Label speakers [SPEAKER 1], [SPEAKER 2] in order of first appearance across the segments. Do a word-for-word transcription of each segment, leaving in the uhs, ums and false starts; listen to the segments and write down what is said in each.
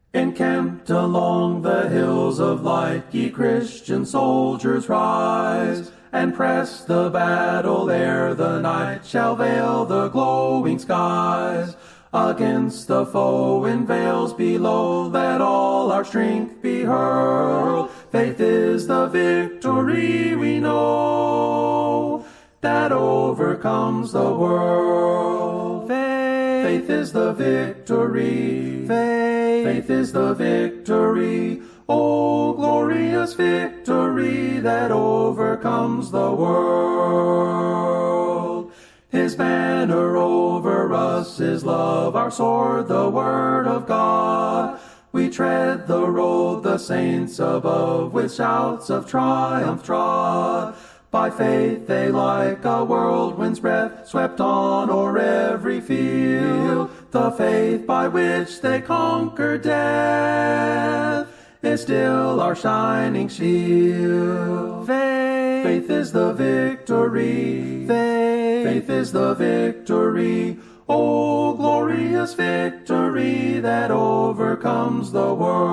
[SPEAKER 1] Encamped along the hills of light, ye Christian soldiers rise, and press the battle ere the night shall veil the glowing skies. Against the foe in vales below, let all our strength be hurled. Faith is the victory we know, that overcomes the world.
[SPEAKER 2] Faith,
[SPEAKER 1] Faith is the victory.
[SPEAKER 2] faith,
[SPEAKER 1] Faith is the victory. Oh, glorious victory that overcomes the world. His banner over us is love, our sword, the word of God. We tread the road the saints above with shouts of triumph trod. By faith they like a whirlwind's breath swept on o'er every field. The faith by which they conquer death is still our shining shield.
[SPEAKER 2] faith,
[SPEAKER 1] Faith is the victory.
[SPEAKER 2] faith,
[SPEAKER 1] Faith is the victory. Oh, glorious victory that overcomes the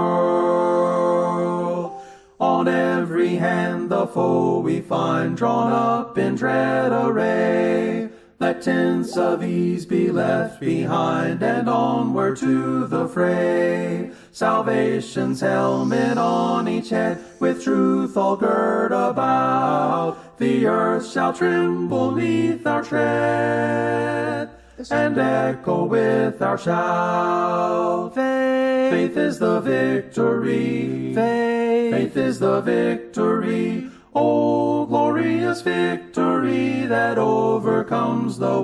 [SPEAKER 1] world. On every hand the foe we find drawn up in dread array. Let tents of ease be left behind and onward to the fray. Salvation's helmet on each head, with truth all girt about. The earth shall tremble neath our tread, and echo with our shout.
[SPEAKER 2] faith,
[SPEAKER 1] Faith is the victory.
[SPEAKER 2] faith,
[SPEAKER 1] Faith is the victory. Oh, glorious victory that overcomes the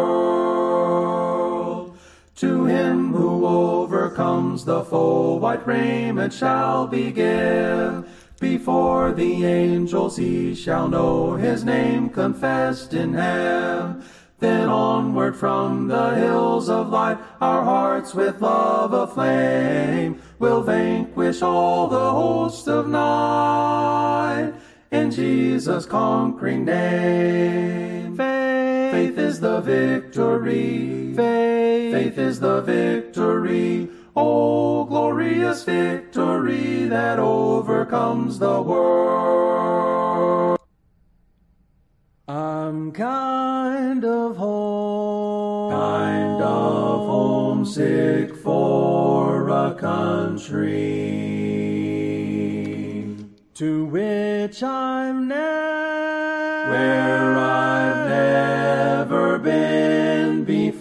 [SPEAKER 1] world. To him who overcomes the foe, white raiment shall be given. Before the angels he shall know his name confessed in heaven. Then onward from the hills of light, our hearts with love aflame will vanquish all the host of night in Jesus' conquering name.
[SPEAKER 2] faith,
[SPEAKER 1] Faith is the victory.
[SPEAKER 2] faith,
[SPEAKER 1] Faith is the victory. Oh, glorious victory that overcomes the world.
[SPEAKER 2] I'm kind of home,
[SPEAKER 1] Kind of homesick for a country
[SPEAKER 2] to which I'm never,
[SPEAKER 1] where I've never been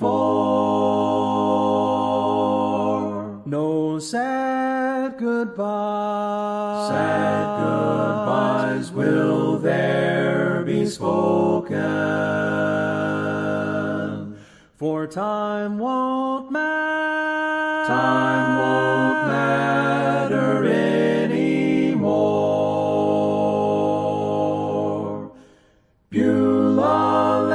[SPEAKER 1] before.
[SPEAKER 2] no sad goodbye,
[SPEAKER 1] Sad goodbyes will there be spoken,
[SPEAKER 2] for time won't matter,
[SPEAKER 1] time won't matter anymore. Beulah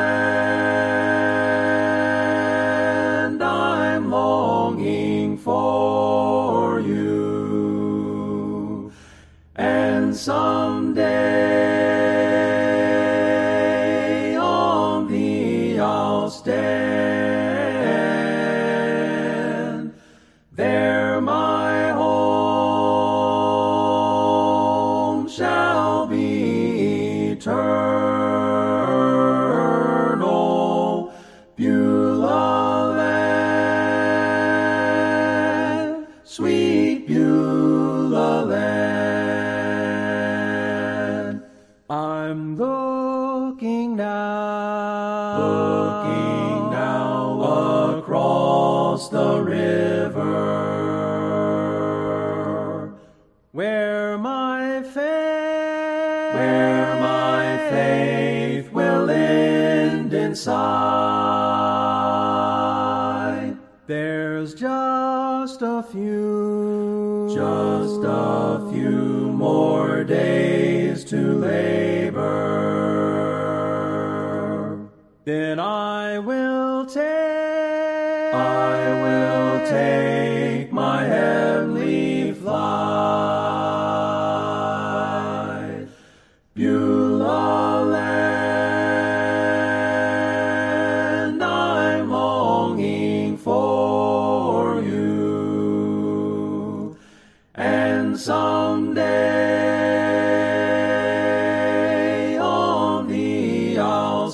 [SPEAKER 1] land, I'm longing for you, and someday on thee I'll stand. There my home shall be eternal. Beulah land, sweet Beulah land.
[SPEAKER 2] I'm looking now,
[SPEAKER 1] Looking now across the river,
[SPEAKER 2] where my faith,
[SPEAKER 1] where my faith will end in sight.
[SPEAKER 2] there's just a few,
[SPEAKER 1] Just a few more days to labor.
[SPEAKER 2] then I will take,
[SPEAKER 1] I will take my heavenly flight. Beulah land, I'm longing for you, someday on thee I'll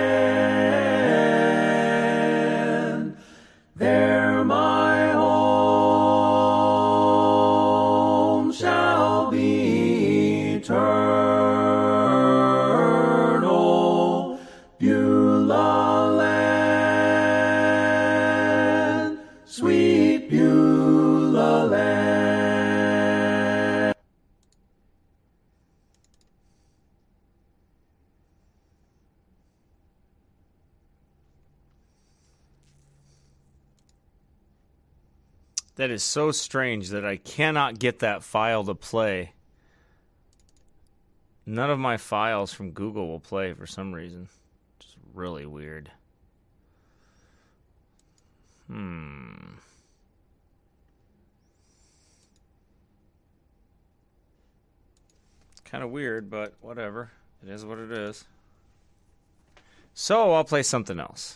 [SPEAKER 1] stand. There my home shall be eternal. Beulah land, sweet Beulah land.
[SPEAKER 3] That is so strange that I cannot get that file to play. None of my files from Google will play for some reason. It's really weird. Hmm. It's kind of weird, but whatever. It is what it is. So I'll play something else.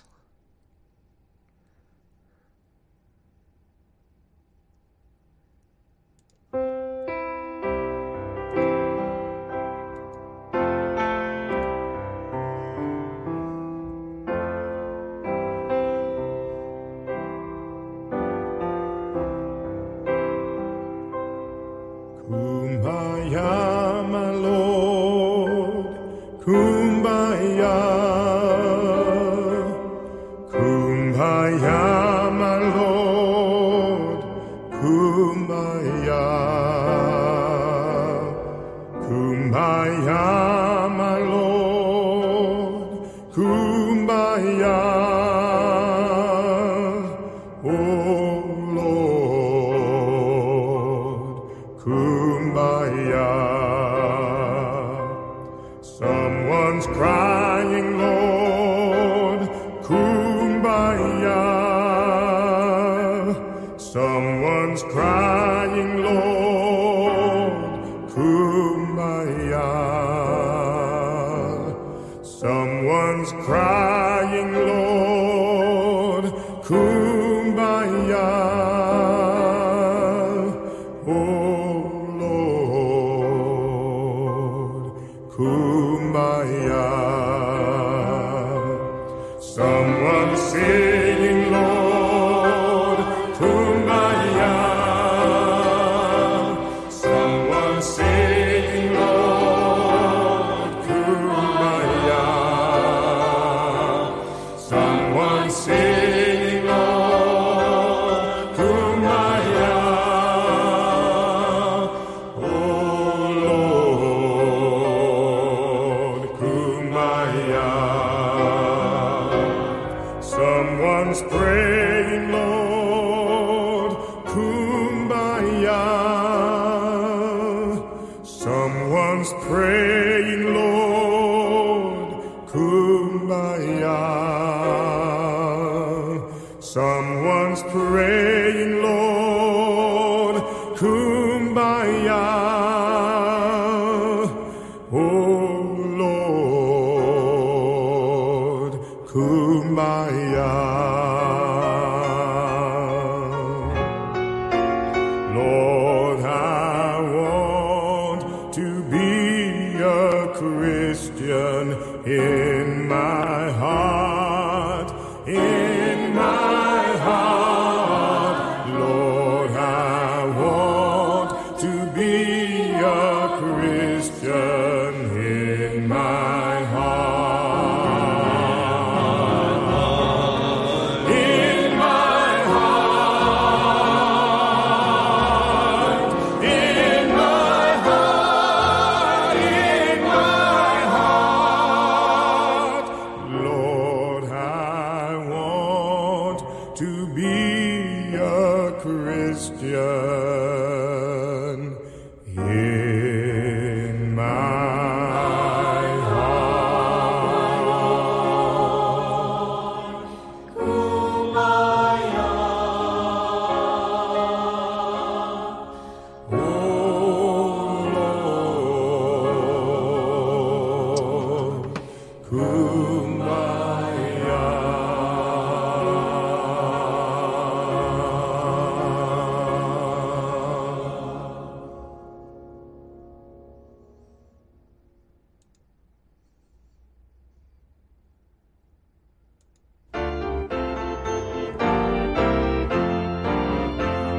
[SPEAKER 4] Kumbaya, my Lord, Kumbaya, Kumbaya, my Lord, Kumbaya, Kumbaya, my Lord, Kumbaya, oh Lord, Kumbaya. Someone's crying, Lord, Kumbaya. Someone's crying, Lord, Kumbaya. Someone's crying, Lord, Kumbaya. Oh Lord, Kumbaya. Someone's singing, Lord, Kumbaya. Someone's singing, Lord, Kumbaya. Someone's singing, Lord, Kumbaya. Oh Lord, Kumbaya. Someone's praying, Lord, Kumbaya. Someone's praying, Lord, Kumbaya. Someone's praying, Lord, Kumbaya. Oh Lord, Kumbaya. Lord, I want to be a Christian in my heart, in my heart. Lord, I want to be a Christian in my heart. In my heart, in my heart, in my heart. Lord, I want to be a Christian in my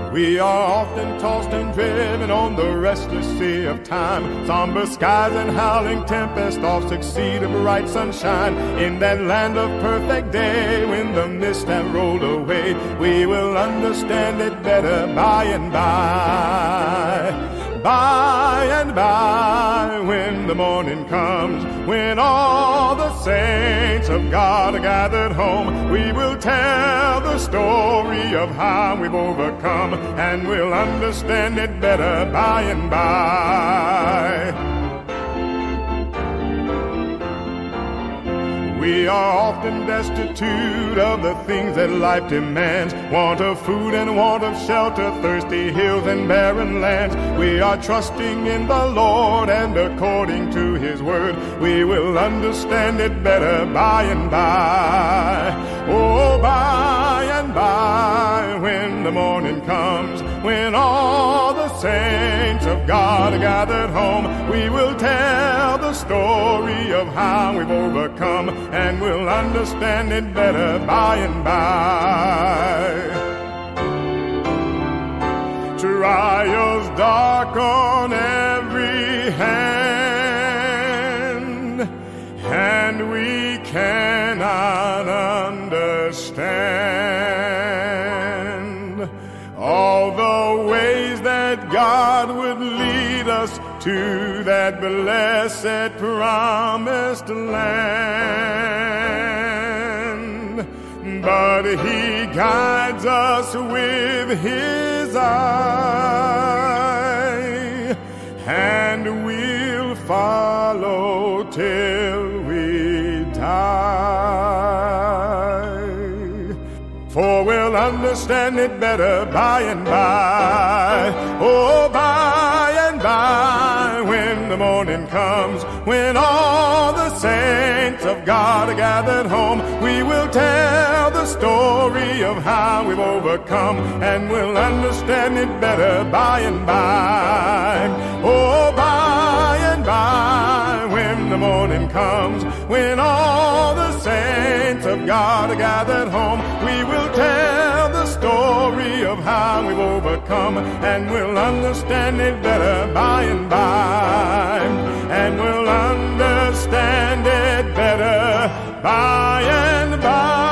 [SPEAKER 4] We are often tossed and driven on the restless sea of time. Somber skies and howling tempest oft succeed a bright sunshine. In that land of perfect day, when the mist has rolled away, we will understand it better by and by. By and by, when the morning comes, when all the saints of God are gathered home, we will tell the story of how we've overcome, and we'll understand it better by and by. We are often destitute of the things that life demands. Want of food and want of shelter, thirsty hills and barren lands. We are trusting in the Lord, and according to His word, we will understand it better by and by. Oh, by and by, when the morning comes, when all the saints of God are gathered home, we will tell the story of how we've overcome, and we'll understand it better by and by. Trials darken every hand, and we cannot understand all the ways that God would lead us to that blessed promised land. But He guides us with His eye, and we'll follow till we die. For we'll understand it better by and by. Oh, by and by, when the morning comes, when all the saints of God are gathered home, we will tell the story of how we've overcome, and we'll understand it better by and by. Oh, by and by, when the morning comes, when all the saints of God are gathered home, we will tell the story of how we've overcome, and we'll understand it better by and by. And we'll understand it better by and by.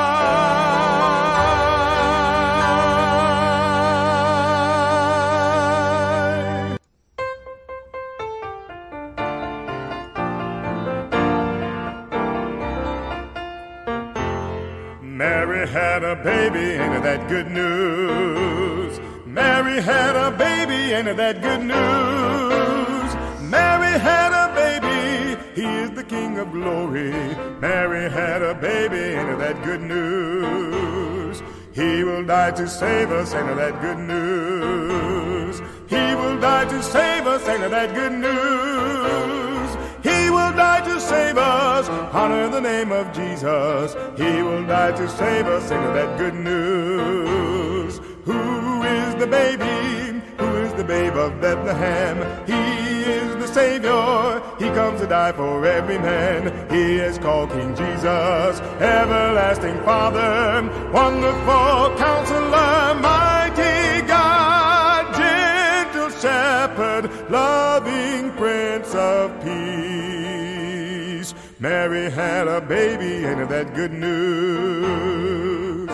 [SPEAKER 4] Mary had a baby, ain't that good news? Mary had a baby, ain't that good news? Mary had a baby, He is the King of glory. Mary had a baby, ain't that good news? He will die to save us, ain't that good news? He will die to save us, ain't that good news? He will die to save us, honor the name of Jesus. He will die to save us, ain't that good news? Who is the baby? Who is the babe of Bethlehem? He is the Savior. He comes to die for every man. He is called King Jesus, everlasting Father, wonderful Counselor, mighty God, gentle Shepherd, loving Prince of Peace. Mary had a baby, ain't that good news?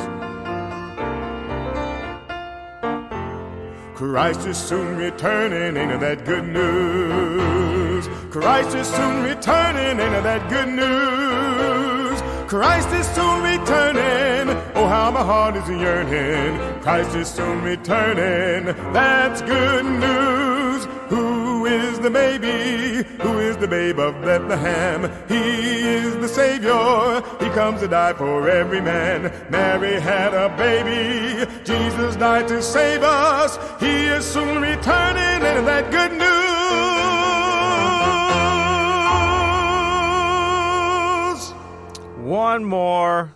[SPEAKER 4] Christ is soon returning, ain't that good news? Christ is soon returning, ain't that good news? Christ is soon returning, oh how my heart is yearning. Christ is soon returning, that's good news. Who is the baby? Who is the babe of Bethlehem? He is the Savior. He comes to die for every man. Mary had a baby. Jesus died to save us. He is soon returning, and that good news.
[SPEAKER 3] One more.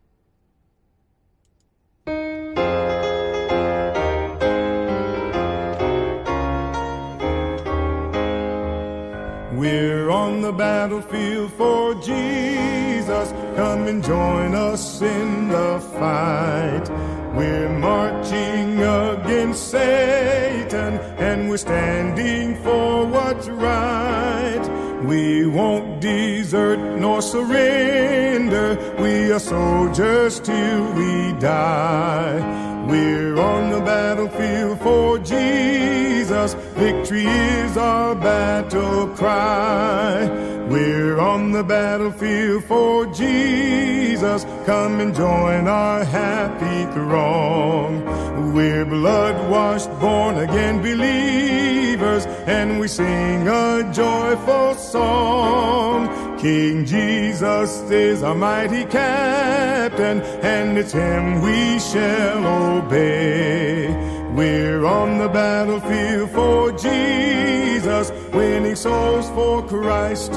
[SPEAKER 4] We're on the battlefield for Jesus. Come and join us in the fight. We're marching against Satan, and we're standing for what's right. We won't desert nor surrender. We are soldiers till we die. We're on the battlefield for Jesus. Victory is our battle cry. We're on the battlefield for Jesus. Come and join our happy throng. We're blood-washed, born-again believers, and we sing a joyful song. King Jesus is our mighty captain, and it's him we shall obey. We're on the battlefield for Jesus, winning souls for Christ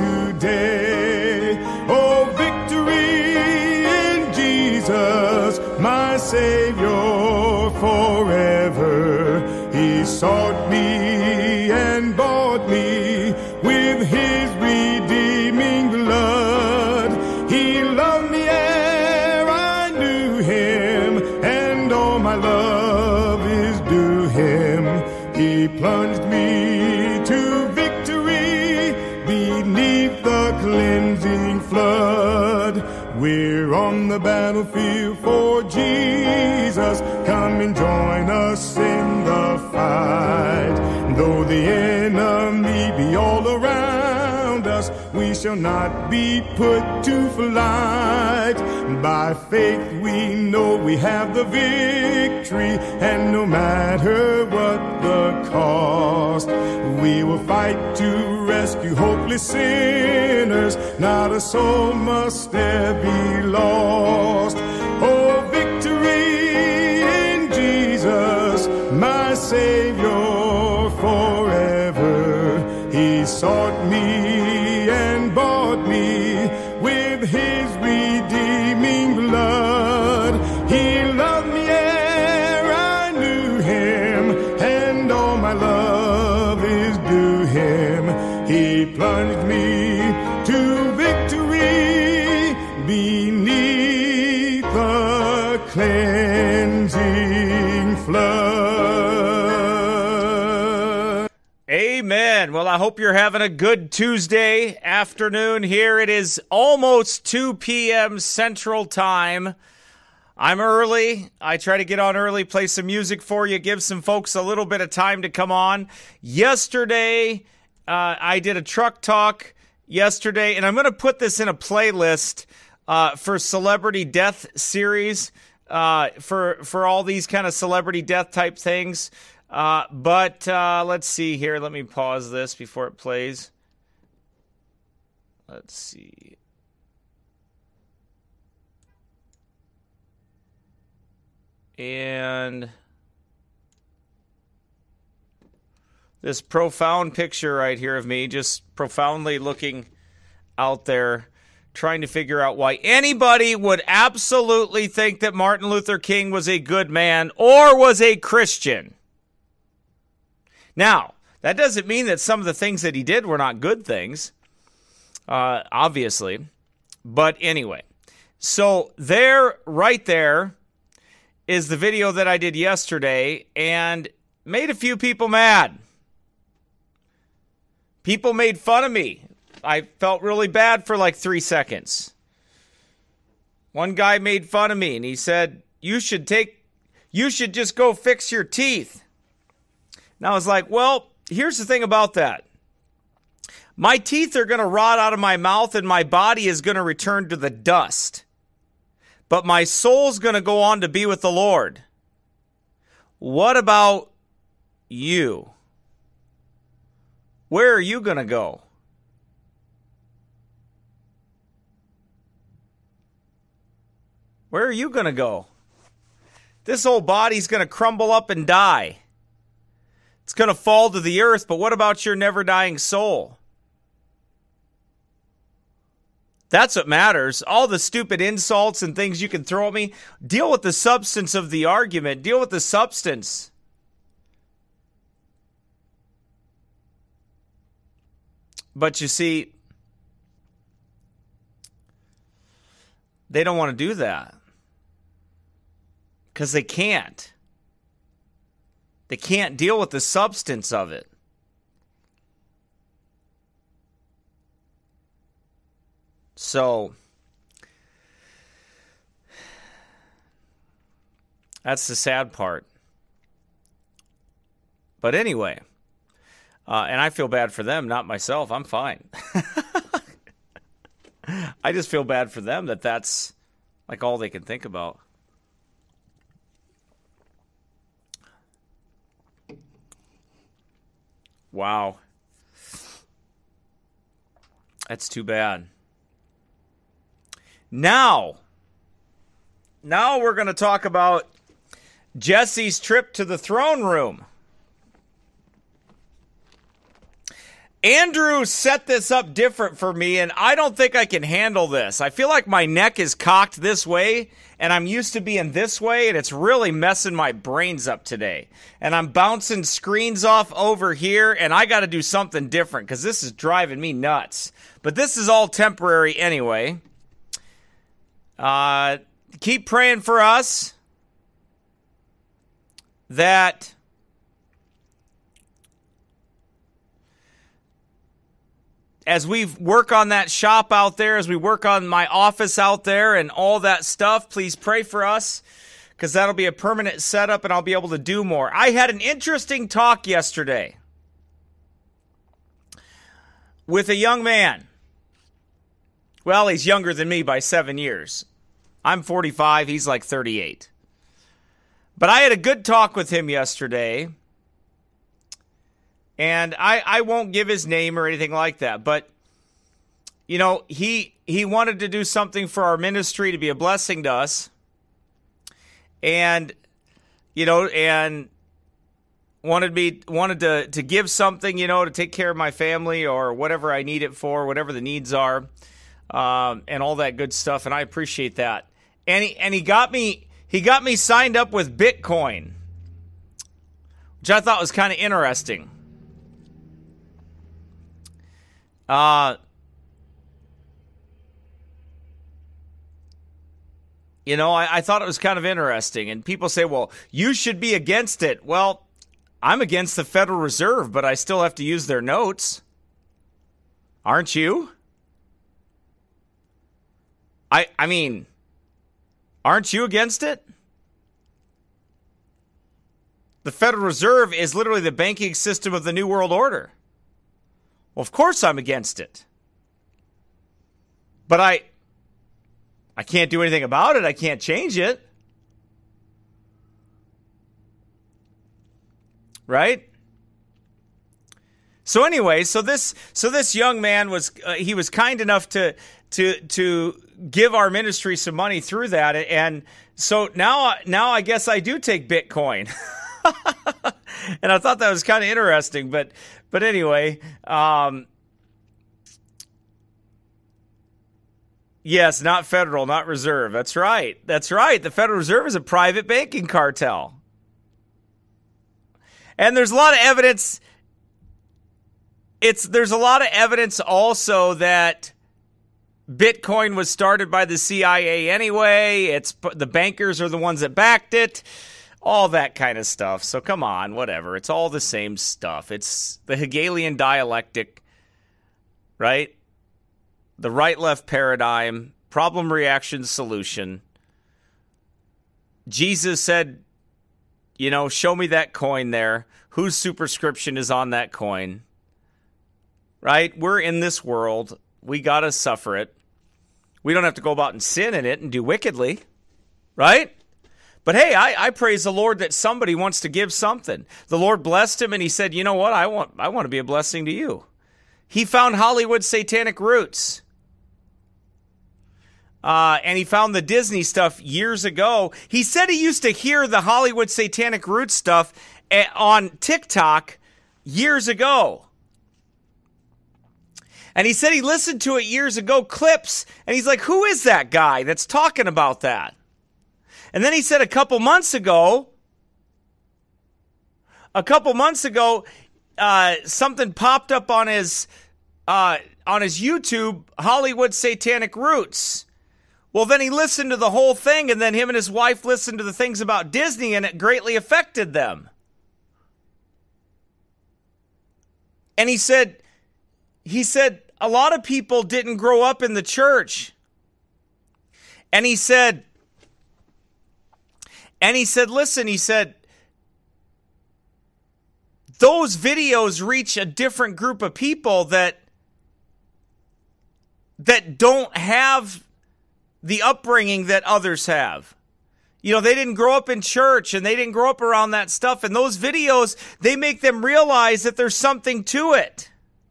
[SPEAKER 4] today. Oh, victory in Jesus, my Savior forever. He sought me and bought me with his redeeming blood. He loved me ere I knew him, and all my love is due him. He plunged me to victory beneath the cleansing flood. We're on the battlefield for Jesus. Come and join us in the fight. Though the enemy be all around us, we shall not be put to flight. By faith we know we have the victory, and no matter what the cost, we will fight to rescue hopeless sinners. Not a soul must ever be lost. Oh, victory in Jesus, my Savior forever. He sought me and bought me with his redeeming blood. He loved me ere I knew him, and all my love is due him. He plunged me to victory beneath the cleansing flood.
[SPEAKER 3] Amen. Well, I hope you're having a good Tuesday afternoon here. It is almost two p.m. Central Time. I'm early. I try to get on early, play some music for you, give some folks a little bit of time to come on. Yesterday, uh, I did a truck talk yesterday, and I'm going to put this in a playlist uh, for Celebrity Death series, uh, for, for all these kind of celebrity death type things. Uh, but uh, let's see here. Let me pause this before it plays. Let's see. And this profound picture right here of me, just profoundly looking out there, trying to figure out why anybody would absolutely think that Martin Luther King was a good man or was a Christian. Now, that doesn't mean that some of the things that he did were not good things, uh, obviously. But anyway, so there, right there, is the video that I did yesterday and made a few people mad. People made fun of me. I felt really bad for like three seconds. One guy made fun of me and he said, you should take, you should just go fix your teeth. And I was like, well, here's the thing about that. My teeth are going to rot out of my mouth and my body is going to return to the dust. But my soul's going to go on to be with the Lord. What about you? Where are you going to go? Where are you going to go? This old body's going to crumble up and die. It's going to fall to the earth, but what about your never-dying soul? That's what matters. All the stupid insults and things you can throw at me, deal with the substance of the argument. Deal with the substance. But you see, they don't want to do that. because they can't. They can't deal with the substance of it. So, that's the sad part. But anyway, uh, and I feel bad for them, not myself. I'm fine. I just feel bad for them that that's like all they can think about. Wow. That's too bad. Now, now we're going to talk about Jesse's trip to the throne room. Andrew set this up different for me, and I don't think I can handle this. I feel like my neck is cocked this way, and I'm used to being this way, and it's really messing my brains up today. And I'm bouncing screens off over here, and I got to do something different because this is driving me nuts. But this is all temporary anyway. Uh, keep praying for us that as we work on that shop out there, as we work on my office out there and all that stuff, please pray for us because that'll be a permanent setup and I'll be able to do more. I had an interesting talk yesterday with a young man. Well, he's younger than me by seven years. I'm forty-five. He's like thirty-eight. But I had a good talk with him yesterday. And I, I won't give his name or anything like that. But, you know, he he wanted to do something for our ministry to be a blessing to us. And, you know, and wanted me wanted to, to give something, you know, to take care of my family or whatever I need it for, whatever the needs are. Um, and all that good stuff, and I appreciate that. And he and he got me he got me signed up with Bitcoin, which I thought was kind of interesting. Uh, you know, I, I thought it was kind of interesting. And people say, "Well, you should be against it." Well, I'm against the Federal Reserve, but I still have to use their notes, aren't you? I I mean, aren't you against it? The Federal Reserve is literally the banking system of the New World Order. Well, of course I'm against it. But I I can't do anything about it. I can't change it. Right? So anyway, so this so this young man was uh, he was kind enough to to to give our ministry some money through that, and so now now I guess I do take Bitcoin. And I thought that was kind of interesting, but but anyway, um, yes, not federal, not reserve. That's right. That's right. The Federal Reserve is a private banking cartel. And there's a lot of evidence it's there's a lot of evidence also that Bitcoin was started by the C I A anyway. It's the bankers are the ones that backed it. All that kind of stuff. So come on, whatever. It's all the same stuff. It's the Hegelian dialectic, right? The right-left paradigm, problem, reaction, solution. Jesus said, you know, show me that coin there. Whose superscription is on that coin? Right? We're in this world. We got to suffer it. We don't have to go about and sin in it and do wickedly, right? But hey, I, I praise the Lord that somebody wants to give something. The Lord blessed him and he said, you know what? I want I want to be a blessing to you. He found Hollywood satanic roots. Uh, and he found the Disney stuff years ago. He said he used to hear the Hollywood satanic roots stuff on TikTok years ago. And he said he listened to it years ago, clips, and he's like, who is that guy that's talking about that? And then he said a couple months ago, a couple months ago, uh, something popped up on his uh, on his YouTube, Hollywood Satanic Roots, Well, then he listened to the whole thing, and then him and his wife listened to the things about Disney, and it greatly affected them. And he said, he said, a lot of people didn't grow up in the church. And he said, and he said, listen, he said, those videos reach a different group of people that, that don't have the upbringing that others have. You know, they didn't grow up in church and they didn't grow up around that stuff. And those videos, they make them realize that there's something to it.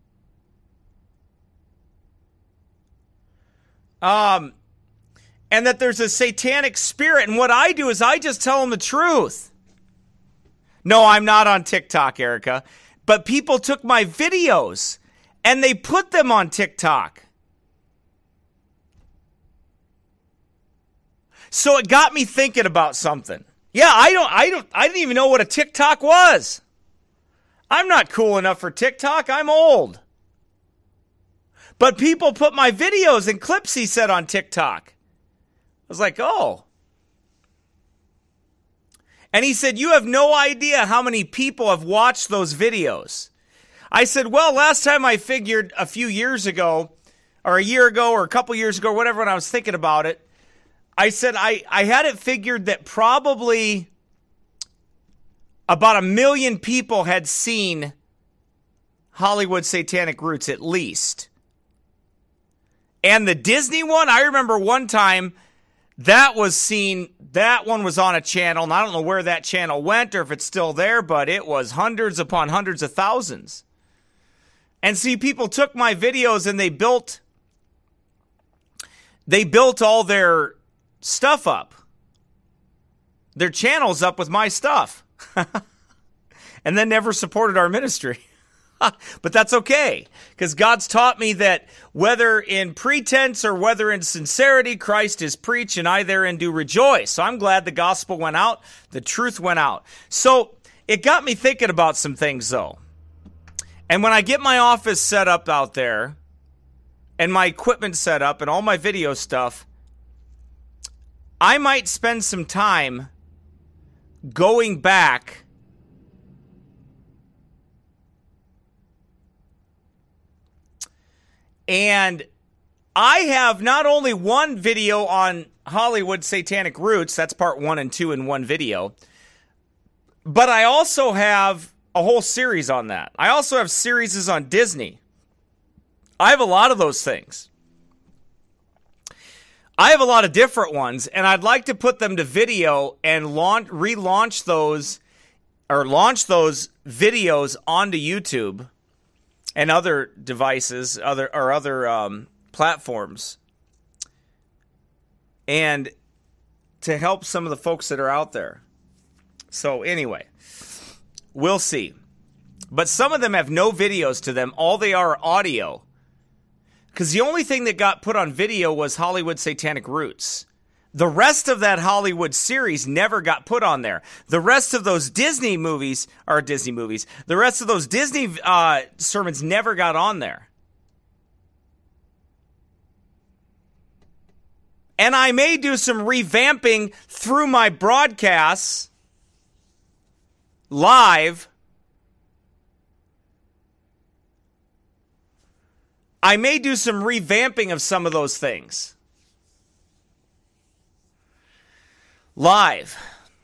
[SPEAKER 3] Um, and that there's a satanic spirit. And what I do is I just tell them the truth. No, I'm not on TikTok, Erica. But people took my videos and they put them on TikTok. So it got me thinking about something. Yeah, I don't, I don't, I didn't even know what a TikTok was. I'm not cool enough for TikTok. I'm old. But people put my videos and clips, he said, on TikTok. I was like, oh. And he said, you have no idea how many people have watched those videos. I said, well, last time I figured a few years ago, or a year ago, or a couple years ago, or whatever, when I was thinking about it, I said I, I had it figured that probably about a million people had seen Hollywood Satanic Roots at least. And the Disney one, I remember one time that was seen, that one was on a channel, and I don't know where that channel went or if it's still there, but it was hundreds upon hundreds of thousands. And see, people took my videos and they built, they built all their stuff up. Their channels up with my stuff. And then never supported our ministry. But that's okay, because God's taught me that whether in pretense or whether in sincerity, Christ is preached, and I therein do rejoice. So I'm glad the gospel went out, the truth went out. So it got me thinking about some things, though. And when I get my office set up out there, and my equipment set up, and all my video stuff, I might spend some time going back and I have not only one video on Hollywood Satanic Roots, that's part one and two in one video, but I also have a whole series on that. I also have series on Disney. I have a lot of those things. I have a lot of different ones, and I'd like to put them to video and launch, relaunch those, or launch those videos onto YouTube and other devices, other or other um, platforms, and to help some of the folks that are out there. So anyway, we'll see. But some of them have no videos to them. All they are audio. Because the only thing that got put on video was Hollywood Satanic Roots. The rest of that Hollywood series never got put on there. The rest of those Disney movies, or Disney movies, the rest of those Disney uh, sermons never got on there. And I may do some revamping through my broadcasts live. I may do some revamping of some of those things. Live.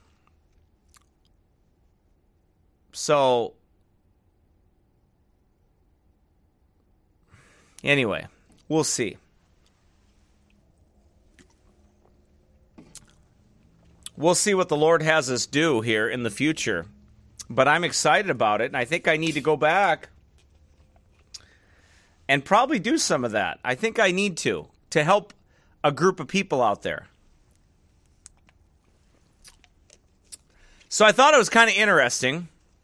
[SPEAKER 3] So, anyway, we'll see. We'll see what the Lord has us do here in the future. But I'm excited about it, and I think I need to go back and probably do some of that. I think I need to, to help a group of people out there. So I thought it was kind of interesting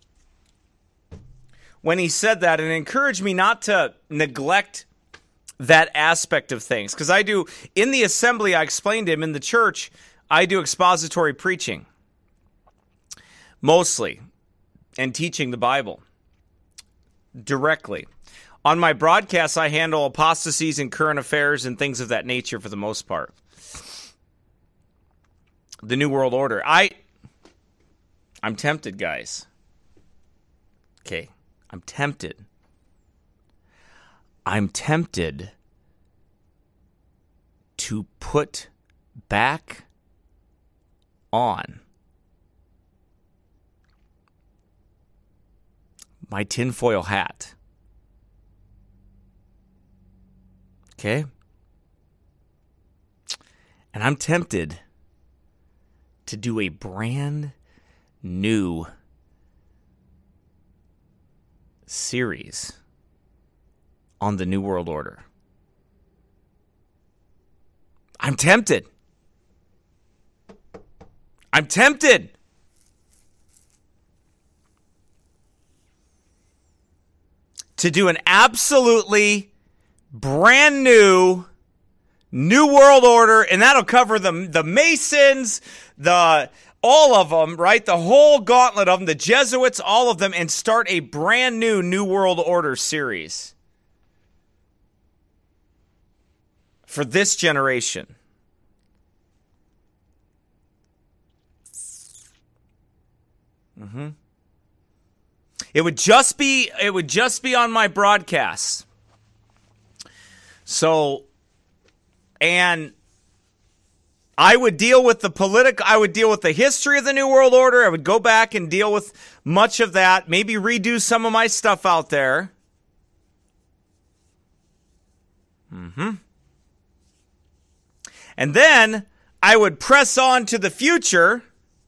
[SPEAKER 3] when he said that, and encouraged me not to neglect that aspect of things. Because I do, in the assembly, I explained to him, in the church, I do expository preaching, mostly, and teaching the Bible directly. On my broadcasts, I handle apostasies and current affairs and things of that nature for the most part. the New World Order. I, I'm tempted, guys. Okay, I'm tempted. I'm tempted to put back on my tinfoil hat. Okay? And I'm tempted to do a brand new series on the New World Order. I'm tempted. I'm tempted. To do an absolutely brand new New World Order, and that'll cover the the Masons, the all of them, right? The whole gauntlet of them, the Jesuits, all of them, and start a brand new New World Order series for this generation. Mm-hmm. It would just be it would just be on my broadcasts. So, and I would deal with the political, I would deal with the history of the New World Order. I would go back and deal with much of that, maybe redo some of my stuff out there. Mm-hmm. And then I would press on to the future.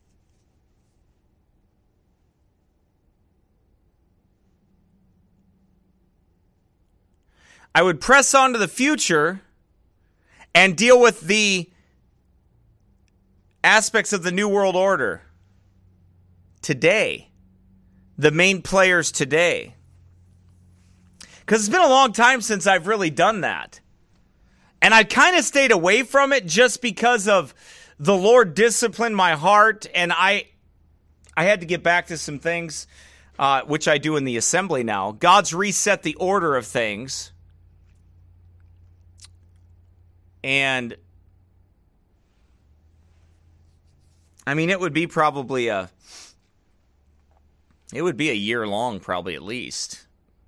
[SPEAKER 3] I would press on to the future and deal with the aspects of the New World Order today, the main players today. Because it's been a long time since I've really done that. And I kind of stayed away from it just because of the Lord disciplined my heart, and I I had to get back to some things, uh, which I do in the assembly now. God's reset the order of things. And I mean, it would be probably a, it would be a year long, probably at least.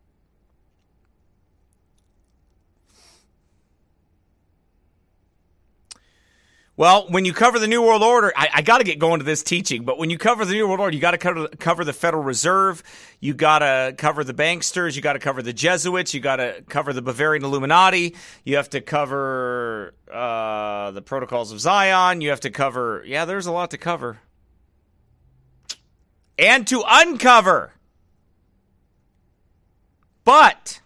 [SPEAKER 3] Well, when you cover the New World Order, I, I got to get going to this teaching, but when you cover the New World Order, you got to cover, cover the Federal Reserve, you got to cover the banksters, you got to cover the Jesuits, you got to cover the Bavarian Illuminati, you have to cover uh, the Protocols of Zion, you have to cover, yeah, there's a lot to cover. And to uncover. But,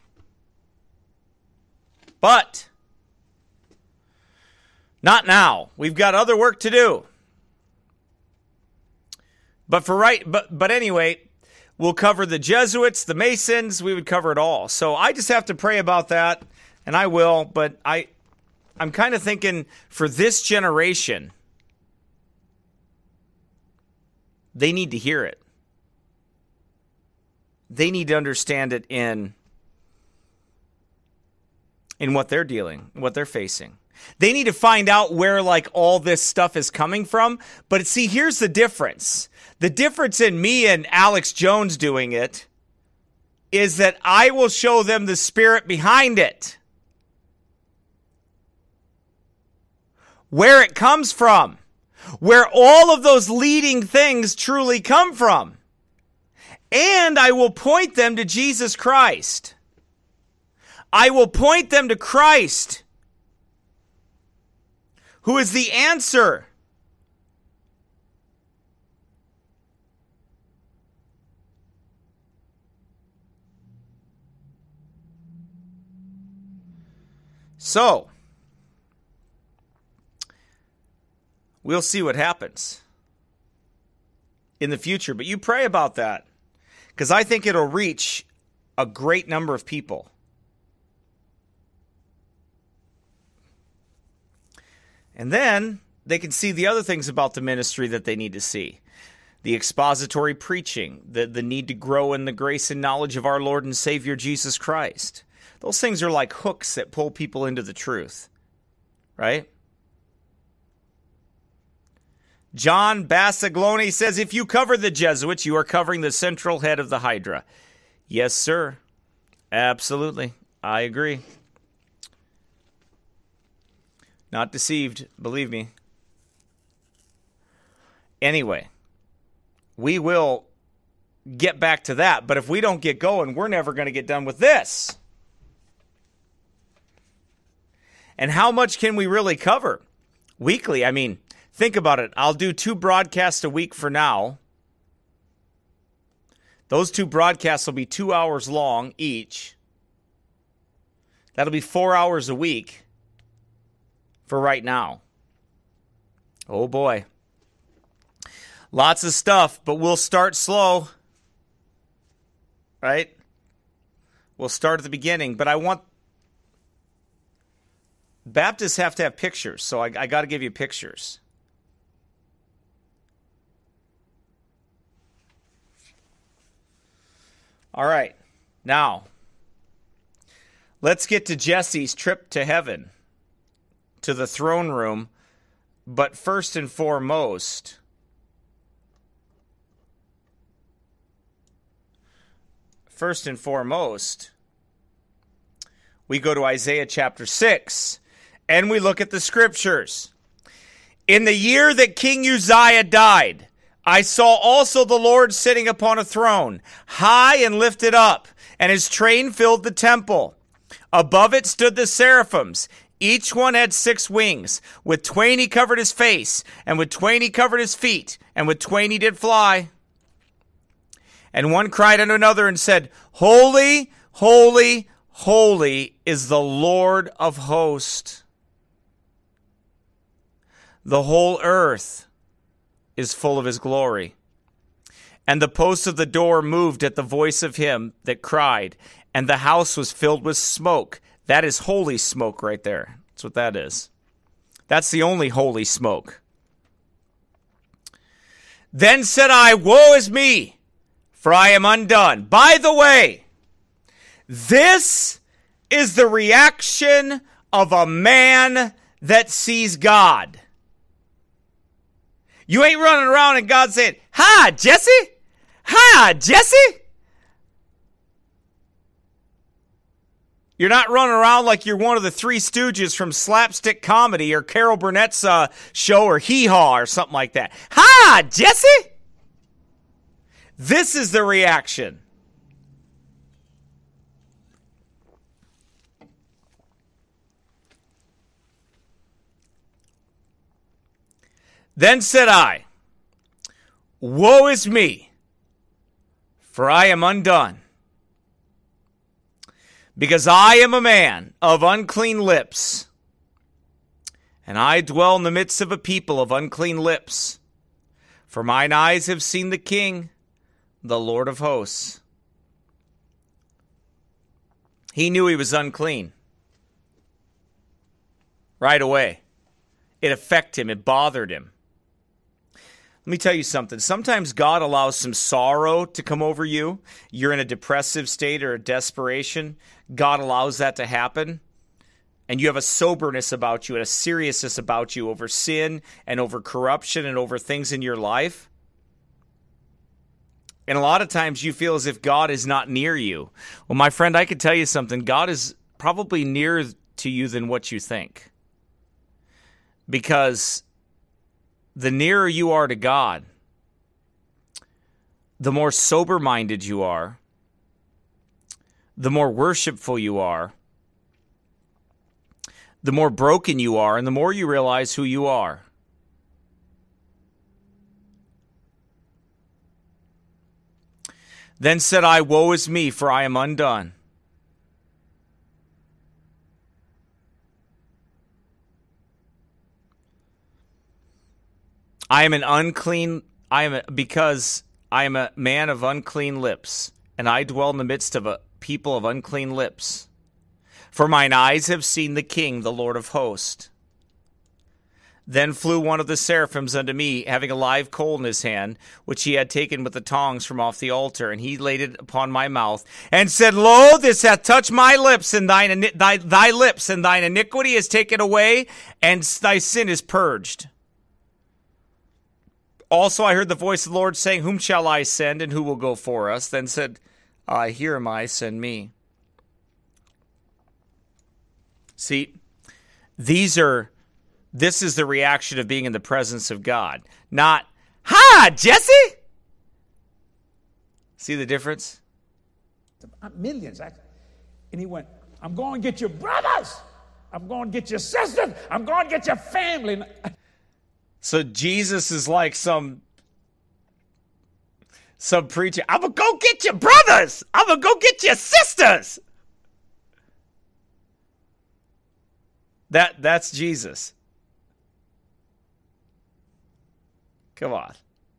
[SPEAKER 3] but, not now. We've got other work to do. But for right, but but anyway, we'll cover the Jesuits, the Masons. We would cover it all. So I just have to pray about that, and I will. But I, I'm kind of thinking for this generation, they need to hear it. They need to understand it in in what they're dealing, what they're facing. They need to find out where, like, all this stuff is coming from. But see, here's the difference. The difference in me and Alex Jones doing it is that I will show them the spirit behind it. Where it comes from. Where all of those leading things truly come from. And I will point them to Jesus Christ. I will point them to Christ, who is the answer. So, we'll see what happens in the future. But you pray about that, because I think it'll reach a great number of people. And then they can see the other things about the ministry that they need to see. The expository preaching, the, the need to grow in the grace and knowledge of our Lord and Savior Jesus Christ. Those things are like hooks that pull people into the truth, right? John Bassagloni says, if you cover the Jesuits, you are covering the central head of the Hydra. Yes, sir. Absolutely. I agree. Not deceived, believe me. Anyway, we will get back to that, but if we don't get going, we're never going to get done with this. And how much can we really cover weekly? I mean, think about it. I'll do two broadcasts a week for now. Those two broadcasts will be two hours long each. That'll be four hours a week for right now. Oh boy. Lots of stuff, but we'll start slow. Right? We'll start at the beginning, but I want... Baptists have to have pictures, so I, I got to give you pictures. All right. Now, let's get to Jesse's trip to heaven, to the throne room. But first and foremost, first and foremost, we go to Isaiah chapter six, and we look at the scriptures. In the year that King Uzziah died, I saw also the Lord sitting upon a throne, high and lifted up, and his train filled the temple. Above it stood the seraphims. Each one had six wings. With twain he covered his face, and with twain he covered his feet, and with twain he did fly. And one cried unto another and said, Holy, holy, holy is the Lord of hosts. The whole earth is full of his glory. And the posts of the door moved at the voice of him that cried, and the house was filled with smoke. That is holy smoke right there. That's what that is. That's the only holy smoke. Then said I, Woe is me, for I am undone. By the way, this is the reaction of a man that sees God. You ain't running around and God saying, Hi, Jesse. Hi, Jesse. You're not running around like you're one of the Three Stooges from slapstick comedy or Carol Burnett's uh, show or Hee Haw or something like that. Hi, Jesse. This is the reaction. Then said I, Woe is me, for I am undone, because I am a man of unclean lips, and I dwell in the midst of a people of unclean lips. For mine eyes have seen the King, the Lord of hosts. He knew he was unclean right away. It affected him. It bothered him. Let me tell you something. Sometimes God allows some sorrow to come over you. You're in a depressive state or a desperation. God allows that to happen. And you have a soberness about you and a seriousness about you over sin and over corruption and over things in your life. And a lot of times you feel as if God is not near you. Well, my friend, I can tell you something. God is probably nearer to you than what you think. Because the nearer you are to God, the more sober-minded you are, the more worshipful you are, the more broken you are, and the more you realize who you are. Then said I, Woe is me, for I am undone. I am an unclean, I am a, because I am a man of unclean lips, and I dwell in the midst of a people of unclean lips. For mine eyes have seen the King, the Lord of hosts. Then flew one of the seraphims unto me, having a live coal in his hand, which he had taken with the tongs from off the altar, and he laid it upon my mouth, and said, Lo, this hath touched my lips, and thine thy, thy lips, and thine iniquity is taken away, and thy sin is purged. Also, I heard the voice of the Lord saying, whom shall I send, and who will go for us? Then said, I, here am I, send me. See, these are, this is the reaction of being in the presence of God. Not, ha, Jesse! See the difference?
[SPEAKER 5] Millions, actually. And he went, I'm going to get your brothers. I'm going to get your sisters. I'm going to get your family.
[SPEAKER 3] So Jesus is like some, some preacher. I'm going to go get your brothers. I'm going to go get your sisters. That, that's Jesus. Come on.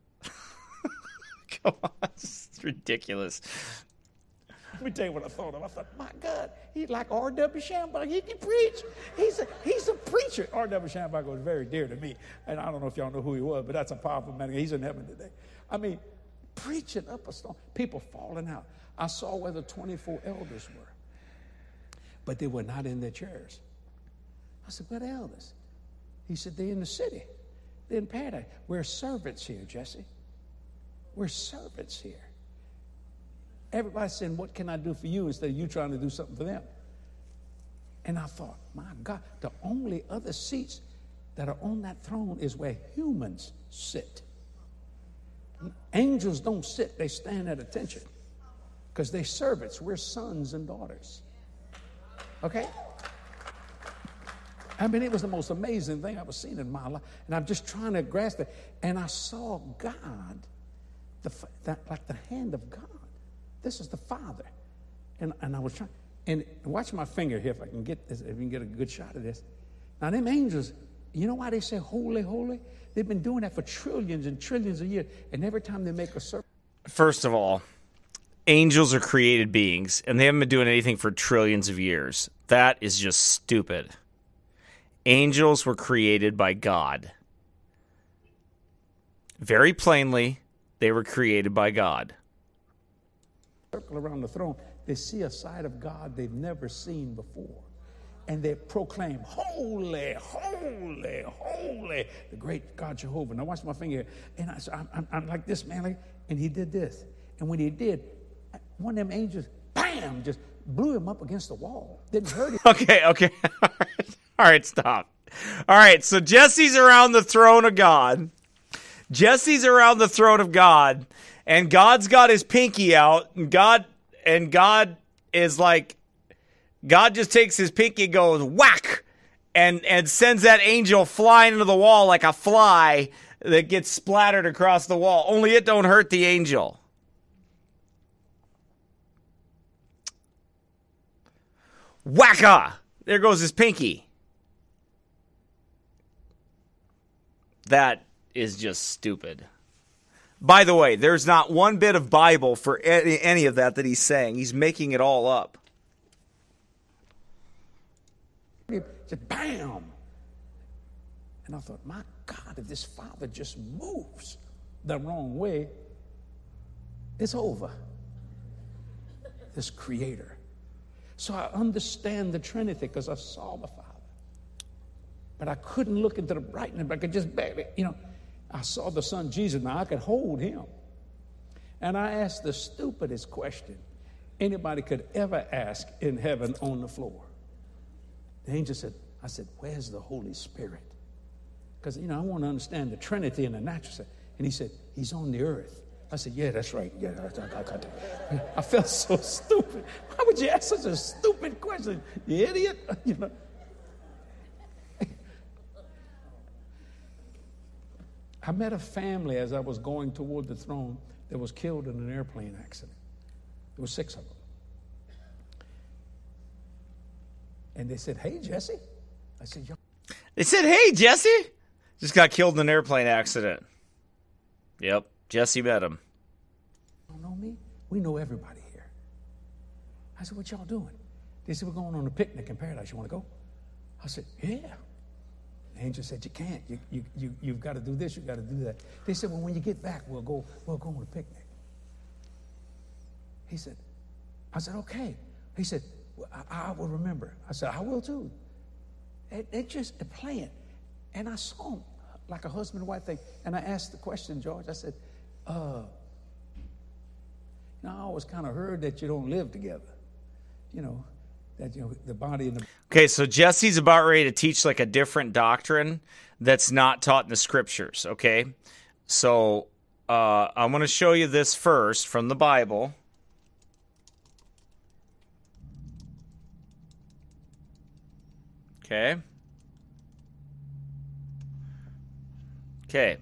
[SPEAKER 3] Come on. It's ridiculous.
[SPEAKER 5] Let me tell you what I thought of. I thought, my God, he's like R W Shambaugh. He can preach. He's a, he's a preacher. R W Shambaugh was very dear to me. And I don't know if y'all know who he was, but that's a powerful man. He's in heaven today. I mean, preaching up a storm. People falling out. I saw where the twenty-four elders were. But they were not in their chairs. I said, where are the elders? He said, they're in the city. They're in paradise. We're servants here, Jesse. We're servants here. Everybody's saying, what can I do for you, instead of you trying to do something for them? And I thought, my God, the only other seats that are on that throne is where humans sit. Angels don't sit, they stand at attention. Because they're servants. We're sons and daughters. Okay? I mean, it was the most amazing thing I've ever seen in my life. And I'm just trying to grasp it. And I saw God, the, that, like the hand of God. This is the Father. And, and I was trying, and watch my finger here if I can get this, if you can get a good shot of this. Now, them angels, you know why they say holy, holy? They've been doing that for trillions and trillions of years. And every time they make a circle.
[SPEAKER 3] First of all, angels are created beings, and they haven't been doing anything for trillions of years. That is just stupid. Angels were created by God. Very plainly, they were created by God.
[SPEAKER 5] Circle around the throne, they see a side of God they've never seen before. And they proclaim, holy, holy, holy, the great God Jehovah. Now watch my finger here. And I, so I'm, I'm, I'm like this, man. Like, and he did this. And when he did, one of them angels, bam, just blew him up against the wall. Didn't hurt him.
[SPEAKER 3] Okay, okay. All right. All right, stop. All right, so Jesse's around the throne of God. Jesse's around the throne of God. And God's got his pinky out, and God and God is like, God just takes his pinky and goes whack, and and sends that angel flying into the wall like a fly that gets splattered across the wall. Only it don't hurt the angel. Whacka! There goes his pinky. That is just stupid. By the way, there's not one bit of Bible for any, any of that that he's saying. He's making it all up.
[SPEAKER 5] Just bam. And I thought, my God, if this Father just moves the wrong way, it's over. This Creator. So I understand the Trinity because I saw the Father. But I couldn't look into the brightness, but I could just barely, you know. I saw the Son Jesus. Now I could hold him. And I asked the stupidest question anybody could ever ask in heaven on the floor. The angel said, I said, where's the Holy Spirit? Because, you know, I want to understand the Trinity in the natural. And he said, he's on the earth. I said, yeah, that's right. Yeah, I, I, I, I felt so stupid. Why would you ask such a stupid question? You idiot. You know. I met a family as I was going toward the throne that was killed in an airplane accident. There were six of them. And they said, hey, Jesse. I said, yo.
[SPEAKER 3] They said, hey, Jesse. Just got killed in an airplane accident. Yep, Jesse met him.
[SPEAKER 5] You don't know me? We know everybody here. I said, what y'all doing? They said, we're going on a picnic in paradise. You want to go? I said, yeah. The angel said, you can't. You, you, you, you've got to do this. You've got to do that. They said, well, when you get back, we'll go, we'll go on a picnic. He said, I said, okay. He said, well, I, I will remember. I said, I will too. They, they just playing. And I saw them like a husband and wife thing. And I asked the question, George, I said, uh, you know, I always kind of heard that you don't live together. You know, that, you know, the body and the...
[SPEAKER 3] Okay, so Jesse's about ready to teach like a different doctrine that's not taught in the scriptures, okay? So uh, I'm going to show you this first from the Bible. Okay. Okay.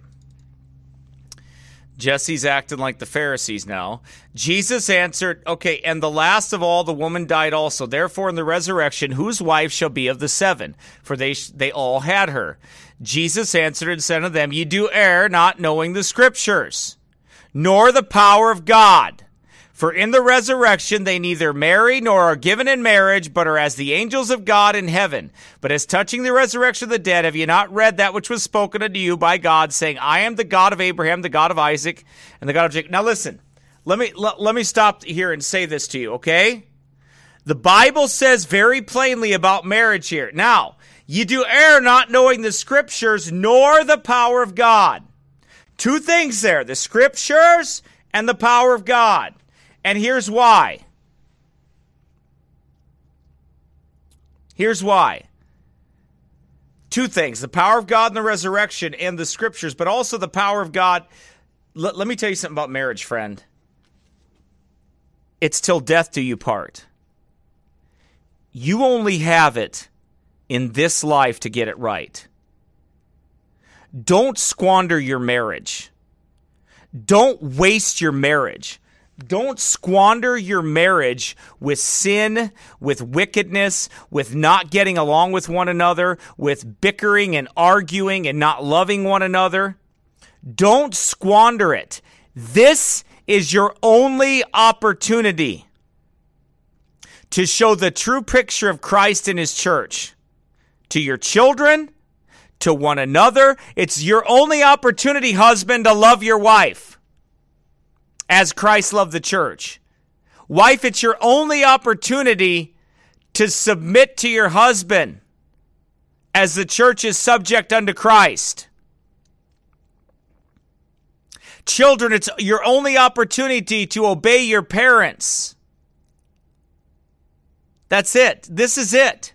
[SPEAKER 3] Jesse's acting like the Pharisees now. Jesus answered, okay, and the last of all, the woman died also. Therefore, in the resurrection, whose wife shall be of the seven? For they they all had her. Jesus answered and said unto them, Ye do err, not knowing the Scriptures, nor the power of God. For in the resurrection they neither marry nor are given in marriage, but are as the angels of God in heaven. But as touching the resurrection of the dead, have ye not read that which was spoken unto you by God, saying, I am the God of Abraham, the God of Isaac, and the God of Jacob. Now listen, let me let, let me stop here and say this to you, okay? The Bible says very plainly about marriage here. Now, ye do err not knowing the Scriptures, nor the power of God. Two things there, the Scriptures and the power of God. And here's why. Here's why. Two things, the power of God and the resurrection and the Scriptures, but also the power of God. L- let me tell you something about marriage, friend. It's till death do you part. You only have it in this life to get it right. Don't squander your marriage. Don't waste your marriage. Don't squander your marriage with sin, with wickedness, with not getting along with one another, with bickering and arguing and not loving one another. Don't squander it. This is your only opportunity to show the true picture of Christ and His church to your children, to one another. It's your only opportunity, husband, to love your wife as Christ loved the church. Wife, it's your only opportunity to submit to your husband as the church is subject unto Christ. Children, it's your only opportunity to obey your parents. That's it. This is it.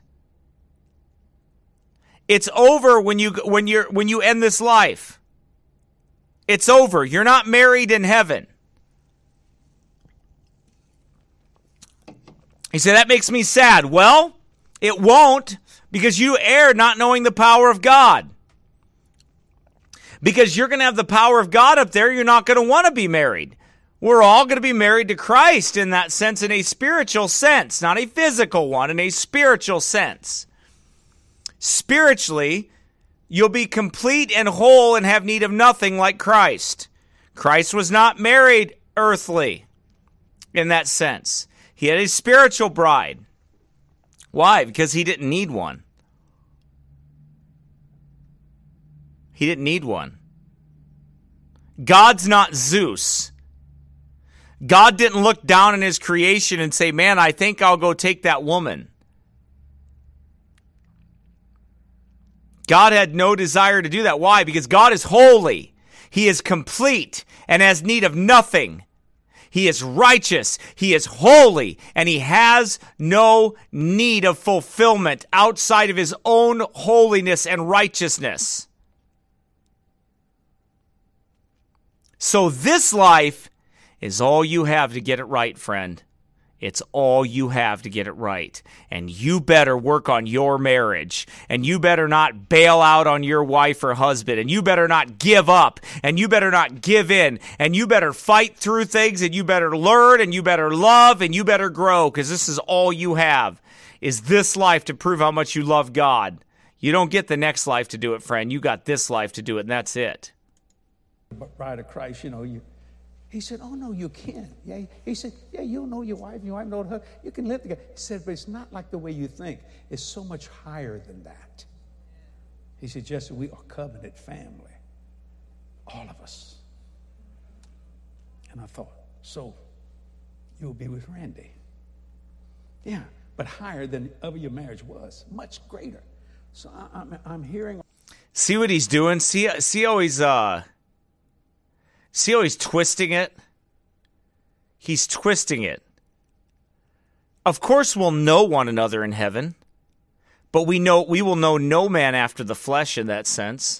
[SPEAKER 3] It's over when you when you're when you end this life. It's over. You're not married in heaven. He said, that makes me sad. Well, it won't, because you err not knowing the power of God. Because you're going to have the power of God up there, you're not going to want to be married. We're all going to be married to Christ in that sense, in a spiritual sense, not a physical one, in a spiritual sense. Spiritually, you'll be complete and whole and have need of nothing like Christ. Christ was not married earthly in that sense. He had a spiritual bride. Why? Because he didn't need one. He didn't need one. God's not Zeus. God didn't look down in his creation and say, man, I think I'll go take that woman. God had no desire to do that. Why? Because God is holy. He is complete and has need of nothing. He is righteous, He is holy, and He has no need of fulfillment outside of His own holiness and righteousness. So this life is all you have to get it right, friend. It's all you have to get it right. And you better work on your marriage. And you better not bail out on your wife or husband. And you better not give up. And you better not give in. And you better fight through things. And you better learn. And you better love. And you better grow. Because this is all you have, is this life to prove how much you love God. You don't get the next life to do it, friend. You got this life to do it, and that's it.
[SPEAKER 5] Bride of Christ, you know, you... He said, oh, no, you can't. Yeah. He said, yeah, you know your wife, your wife know her. You can live together. He said, but it's not like the way you think. It's so much higher than that. He said, Jesse, we are covenant family. All of us. And I thought, so you'll be with Randy. Yeah, but higher than ever your marriage was. Much greater. So I, I'm, I'm hearing...
[SPEAKER 3] See what he's doing? See, see how he's, uh, see how he's twisting it? He's twisting it. Of course we'll know one another in heaven, but we know we will know no man after the flesh in that sense.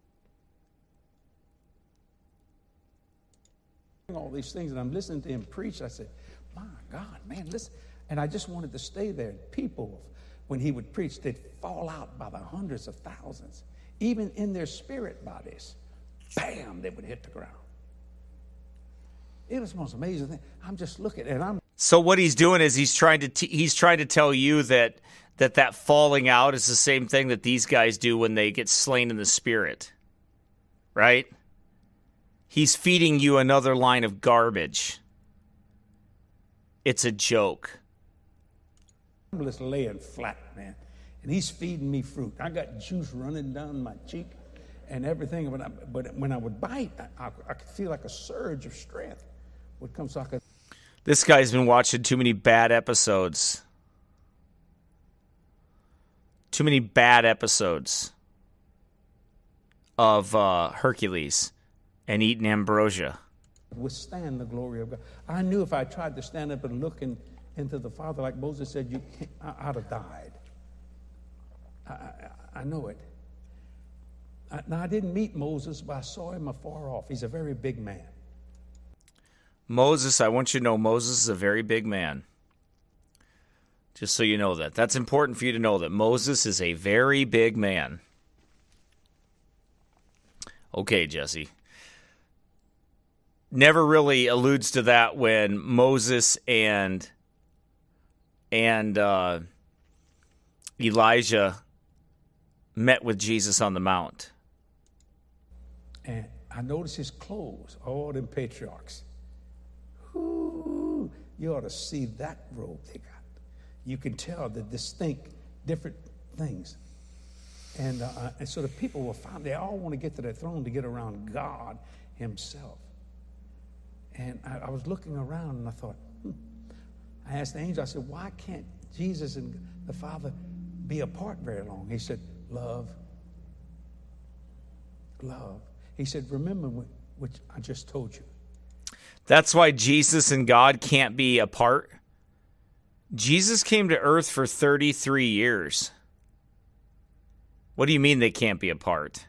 [SPEAKER 5] All these things, and I'm listening to him preach. I said, my God, man, listen. And I just wanted to stay there. People, when he would preach, they'd fall out by the hundreds of thousands. Even in their spirit bodies, bam, they would hit the ground. It was the most amazing thing. I'm just looking, and I'm.
[SPEAKER 3] So what he's doing is he's trying to t- he's trying to tell you that that that falling out is the same thing that these guys do when they get slain in the spirit, right? He's feeding you another line of garbage. It's a joke.
[SPEAKER 5] I'm just laying flat, man. And he's feeding me fruit. I got juice running down my cheek and everything. But, I, but when I would bite, I, I, I could feel like a surge of strength would come. So I could...
[SPEAKER 3] This guy's been watching too many bad episodes. Too many bad episodes of uh, Hercules. And eating ambrosia.
[SPEAKER 5] Withstand the glory of God. I knew if I tried to stand up and look in, into the Father, like Moses said, you can't, I, I'd have died. I, I, I know it. I, now, I didn't meet Moses, but I saw him afar off. He's a very big man.
[SPEAKER 3] Moses, I want you to know Moses is a very big man. Just so you know that. That's important for you to know that Moses is a very big man. Okay, Jesse. Never really alludes to that when Moses and and uh, Elijah met with Jesus on the mount.
[SPEAKER 5] And I noticed his clothes, all them patriarchs. Ooh, you ought to see that robe they got. You can tell the distinct, different things. And, uh, and so the people will find, they all want to get to their throne to get around God himself. And I, I was looking around and I thought, hmm. I asked the angel, I said, why can't Jesus and the Father be apart very long? He said, love. Love. He said, remember what I just told you.
[SPEAKER 3] That's why Jesus and God can't be apart. Jesus came to earth for thirty-three years. What do you mean they can't be apart?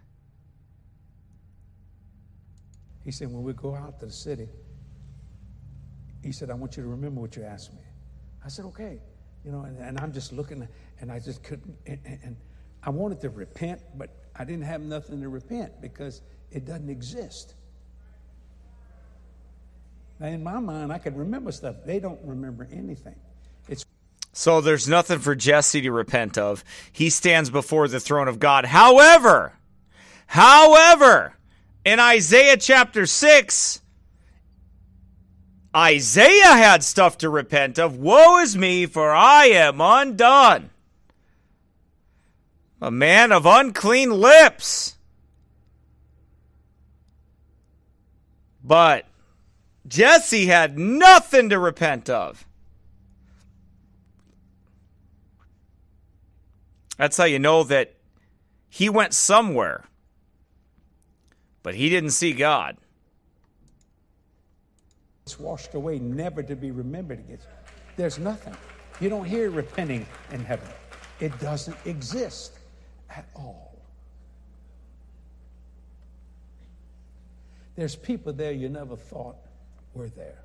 [SPEAKER 5] He said, when we go out to the city, he said, I want you to remember what you asked me. I said, okay. You know, and, and I'm just looking, and I just couldn't, and, and I wanted to repent, but I didn't have nothing to repent because it doesn't exist. Now, in my mind, I could remember stuff. They don't remember anything. It's
[SPEAKER 3] So there's nothing for Jesse to repent of. He stands before the throne of God. However, however, in Isaiah chapter six, Isaiah had stuff to repent of. Woe is me, for I am undone. A man of unclean lips. But Jesse had nothing to repent of. That's how you know that he went somewhere, but he didn't see God.
[SPEAKER 5] It's washed away, never to be remembered again. There's nothing. You don't hear repenting in heaven. It doesn't exist at all. There's people there you never thought were there.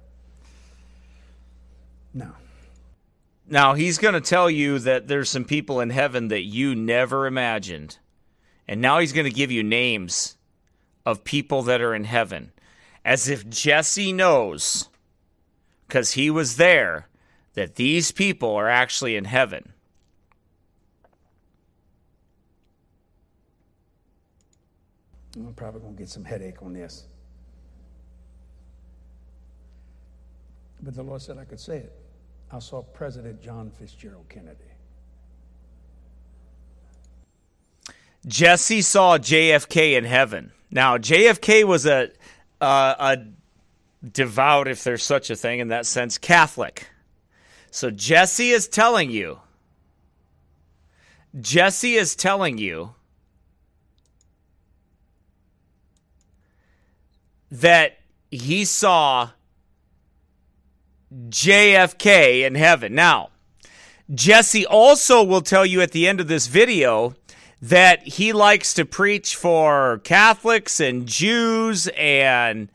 [SPEAKER 5] No.
[SPEAKER 3] Now, he's going to tell you that there's some people in heaven that you never imagined. And now he's going to give you names of people that are in heaven. As if Jesse knows, because he was there, that these people are actually in heaven.
[SPEAKER 5] I'm probably going to get some headache on this. But the Lord said I could say it. I saw President John Fitzgerald Kennedy.
[SPEAKER 3] Jesse saw J F K in heaven. Now, J F K was a, uh, a devout, if there's such a thing in that sense, Catholic. So Jesse is telling you, Jesse is telling you that he saw J F K in heaven. Now, Jesse also will tell you at the end of this video that he likes to preach for Catholics and Jews and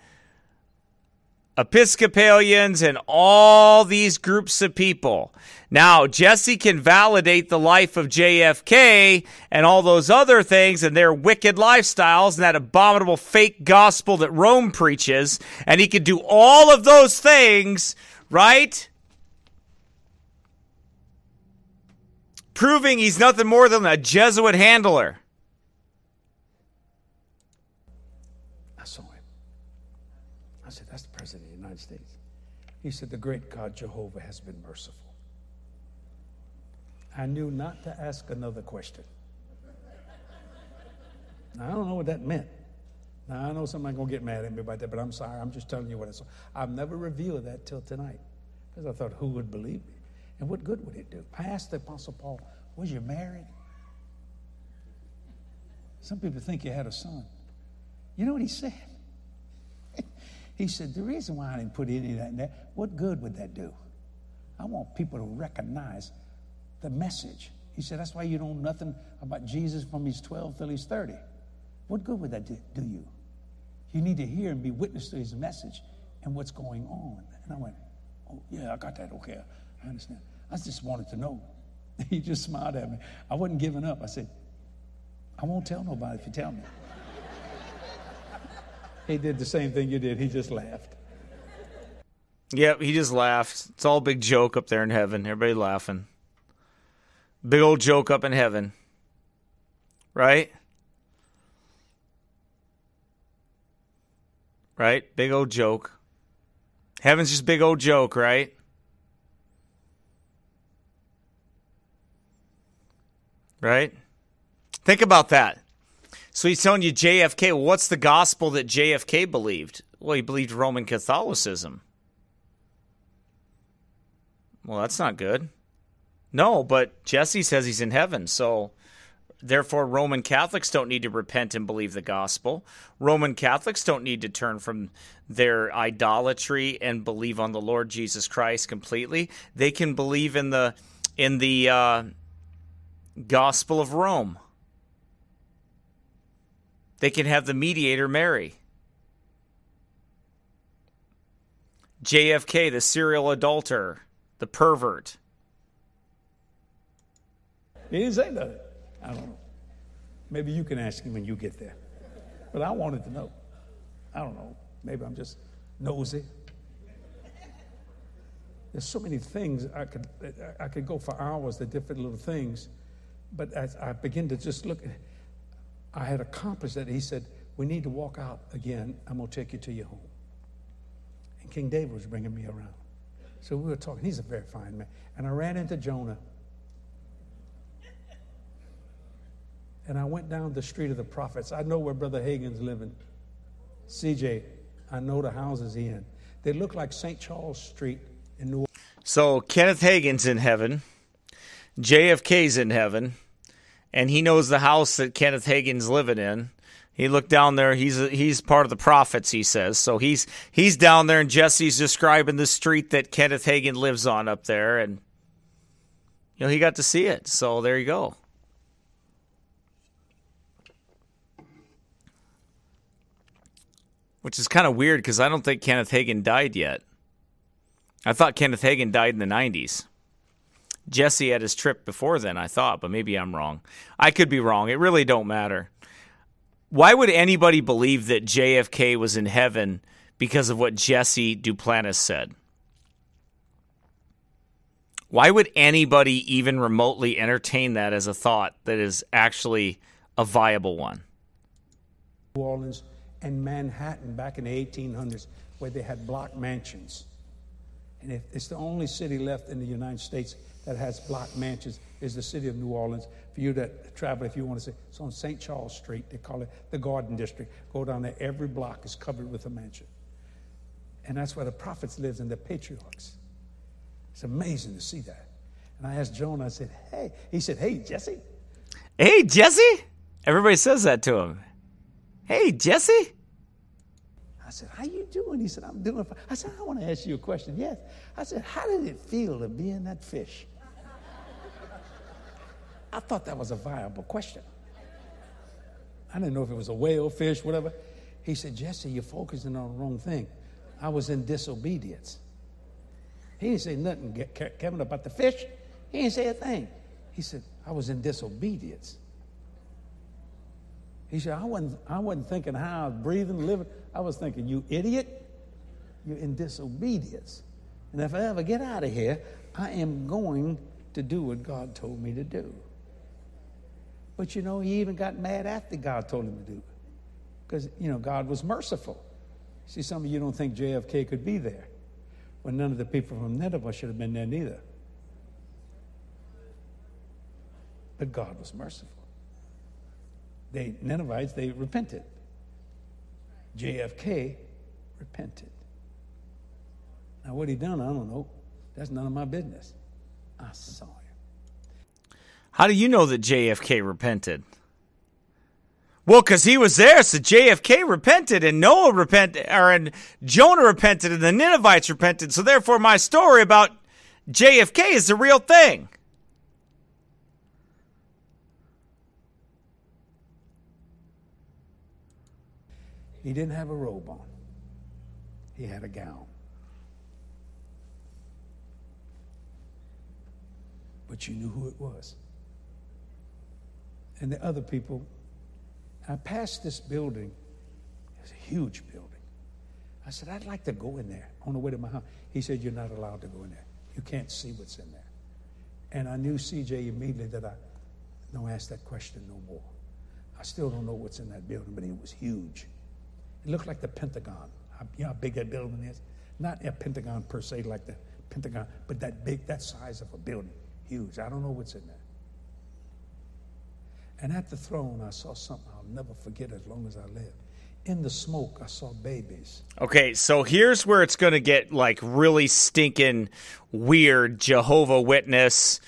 [SPEAKER 3] Episcopalians and all these groups of people. Now, Jesse can validate the life of J F K and all those other things and their wicked lifestyles and that abominable fake gospel that Rome preaches, and he can do all of those things, right? Proving he's nothing more than a Jesuit handler.
[SPEAKER 5] I saw him. I said, that's the President of the United States. He said, the great God Jehovah has been merciful. I knew not to ask another question. Now, I don't know what that meant. Now, I know somebody's going to get mad at me about that, but I'm sorry. I'm just telling you what I saw. I've never revealed that till tonight because I thought, who would believe me? And what good would it do? I asked the Apostle Paul, was you married? Some people think you had a son. You know what he said? He said, the reason why I didn't put any of that in there, what good would that do? I want people to recognize the message. He said, that's why you don't know nothing about Jesus from he's twelve till he's thirty. What good would that do, do you? You need to hear and be witness to his message and what's going on. And I went, oh, yeah, I got that. Okay, I understand. I just wanted to know. He just smiled at me. I wasn't giving up. I said, I won't tell nobody if you tell me. He did the same thing you did. He just laughed.
[SPEAKER 3] Yep, he just laughed. It's all a big joke up there in heaven. Everybody laughing. Big old joke up in heaven. Right? Right? Big old joke. Heaven's just big old joke, right? Right? Think about that. So he's telling you J F K. Well, what's the gospel that J F K believed? Well, he believed Roman Catholicism. Well, that's not good. No, but Jesse says he's in heaven, so therefore Roman Catholics don't need to repent and believe the gospel. Roman Catholics don't need to turn from their idolatry and believe on the Lord Jesus Christ completely. They can believe in the in the uh, gospel of Rome. They can have the mediator Mary. J F K, the serial adulterer, the pervert.
[SPEAKER 5] He didn't say nothing. I don't know. Maybe you can ask him when you get there. But I wanted to know. I don't know. Maybe I'm just nosy. There's so many things I could I could go for hours, the different little things. But as I begin to just look, I had accomplished that. He said, we need to walk out again. I'm going to take you to your home. And King David was bringing me around. So we were talking. He's a very fine man. And I ran into Jonah. And I went down the street of the prophets. I know where Brother Hagin's living. C J, I know the houses he in. They look like Saint Charles Street in New Orleans.
[SPEAKER 3] So Kenneth Hagin's in heaven. J F K's in heaven. And he knows the house that Kenneth Hagin's living in. He looked down there. He's a, he's part of the prophets, he says. So he's he's down there, and Jesse's describing the street that Kenneth Hagin lives on up there. And, you know, he got to see it. So there you go. Which is kind of weird because I don't think Kenneth Hagin died yet. I thought Kenneth Hagin died in the nineties. Jesse had his trip before then, I thought, but maybe I'm wrong. I could be wrong. It really don't matter. Why would anybody believe that J F K was in heaven because of what Jesse Duplantis said? Why would anybody even remotely entertain that as a thought that is actually a viable one?
[SPEAKER 5] New Orleans and Manhattan back in the eighteen hundreds where they had block mansions. And if it's the only city left in the United States that has block mansions is the city of New Orleans. For you to travel, if you want to say, it's on Saint Charles Street. They call it the Garden District. Go down there. Every block is covered with a mansion. And that's where the prophets lived and the patriarchs. It's amazing to see that. And I asked Jonah, I said, hey. He said, hey, Jesse.
[SPEAKER 3] Hey, Jesse? Everybody says that to him. Hey, Jesse?
[SPEAKER 5] I said, how you doing? He said, I'm doing fine. I said, I want to ask you a question. Yes. I said, how did it feel to be in that fish? I thought that was a viable question. I didn't know if it was a whale, fish, whatever. He said, Jesse, you're focusing on the wrong thing. I was in disobedience. He didn't say nothing, Kevin, about the fish. He didn't say a thing. He said, I was in disobedience. He said, I wasn't, I wasn't thinking how I was breathing, living. I was thinking, you idiot, you're in disobedience. And if I ever get out of here, I am going to do what God told me to do. But, you know, he even got mad after God told him to do it. Because, you know, God was merciful. See, some of you don't think J F K could be there. Well, none of the people from Nineveh should have been there neither. But God was merciful. They, Ninevites, they repented. J F K repented. Now, what he done, I don't know. That's none of my business. I saw him.
[SPEAKER 3] How do you know that J F K repented? Well, because he was there, so J F K repented, and Noah repented, or and Jonah repented, and the Ninevites repented. So therefore, my story about J F K is the real thing.
[SPEAKER 5] He didn't have a robe on. He had a gown. But you knew who it was. And the other people, I passed this building. It was a huge building. I said, I'd like to go in there on the way to my house. He said, you're not allowed to go in there. You can't see what's in there. And I knew C J immediately that I don't ask that question no more. I still don't know what's in that building, but it was huge. It looked like the Pentagon. You know how big that building is? Not a Pentagon per se like the Pentagon, but that big, that size of a building. Huge. I don't know what's in there. And at the throne, I saw something I'll never forget as long as I live. In the smoke, I saw babies.
[SPEAKER 3] Okay, so here's where it's going to get like really stinking weird. Jehovah Witness,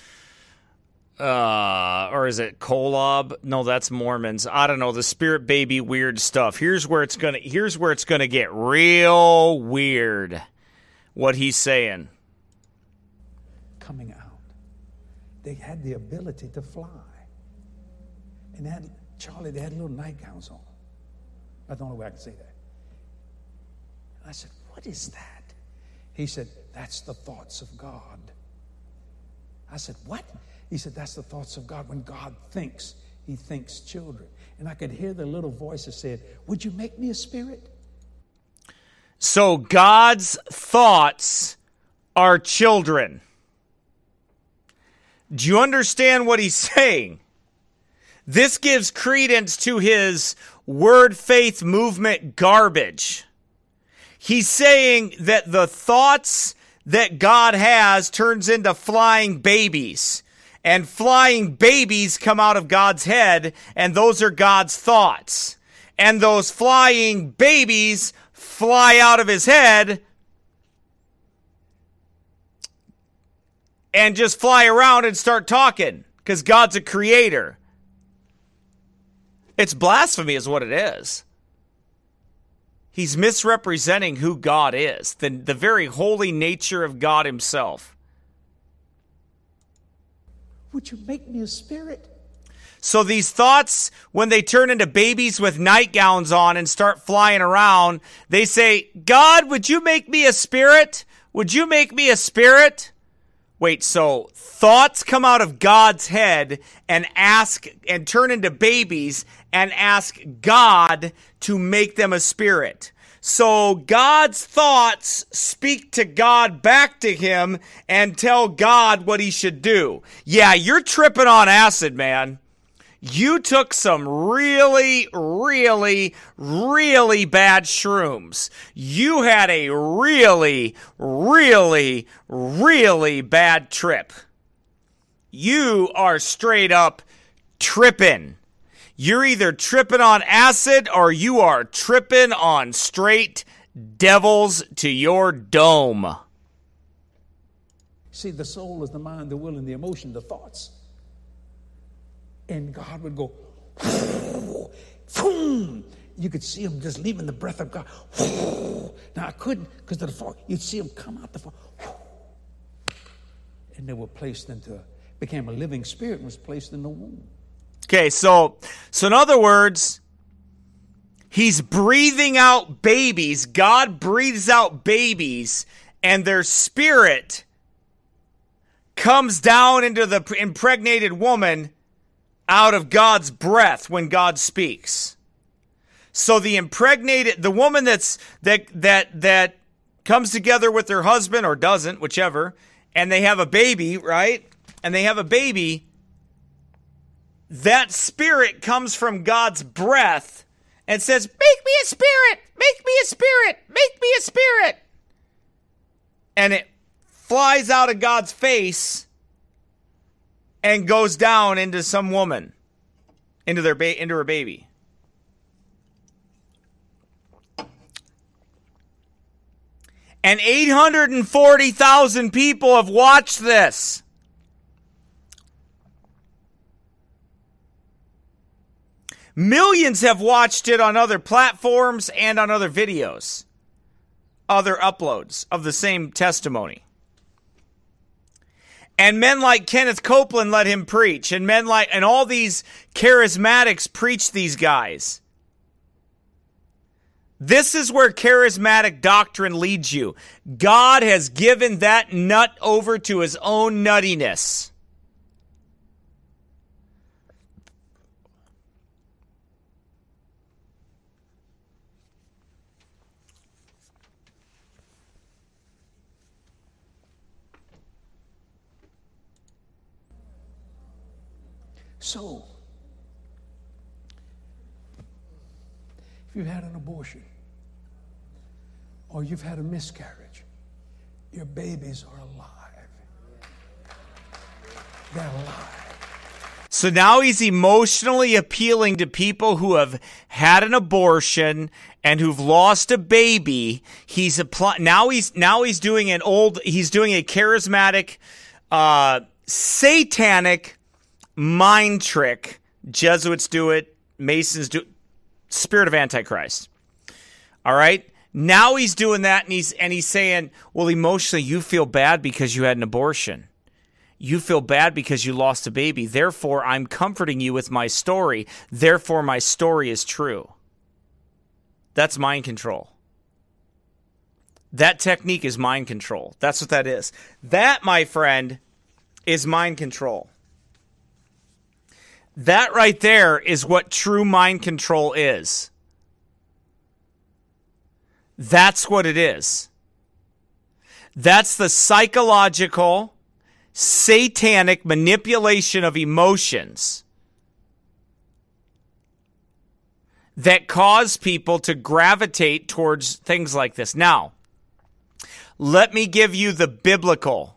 [SPEAKER 3] uh, or is it Kolob? No, that's Mormons. I don't know, the spirit baby weird stuff. Here's where it's gonna. Here's where it's gonna get real weird. What he's saying.
[SPEAKER 5] Coming out, they had the ability to fly. And they had, Charlie, they had little nightgowns on. That's the only way I can say that. And I said, what is that? He said, that's the thoughts of God. I said, what? He said, that's the thoughts of God. When God thinks, he thinks children. And I could hear the little voice that said, would you make me a spirit?
[SPEAKER 3] So God's thoughts are children. Do you understand what he's saying? This gives credence to his word faith movement garbage. He's saying that the thoughts that God has turns into flying babies. And flying babies come out of God's head, and those are God's thoughts. And those flying babies fly out of his head and just fly around and start talking, because God's a creator. It's blasphemy is what it is. He's misrepresenting who God is, the, the very holy nature of God himself.
[SPEAKER 5] Would you make me a spirit?
[SPEAKER 3] So these thoughts, when they turn into babies with nightgowns on and start flying around, they say, God, would you make me a spirit? Would you make me a spirit? Wait, so thoughts come out of God's head and ask and turn into babies and ask God to make them a spirit. So God's thoughts speak to God back to him and tell God what he should do. Yeah, you're tripping on acid, man. You took some really, really, really bad shrooms. You had a really, really, really bad trip. You are straight up tripping. You're either tripping on acid or you are tripping on straight devils to your dome.
[SPEAKER 5] See, the soul is the mind, the will, and the emotion, the thoughts. And God would go, boom, you could see them just leaving the breath of God. Now I couldn't because of the fog. You'd see them come out the fog. And they were placed into, became a living spirit and was placed in the womb.
[SPEAKER 3] Okay, so so in other words, he's breathing out babies. God breathes out babies, and their spirit comes down into the impregnated woman out of God's breath when God speaks. So the impregnated, the woman that's that that that comes together with her husband or doesn't, whichever, and they have a baby, right? And they have a baby. That spirit comes from God's breath and says, "Make me a spirit, make me a spirit, make me a spirit." And it flies out of God's face and goes down into some woman, into their ba- into her baby. And eight hundred forty thousand people have watched this. Millions have watched it on other platforms and on other videos, other uploads of the same testimony. And men like Kenneth Copeland let him preach, and men like, and all these charismatics preach these guys. This is where charismatic doctrine leads you. God has given that nut over to his own nuttiness.
[SPEAKER 5] So, if you've had an abortion or you've had a miscarriage, your babies are alive. They're alive.
[SPEAKER 3] So now he's emotionally appealing to people who have had an abortion and who've lost a baby. He's apply- now he's now he's doing an old he's doing a charismatic uh, satanic mind trick. Jesuits do it. Masons do it. Spirit of Antichrist. All right. Now he's doing that, and he's and he's saying, well, emotionally, you feel bad because you had an abortion. You feel bad because you lost a baby. Therefore, I'm comforting you with my story. Therefore, my story is true. That's mind control. That technique is mind control. That's what that is. That, my friend, is mind control. That right there is what true mind control is. That's what it is. That's the psychological, satanic manipulation of emotions that cause people to gravitate towards things like this. Now, let me give you the biblical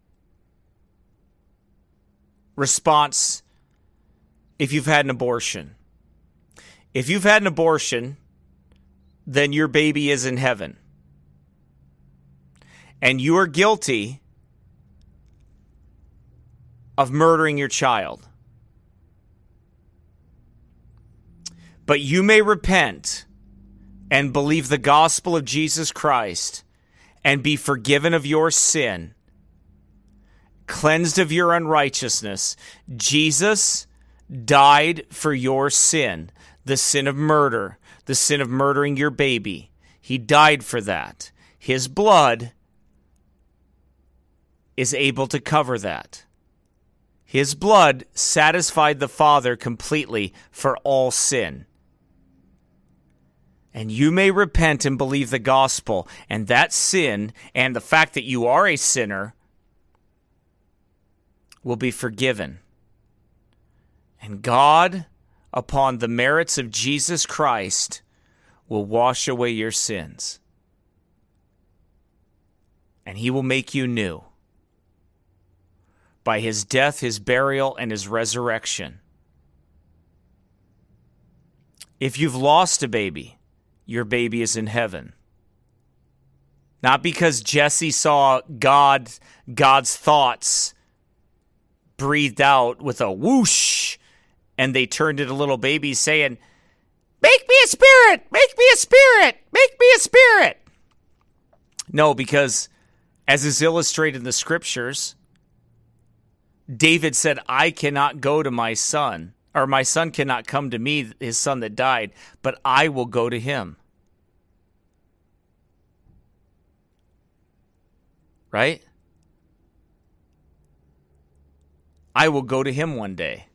[SPEAKER 3] response. If you've had an abortion, if you've had an abortion, then your baby is in heaven. And you are guilty of murdering your child. But you may repent and believe the gospel of Jesus Christ and be forgiven of your sin, cleansed of your unrighteousness. Jesus died for your sin, the sin of murder, the sin of murdering your baby. He died for that. His blood is able to cover that. His blood satisfied the Father completely for all sin. And you may repent and believe the gospel, and that sin and the fact that you are a sinner will be forgiven. And God, upon the merits of Jesus Christ, will wash away your sins. And he will make you new. By his death, his burial, and his resurrection. If you've lost a baby, your baby is in heaven. Not because Jesse saw God, God's thoughts breathed out with a whoosh, and they turned into little babies saying, Make me a spirit! Make me a spirit! Make me a spirit! No, because as is illustrated in the scriptures, David said, I cannot go to my son, or my son cannot come to me, his son that died, but I will go to him. Right? I will go to him one day.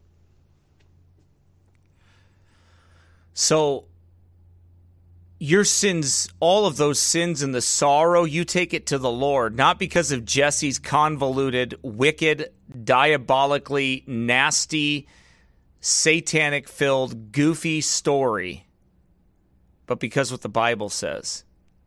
[SPEAKER 3] So, your sins, all of those sins and the sorrow, you take it to the Lord, not because of Jesse's convoluted, wicked, diabolically nasty, satanic-filled, goofy story, but because what the Bible says.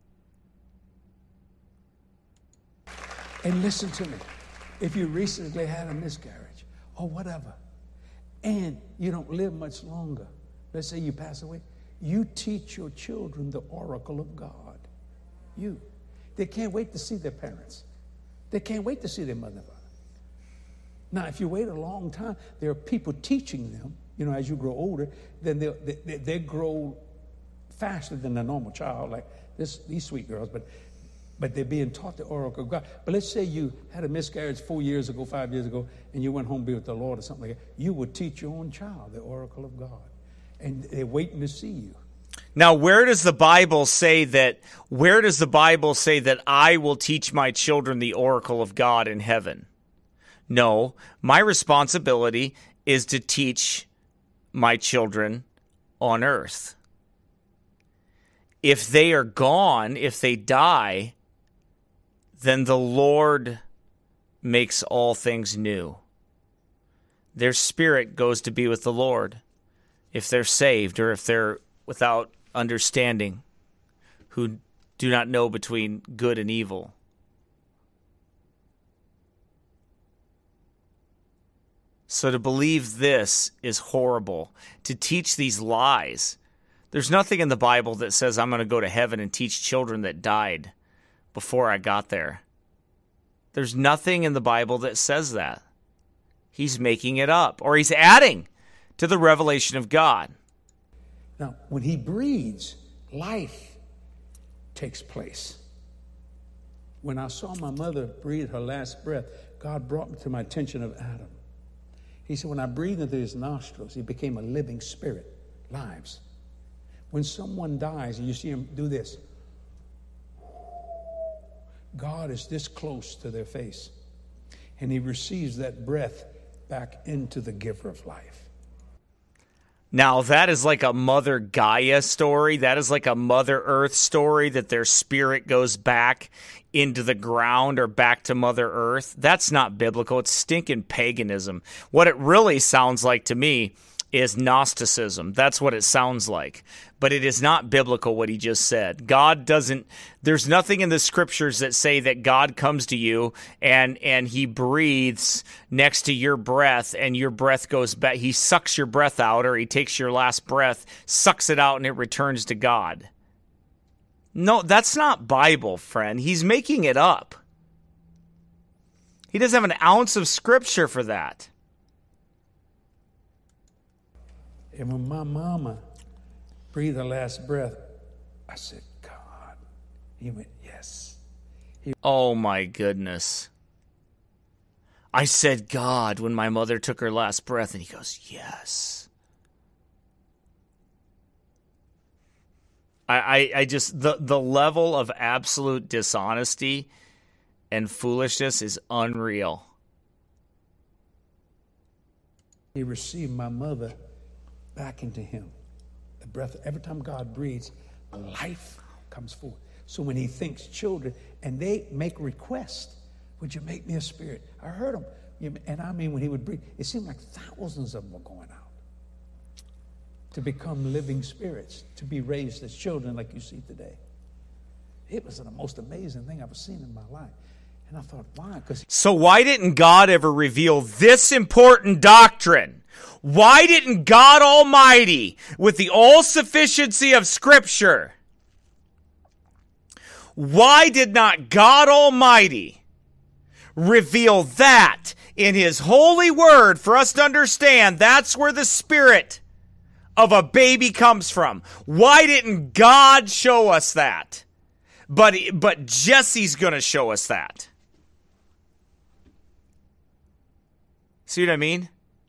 [SPEAKER 5] And listen to me. If you recently had a miscarriage or whatever, and you don't live much longer, let's say you pass away, you teach your children the oracle of God. You. They can't wait to see their parents. They can't wait to see their mother. Now, if you wait a long time, there are people teaching them, you know, as you grow older, then they, they, they grow faster than a normal child, like this, these sweet girls, but but they're being taught the oracle of God. But let's say you had a miscarriage four years ago, five years ago, and you went home to be with the Lord or something like that. You would teach your own child the oracle of God. And they're waiting to see you.
[SPEAKER 3] Now, where does the Bible say that, where does the Bible say that I will teach my children the oracle of God in heaven? No, my responsibility is to teach my children on earth. If they are gone, if they die, then the Lord makes all things new. Their spirit goes to be with the Lord. If they're saved or if they're without understanding, who do not know between good and evil. So to believe this is horrible. To teach these lies. There's nothing in the Bible that says I'm going to go to heaven and teach children that died before I got there. There's nothing in the Bible that says that. He's making it up, or he's adding to the revelation of God.
[SPEAKER 5] Now, when he breathes, life takes place. When I saw my mother breathe her last breath, God brought me to my attention of Adam. He said, when I breathed into his nostrils, he became a living spirit, lives. When someone dies and you see him do this, God is this close to their face, and he receives that breath back into the giver of life.
[SPEAKER 3] Now, that is like a Mother Gaia story. That is like a Mother Earth story, that their spirit goes back into the ground or back to Mother Earth. That's not biblical. It's stinking paganism. What it really sounds like to me is Gnosticism. That's what it sounds like. But it is not biblical what he just said. God doesn't, there's nothing in the scriptures that say that God comes to you and, and he breathes next to your breath and your breath goes back. He sucks your breath out, or he takes your last breath, sucks it out, and it returns to God. No, that's not Bible, friend. He's making it up. He doesn't have an ounce of scripture for that.
[SPEAKER 5] And when my mama breathed her last breath, I said, God. He went, yes. He-
[SPEAKER 3] oh, my goodness. I said, God, when my mother took her last breath, and he goes, yes. I, I, I just, the, the level of absolute dishonesty and foolishness is unreal.
[SPEAKER 5] He received my mother back into him. The breath, every time God breathes, life comes forth. So when he thinks children, and they make requests, would you make me a spirit? I heard him. And I mean, when he would breathe, it seemed like thousands of them were going out to become living spirits, to be raised as children like you see today. It was the most amazing thing I've ever seen in my life. And I thought, why? Because
[SPEAKER 3] So why didn't God ever reveal this important doctrine? Why didn't God Almighty, with the all-sufficiency of Scripture, why did not God Almighty reveal that in His holy word for us to understand? That's where the Spirit of a baby comes from. Why didn't God show us that? But, but Jesse's going to show us that. See what I mean?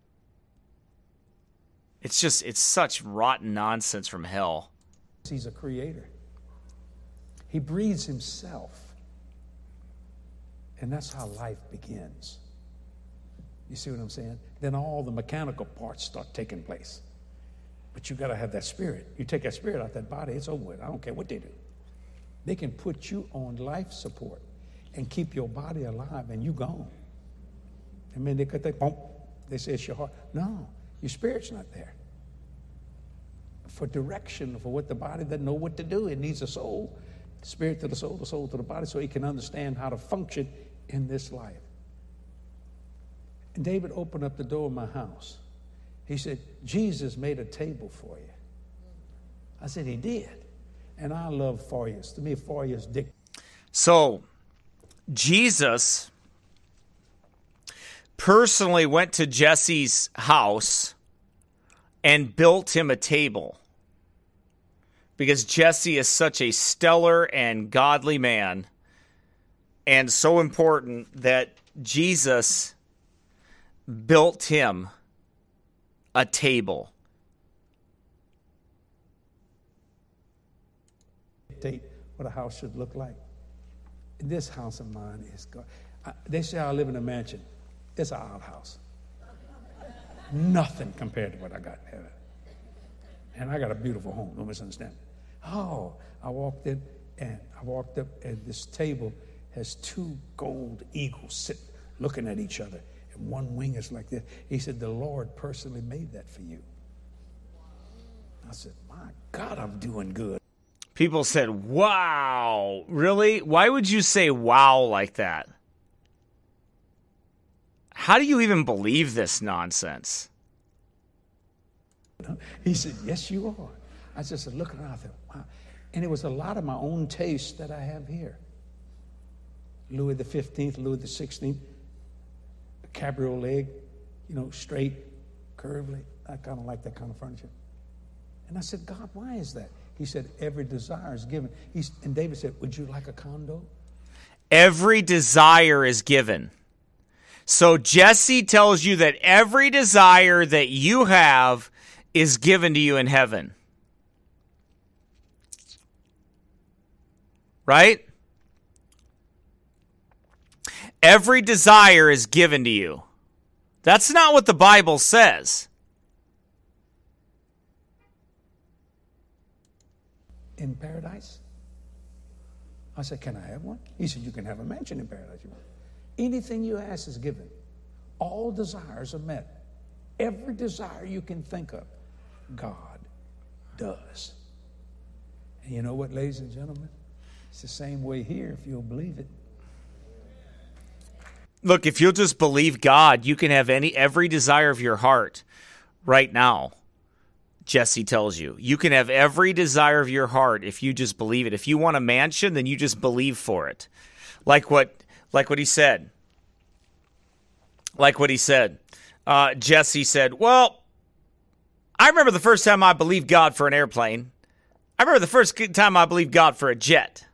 [SPEAKER 3] It's just, it's such rotten nonsense from hell.
[SPEAKER 5] He's a creator. He breathes himself. And that's how life begins. You see what I'm saying? Then all the mechanical parts start taking place. But you got to have that spirit. You take that spirit out that body, it's over with. I don't care what they do. They can put you on life support and keep your body alive, and you gone. I mean, they could they bump. They say it's your heart. No, your spirit's not there. For direction, for what the body doesn't know what to do, it needs a soul. The spirit to the soul, the soul to the body, so he can understand how to function in this life. And David opened up the door of my house. He said, Jesus made a table for you. I said, he did. And I love foyers. To me, foyers dick.
[SPEAKER 3] So, Jesus personally went to Jesse's house and built him a table. Because Jesse is such a stellar and godly man, and so important that Jesus built him a table.
[SPEAKER 5] Dictate what a house should look like. This house of mine is God. I, they say I live in a mansion. It's an outhouse. Nothing compared to what I got in heaven. And I got a beautiful home. Don't misunderstand. Oh, I walked in, and I walked up, and this table has two gold eagles sitting, looking at each other, and one wing is like this. He said, the Lord personally made that for you. I said, my God, I'm doing good.
[SPEAKER 3] People said, wow, really? Why would you say wow like that? How do you even believe this nonsense?
[SPEAKER 5] He said, yes, you are. I just said, look around, I thought, wow. And it was a lot of my own taste that I have here. Louis the fifteenth, Louis the sixteenth, cabriolet, you know, straight, curvy. I kind of like that kind of furniture. And I said, God, why is that? He said, every desire is given. He's, and David said, would you like a condo?
[SPEAKER 3] Every desire is given. So Jesse tells you that every desire that you have is given to you in heaven. Right? Every desire is given to you. That's not what the Bible says.
[SPEAKER 5] In paradise? I said, can I have one? He said, you can have a mansion in paradise. Anything you ask is given. All desires are met. Every desire you can think of, God does. And you know what, ladies and gentlemen? It's the same way here if you'll believe it.
[SPEAKER 3] Look, if you'll just believe God, you can have any every desire of your heart right now. Jesse tells you. You can have every desire of your heart if you just believe it. If you want a mansion, then you just believe for it. Like what like what he said. Like what he said. Uh, Jesse said, well, I remember the first time I believed God for an airplane. I remember the first time I believed God for a jet.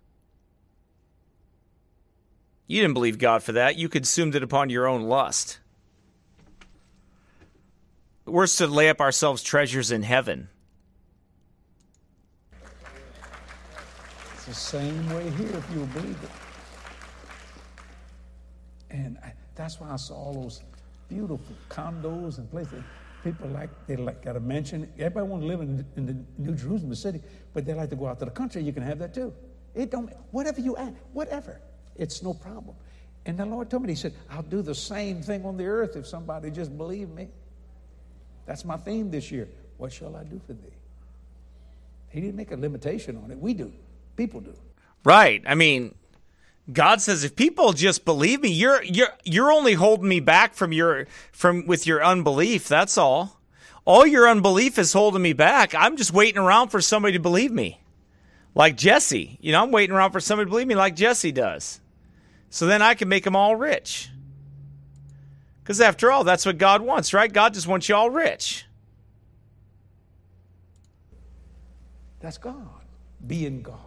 [SPEAKER 3] You didn't believe God for that. You consumed it upon your own lust. We're to lay up ourselves treasures in heaven.
[SPEAKER 5] It's the same way here if you'll believe it. And I, that's why I saw all those beautiful condos and places. People like, they like got a mansion. Everybody want to live in, in the New Jerusalem, the city, but they like to go out to the country. You can have that too. It don't, whatever you add, whatever. It's no problem. And the Lord told me, he said, I'll do the same thing on the earth if somebody just believe me. That's my theme this year. What shall I do for thee? He didn't make a limitation on it. We do. People do.
[SPEAKER 3] Right. I mean, God says, if people just believe me, you're you're you're only holding me back from your from with your unbelief. That's all. All your unbelief is holding me back. I'm just waiting around for somebody to believe me. Like Jesse. You know, I'm waiting around for somebody to believe me like Jesse does. So then I can make them all rich. Because after all, that's what God wants, right? God just wants you all rich.
[SPEAKER 5] That's God, being God.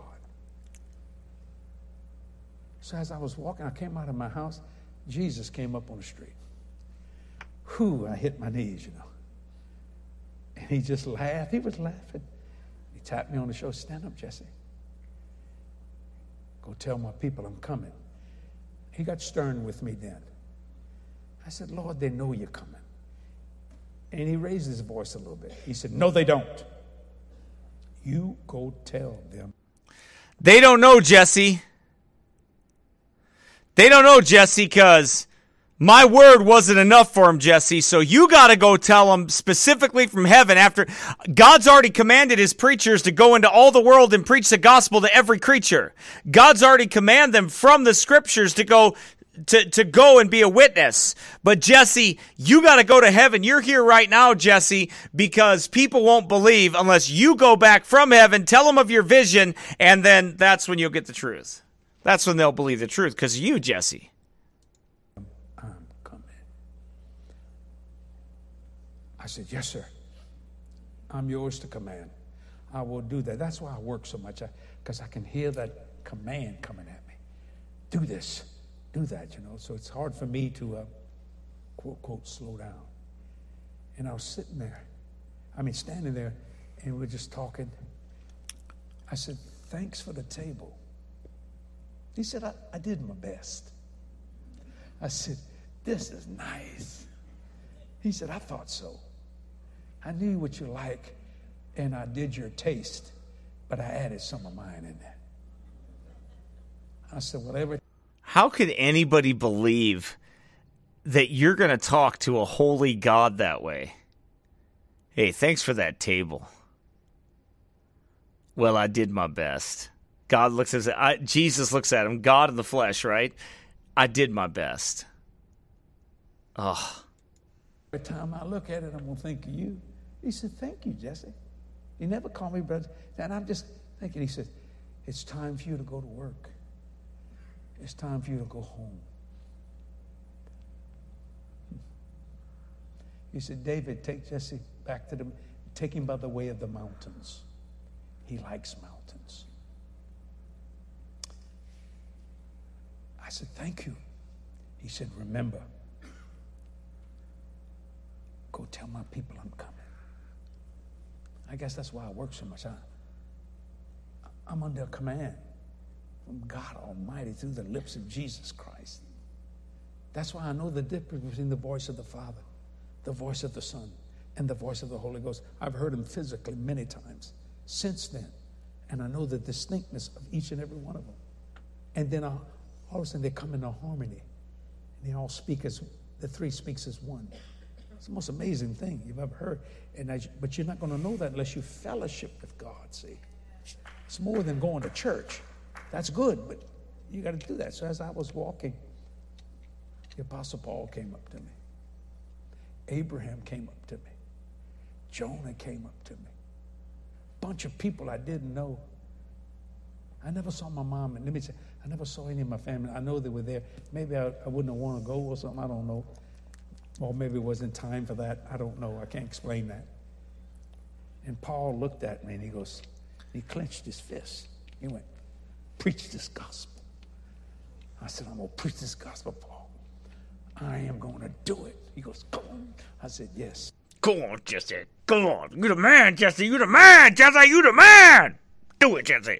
[SPEAKER 5] So as I was walking, I came out of my house, Jesus came up on the street. Whew, I hit my knees, you know. And he just laughed. He was laughing. He tapped me on the shoulder. Stand up, Jesse. Go tell my people I'm coming. He got stern with me then. I said, Lord, they know you're coming. And he raised his voice a little bit. He said, no, they don't. You go tell them.
[SPEAKER 3] They don't know, Jesse. They don't know, Jesse, because my word wasn't enough for him, Jesse. So you got to go tell them specifically from heaven after God's already commanded his preachers to go into all the world and preach the gospel to every creature. God's already commanded them from the scriptures to go to, to go and be a witness. But Jesse, you got to go to heaven. You're here right now, Jesse, because people won't believe unless you go back from heaven, tell them of your vision, and then that's when you'll get the truth. That's when they'll believe the truth because of you, Jesse.
[SPEAKER 5] I'm coming. I said, yes, sir. I'm yours to command. I will do that. That's why I work so much, because I, I can hear that command coming at me. Do this. Do that, you know. So it's hard for me to, uh, quote, quote, slow down. And I was sitting there. I mean, standing there, and we're just talking. I said, thanks for the table. He said, I, I did my best. I said, this is nice. He said, I thought so. I knew what you like, and I did your taste, but I added some of mine in there. I said, whatever.
[SPEAKER 3] How could anybody believe that you're going to talk to a holy God that way? Hey, thanks for that table. Well, I did my best. God looks at I, Jesus looks at him, God in the flesh, right? I did my best. Oh.
[SPEAKER 5] Every time I look at it, I'm going to think of you. He said, thank you, Jesse. He never called me brother. And I'm just thinking, he said, it's time for you to go to work. It's time for you to go home. He said, David, take Jesse back to the, take him by the way of the mountains. He likes mountains. I said, thank you. He said, remember, go tell my people I'm coming. I guess that's why I work so much. I, I'm under a command from God Almighty through the lips of Jesus Christ. That's why I know the difference between the voice of the Father, the voice of the Son, and the voice of the Holy Ghost. I've heard him physically many times since then, and I know the distinctness of each and every one of them. And then I'll, all of a sudden they come into harmony, and they all speak as, the three speaks as one. It's the most amazing thing you've ever heard. And I, but you're not going to know that unless you fellowship with God, see. It's more than going to church. That's good, but you got to do that. So as I was walking, the Apostle Paul came up to me. Abraham came up to me. Jonah came up to me. Bunch of people I didn't know. I never saw my mom, and let me say, I never saw any of my family. I know they were there. Maybe I, I wouldn't have wanted to go or something. I don't know. Or maybe it wasn't time for that. I don't know. I can't explain that. And Paul looked at me and he goes, he clenched his fist. He went, preach this gospel. I said, I'm going to preach this gospel, Paul. I am going to do it. He goes, go on. I said, yes.
[SPEAKER 3] Go on, Jesse. Go on. You the man, Jesse. You the man, Jesse. You the man. Do it, Jesse.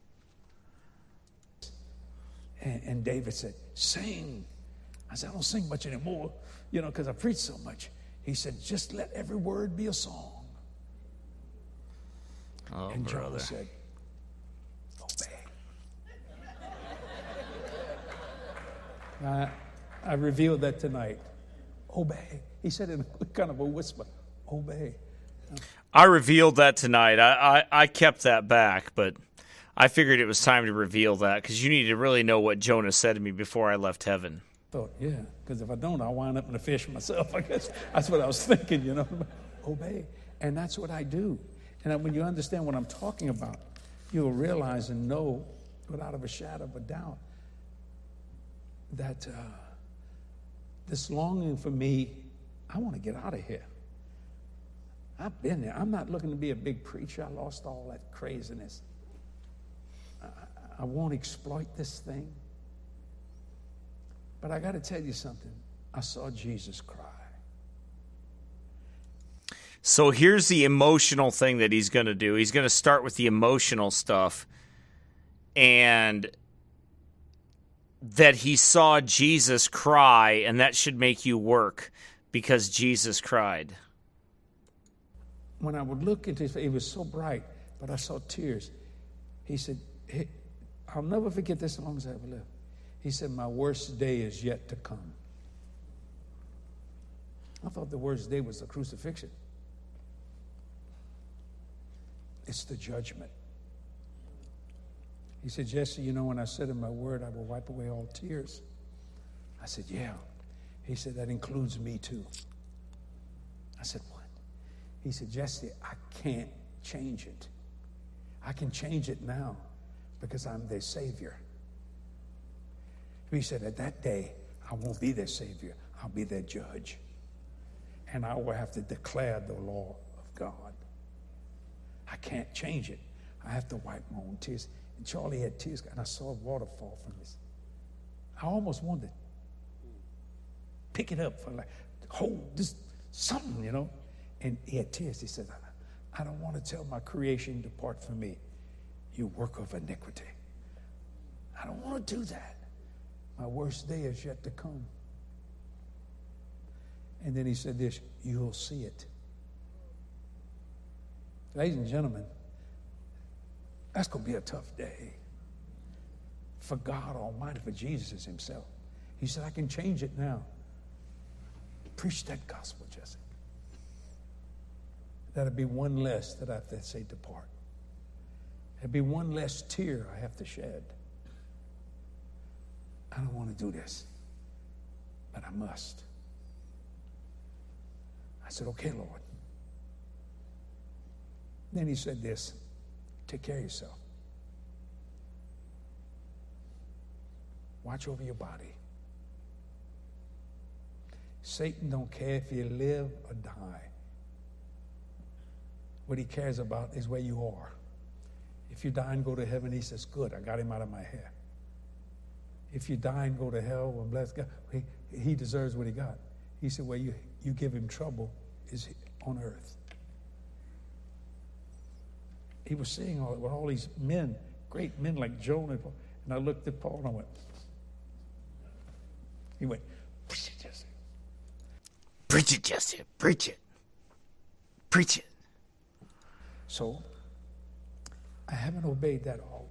[SPEAKER 5] And, and David said, sing. I said, I don't sing much anymore, you know, because I preach so much. He said, just let every word be a song.
[SPEAKER 3] Oh,
[SPEAKER 5] and Jonah
[SPEAKER 3] brother.
[SPEAKER 5] said, obey. I, I revealed that tonight. Obey. He said in a kind of a whisper, obey.
[SPEAKER 3] I revealed that tonight. I, I, I kept that back, but I figured it was time to reveal that because you need to really know what Jonah said to me before I left heaven.
[SPEAKER 5] I thought, yeah, because if I don't, I'll wind up in a fish myself. I guess that's what I was thinking, you know. Obey. And that's what I do. And when you understand what I'm talking about, you'll realize and know without a shadow of a doubt that uh, this longing for me, I want to get out of here. I've been there. I'm not looking to be a big preacher. I lost all that craziness. I, I won't exploit this thing. But I got to tell you something. I saw Jesus cry.
[SPEAKER 3] So here's the emotional thing that he's going to do. He's going to start with the emotional stuff. And that he saw Jesus cry, and that should make you work because Jesus cried.
[SPEAKER 5] When I would look into his face, it was so bright, but I saw tears. He said, hey, I'll never forget this as long as I ever live. He said, my worst day is yet to come. I thought the worst day was the crucifixion. It's the judgment. He said, Jesse, you know, when I said in my word, I will wipe away all tears. I said, yeah. He said, that includes me too. I said, what? He said, Jesse, I can't change it. I can change it now because I'm their Savior. He said, at that day, I won't be their Savior. I'll be their judge. And I will have to declare the law of God. I can't change it. I have to wipe my own tears. And Charlie had tears, and I saw water fall from his. I almost wanted to pick it up for like, hold this, something, you know. And he had tears. He said, I, I don't want to tell my creation, depart from me, you work of iniquity. I don't want to do that. My worst day is yet to come. And then he said this, you'll see it. Ladies and gentlemen, that's going to be a tough day for God Almighty, for Jesus himself. He said, I can change it now. Preach that gospel, Jesse. That'll be one less that I have to say depart. There'll be one less tear I have to shed. I don't want to do this, but I must. I said, okay, Lord. Then he said this, take care of yourself. Watch over your body. Satan don't care if you live or die. What he cares about is where you are. If you die and go to heaven, he says, good, I got him out of my hair. If you die and go to hell, well, bless God, he, he deserves what he got. He said, well, you, you give him trouble is on earth. He was seeing all, with all these men, great men like Jonah, and I looked at Paul and I went, he went, preach it, Jesse.
[SPEAKER 3] Preach it, Jesse. Preach it. Preach it.
[SPEAKER 5] So, I haven't obeyed that all.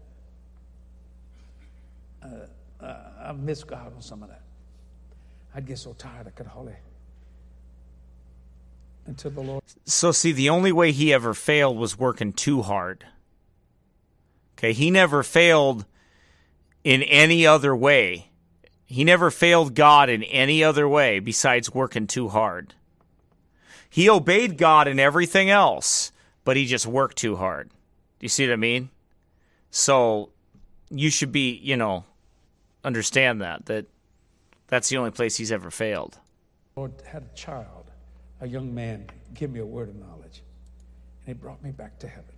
[SPEAKER 5] Uh, uh, I missed God on some of that. I'd get so tired I could hardly. Until the Lord.
[SPEAKER 3] So see, the only way he ever failed was working too hard. Okay, he never failed in any other way. He never failed God in any other way besides working too hard. He obeyed God in everything else, but he just worked too hard. Do you see what I mean? So you should be, you know, understand that, that that's the only place he's ever failed.
[SPEAKER 5] The Lord had a child, a young man, give me a word of knowledge. And he brought me back to heaven.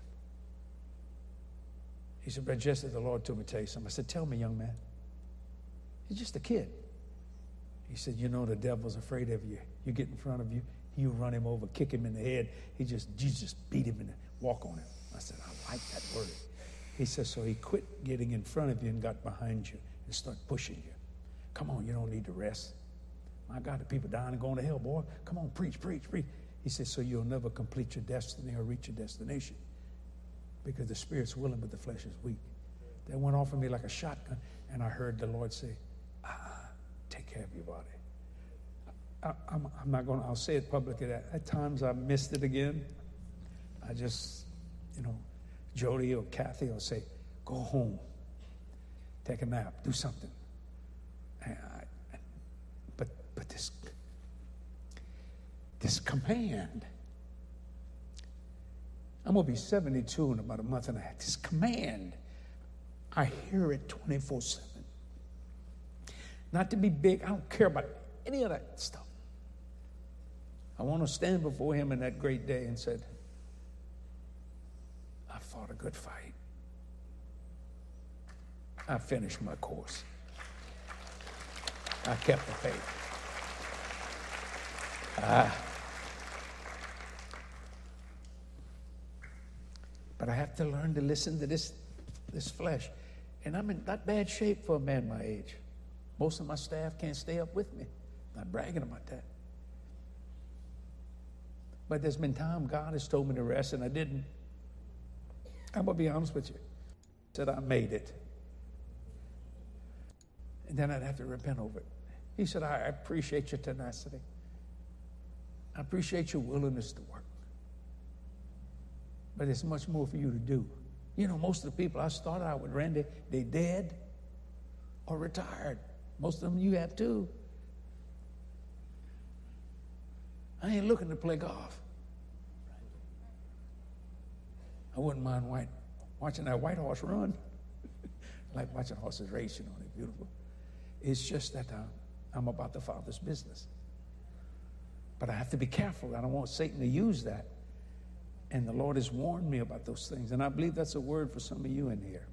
[SPEAKER 5] He said, Brother Jesse, the Lord told me to tell you something. I said, tell me, young man. He's just a kid. He said, you know, the devil's afraid of you. You get in front of you, you run him over, kick him in the head. He just, you just beat him and walk on him. I said, I like that word. He said, so he quit getting in front of you and got behind you and started pushing you. Come on, you don't need to rest. My God, the people dying and going to hell, boy. Come on, preach, preach, preach. He said, so you'll never complete your destiny or reach your destination because the spirit's willing, but the flesh is weak. That went off of me like a shotgun, and I heard the Lord say, ah, take care of your body. I, I'm, I'm not going to, I'll say it publicly. At, at times I missed it again. I just, you know, Jody or Kathy will say, go home, take a nap, do something. And I, but but this, this command, I'm going to be seventy-two in about a month and a half. This command, I hear it twenty-four seven. Not to be big, I don't care about any of that stuff. I want to stand before him in that great day and said, I fought a good fight. I finished my course. I kept the faith. Ah. But I have to learn to listen to this, this flesh. And I'm in not bad shape for a man my age. Most of my staff can't stay up with me. Not bragging about that. But there's been time God has told me to rest, and I didn't. I'm going to be honest with you. I said, I made it. And then I'd have to repent over it. He said, I appreciate your tenacity. I appreciate your willingness to work. But there's much more for you to do. You know, most of the people I started out with, Randy, they dead or retired. Most of them you have too. I ain't looking to play golf. I wouldn't mind white, watching that white horse run. I like watching horses race, you know, they're beautiful. It's just that uh, I'm about the Father's business. But I have to be careful. I don't want Satan to use that. And the Lord has warned me about those things. And I believe that's a word for some of you in here.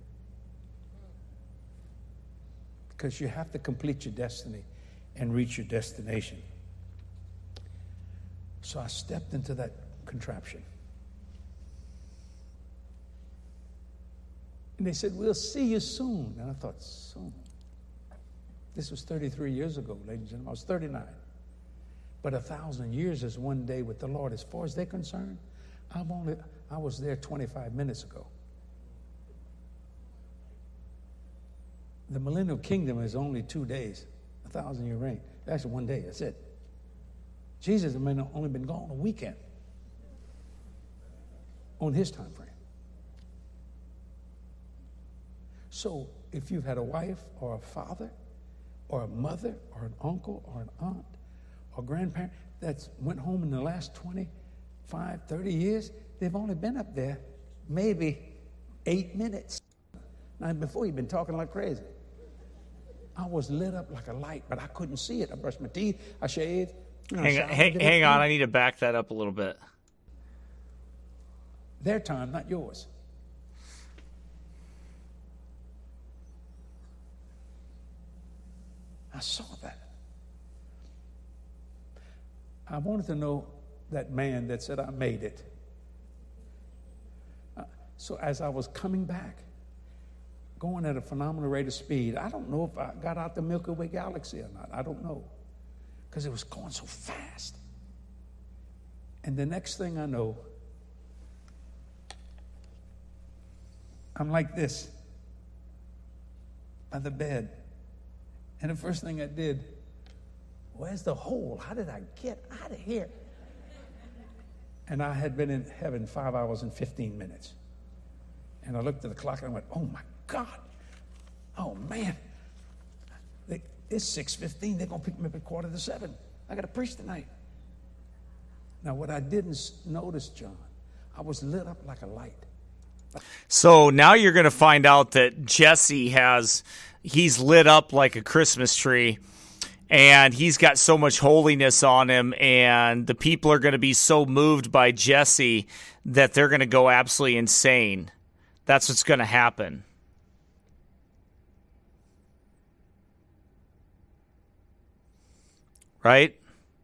[SPEAKER 5] Because you have to complete your destiny and reach your destination. So I stepped into that contraption. And they said, we'll see you soon. And I thought, soon? This was thirty-three years ago, ladies and gentlemen. I was thirty-nine. But a thousand years is one day with the Lord. As far as they're concerned, I'm only, I was there twenty-five minutes ago. The millennial kingdom is only two days, a thousand year reign. That's one day, that's it. Jesus may have only been gone a weekend on his time frame. So if you've had a wife or a father or a mother or an uncle or an aunt or grandparent that's went home in the last twenty-five, thirty years, they've only been up there maybe eight minutes. Now, before you've been talking like crazy. I was lit up like a light, but I couldn't see it. I brushed my teeth, I shaved. You know,
[SPEAKER 3] hang
[SPEAKER 5] showered,
[SPEAKER 3] hang, hang on, I need to back that up a little bit.
[SPEAKER 5] Their time, not yours. I saw that. I wanted to know that man that said, I made it. Uh, so as I was coming back, going at a phenomenal rate of speed, I don't know if I got out the Milky Way galaxy or not. I don't know. Because it was going so fast. And the next thing I know, I'm like this by the bed. And the first thing I did, where's the hole? How did I get out of here? And I had been in heaven five hours and fifteen minutes. And I looked at the clock and I went, oh my God. Oh man. They, it's six fifteen. They're going to pick me up at quarter to seven. I got to preach tonight. Now, what I didn't notice, John, I was lit up like a light.
[SPEAKER 3] So now you're going to find out that Jesse has, he's lit up like a Christmas tree, and he's got so much holiness on him, and the people are going to be so moved by Jesse that they're going to go absolutely insane. That's what's going to happen. Right?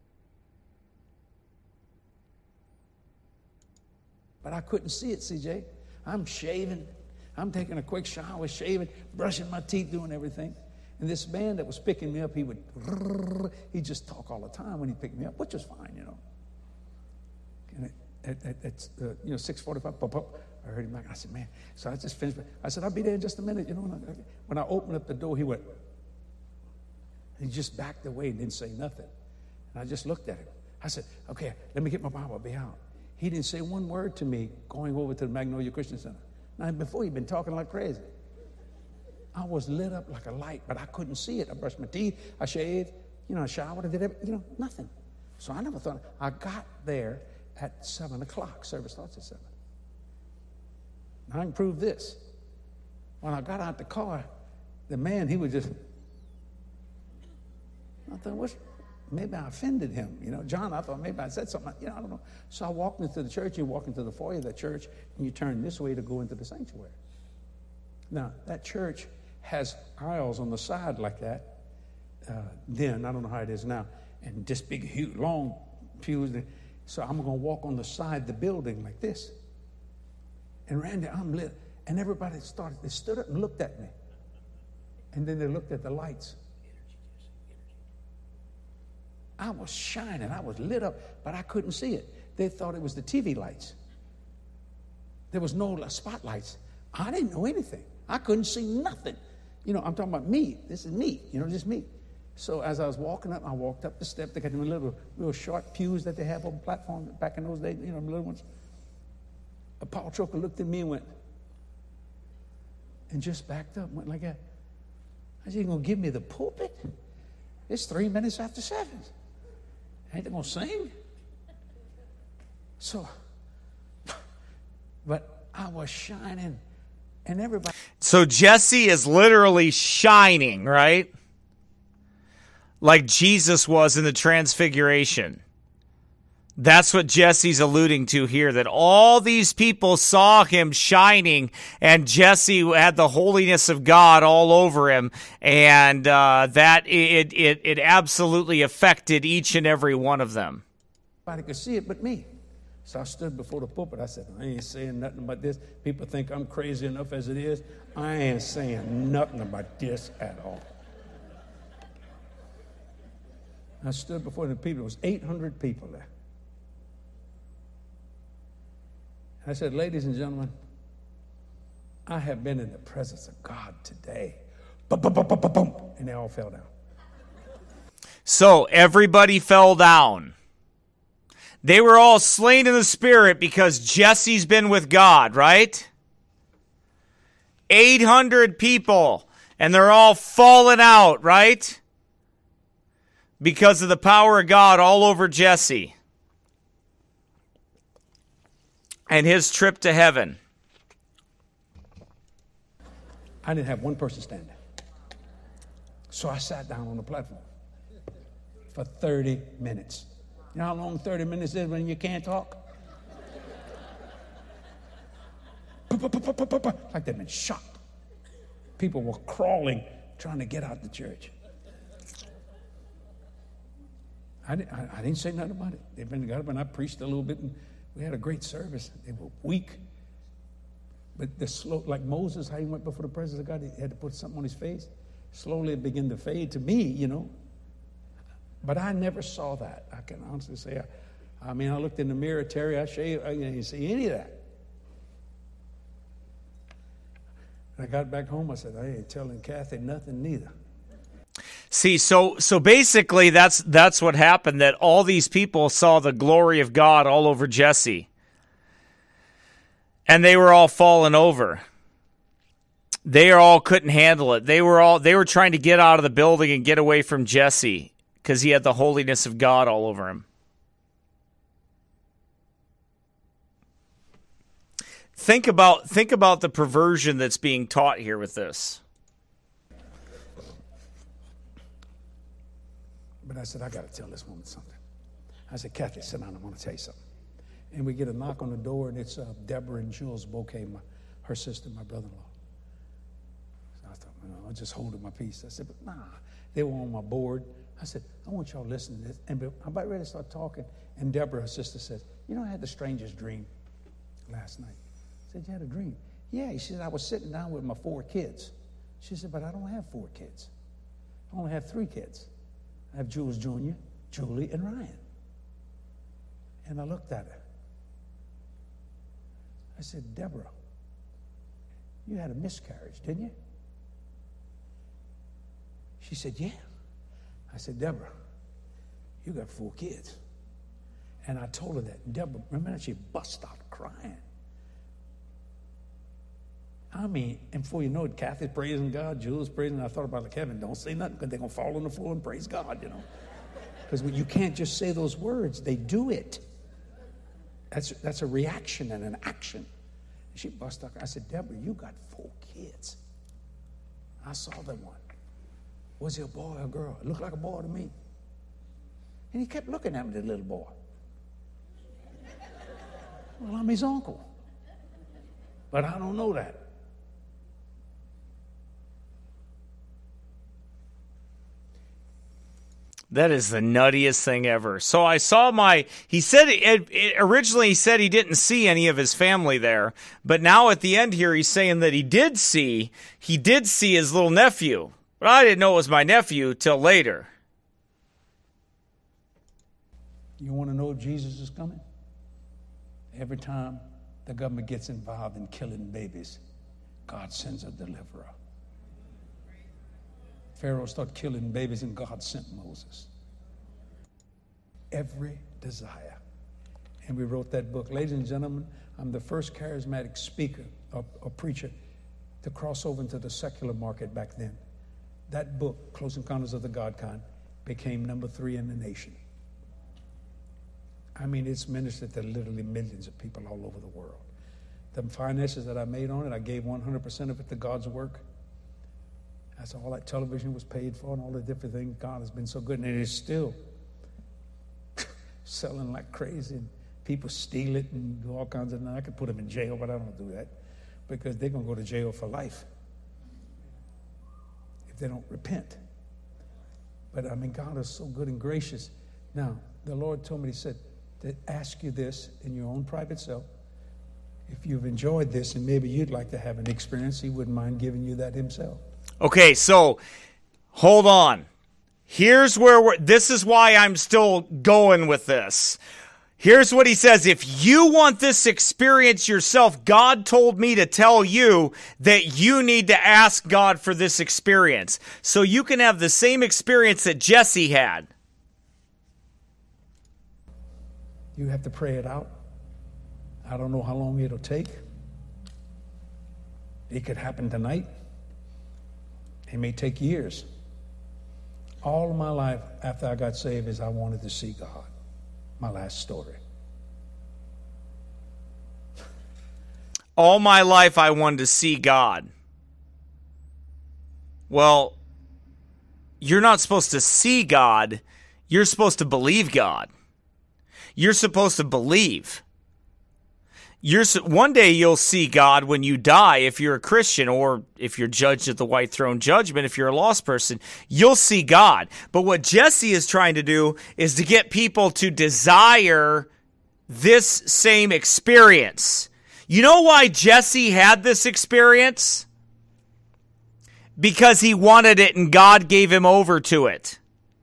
[SPEAKER 5] But I couldn't see it, C J. I'm shaving. I'm taking a quick shower, shaving, brushing my teeth, doing everything. And this man that was picking me up, he would, he'd just talk all the time when he picked me up, which was fine, you know. And at, at, at uh, you know, six forty-five, pop, pop, I heard him back. I said, man. So I just finished. I said, I'll be there in just a minute, you know. When I, when I opened up the door, he went, he just backed away and didn't say nothing. And I just looked at him. I said, okay, let me get my Bible, I'll be out. He didn't say one word to me going over to the Magnolia Christian Center. Now, before he'd been talking like crazy. I was lit up like a light, but I couldn't see it. I brushed my teeth, I shaved, you know, I showered, I did everything, you know, nothing. So I never thought, I got there at seven o'clock. Service starts at seven. Now I can prove this. When I got out the car, the man, he was just, I thought, what's, maybe I offended him. You know, John, I thought maybe I said something. You know, I don't know. So I walked into the church. You walk into the foyer of the church, and you turn this way to go into the sanctuary. Now, that church has aisles on the side like that. Uh, then, I don't know how it is now. And this big, huge, long pews. So I'm going to walk on the side of the building like this. And Randy, I'm lit. And everybody started, they stood up and looked at me. And then they looked at the lights. I was shining. I was lit up, but I couldn't see it. They thought it was the T V lights. There was no spotlights. I didn't know anything. I couldn't see nothing. You know, I'm talking about me. This is me. You know, just me. So as I was walking up, I walked up the step. They got them little, little short pews that they have on the platform back in those days, you know, the little ones. A Paul Choker looked at me and went, and just backed up and went like that. I said, you going to give me the pulpit? It's three minutes after seven. Ain't they going to sing? So, but I was shining, and everybody.
[SPEAKER 3] So Jesse is literally shining, right? Like Jesus was in the Transfiguration. That's what Jesse's alluding to here, that all these people saw him shining, and Jesse had the holiness of God all over him, and uh, that it, it it absolutely affected each and every one of them.
[SPEAKER 5] Nobody could see it but me. So I stood before the pulpit. I said, I ain't saying nothing about this. People think I'm crazy enough as it is. I ain't saying nothing about this at all. I stood before the people. There was eight hundred people there. I said, ladies and gentlemen, I have been in the presence of God today. Boom, boom, boom, boom, boom, boom. And they all fell down.
[SPEAKER 3] So everybody fell down. They were all slain in the spirit because Jesse's been with God, right? eight hundred people, and they're all falling out, right? Because of the power of God all over Jesse and his trip to heaven.
[SPEAKER 5] I didn't have one person standing. So I sat down on the platform for thirty minutes. You know how long thirty minutes is when you can't talk? Like they've been shot. People were crawling, trying to get out the church. I didn't, I, I didn't say nothing about it. They've been got up and I preached a little bit, and we had a great service. They were weak, but the slow, like Moses, how he went before the presence of God, he had to put something on his face. Slowly it began to fade to me, you know. But I never saw that. I can honestly say. I, I mean, I looked in the mirror, Terry. I shaved. I didn't see any of that. And I got back home. I said, I ain't telling Kathy nothing neither.
[SPEAKER 3] See, so so basically that's that's what happened, that all these people saw the glory of God all over Jesse. And they were all falling over. They all couldn't handle it. They were all they were trying to get out of the building and get away from Jesse because he had the holiness of God all over him. Think about think about the perversion that's being taught here with this.
[SPEAKER 5] But I said, I got to tell this woman something. I said, Kathy, sit down. I want to tell you something. And we get a knock on the door, and it's uh, Deborah and Jules Bouquet, my, her sister, my brother-in-law. So I thought, you know, I'll just hold my peace. I said, but nah. They were on my board. I said, I want y'all to listen to this. And I'm about ready to start talking. And Deborah, her sister, says, you know, I had the strangest dream last night. I said, you had a dream? Yeah. She said, I was sitting down with my four kids. She said, but I don't have four kids. I only have three kids. I have Jules Junior, Julie, and Ryan. And I looked at her. I said, Deborah, you had a miscarriage, didn't you? She said, yeah. I said, Deborah, you got four kids. And I told her that. And Deborah, remember, she bust out crying. I mean, and before you know it, Kathy's praising God, Jules praising, and I thought about, like, Kevin, don't say nothing because they're going to fall on the floor and praise God, you know. Because you can't just say those words. They do it. That's, that's a reaction and an action. And she bust out. I said, Deborah, you got four kids. I saw that one. Was he a boy or a girl? It looked like a boy to me. And he kept looking at me, the little boy. Well, I'm his uncle. But I don't know that.
[SPEAKER 3] That is the nuttiest thing ever. So I saw my, he said, it, it, originally he said he didn't see any of his family there, but now at the end here he's saying that he did see, he did see his little nephew. But I didn't know it was my nephew till later.
[SPEAKER 5] You want to know if Jesus is coming? Every time the government gets involved in killing babies, God sends a deliverer. Pharaoh started killing babies and God sent Moses. Every desire. And we wrote that book. Ladies and gentlemen, I'm the first charismatic speaker or, or preacher to cross over into the secular market back then. That book, Close Encounters of the God Kind, became number three in the nation. I mean, it's ministered to literally millions of people all over the world. The finances that I made on it, I gave one hundred percent of it to God's work. That's all that television was paid for and all the different things. God has been so good, and it is still selling like crazy. And people steal it and do all kinds of things. I could put them in jail, but I don't do that because they're going to go to jail for life if they don't repent. But, I mean, God is so good and gracious. Now, the Lord told me, he said, to ask you this in your own private self. If you've enjoyed this and maybe you'd like to have an experience, he wouldn't mind giving you that himself.
[SPEAKER 3] Okay, so hold on. Here's where we're, this is why I'm still going with this. Here's what he says. If you want this experience yourself, God told me to tell you that you need to ask God for this experience so you can have the same experience that Jesse had.
[SPEAKER 5] You have to pray it out. I don't know how long it'll take. It could happen tonight. It may take years. All of my life after I got saved is I wanted to see God. My last story.
[SPEAKER 3] All my life I wanted to see God. Well, you're not supposed to see God. You're supposed to believe God. You're supposed to believe. You're one day you'll see God when you die if you're a Christian, or if you're judged at the white throne judgment, if you're a lost person, you'll see God. But what Jesse is trying to do is to get people to desire this same experience. You know why Jesse had this experience? Because he wanted it and God gave him over to it.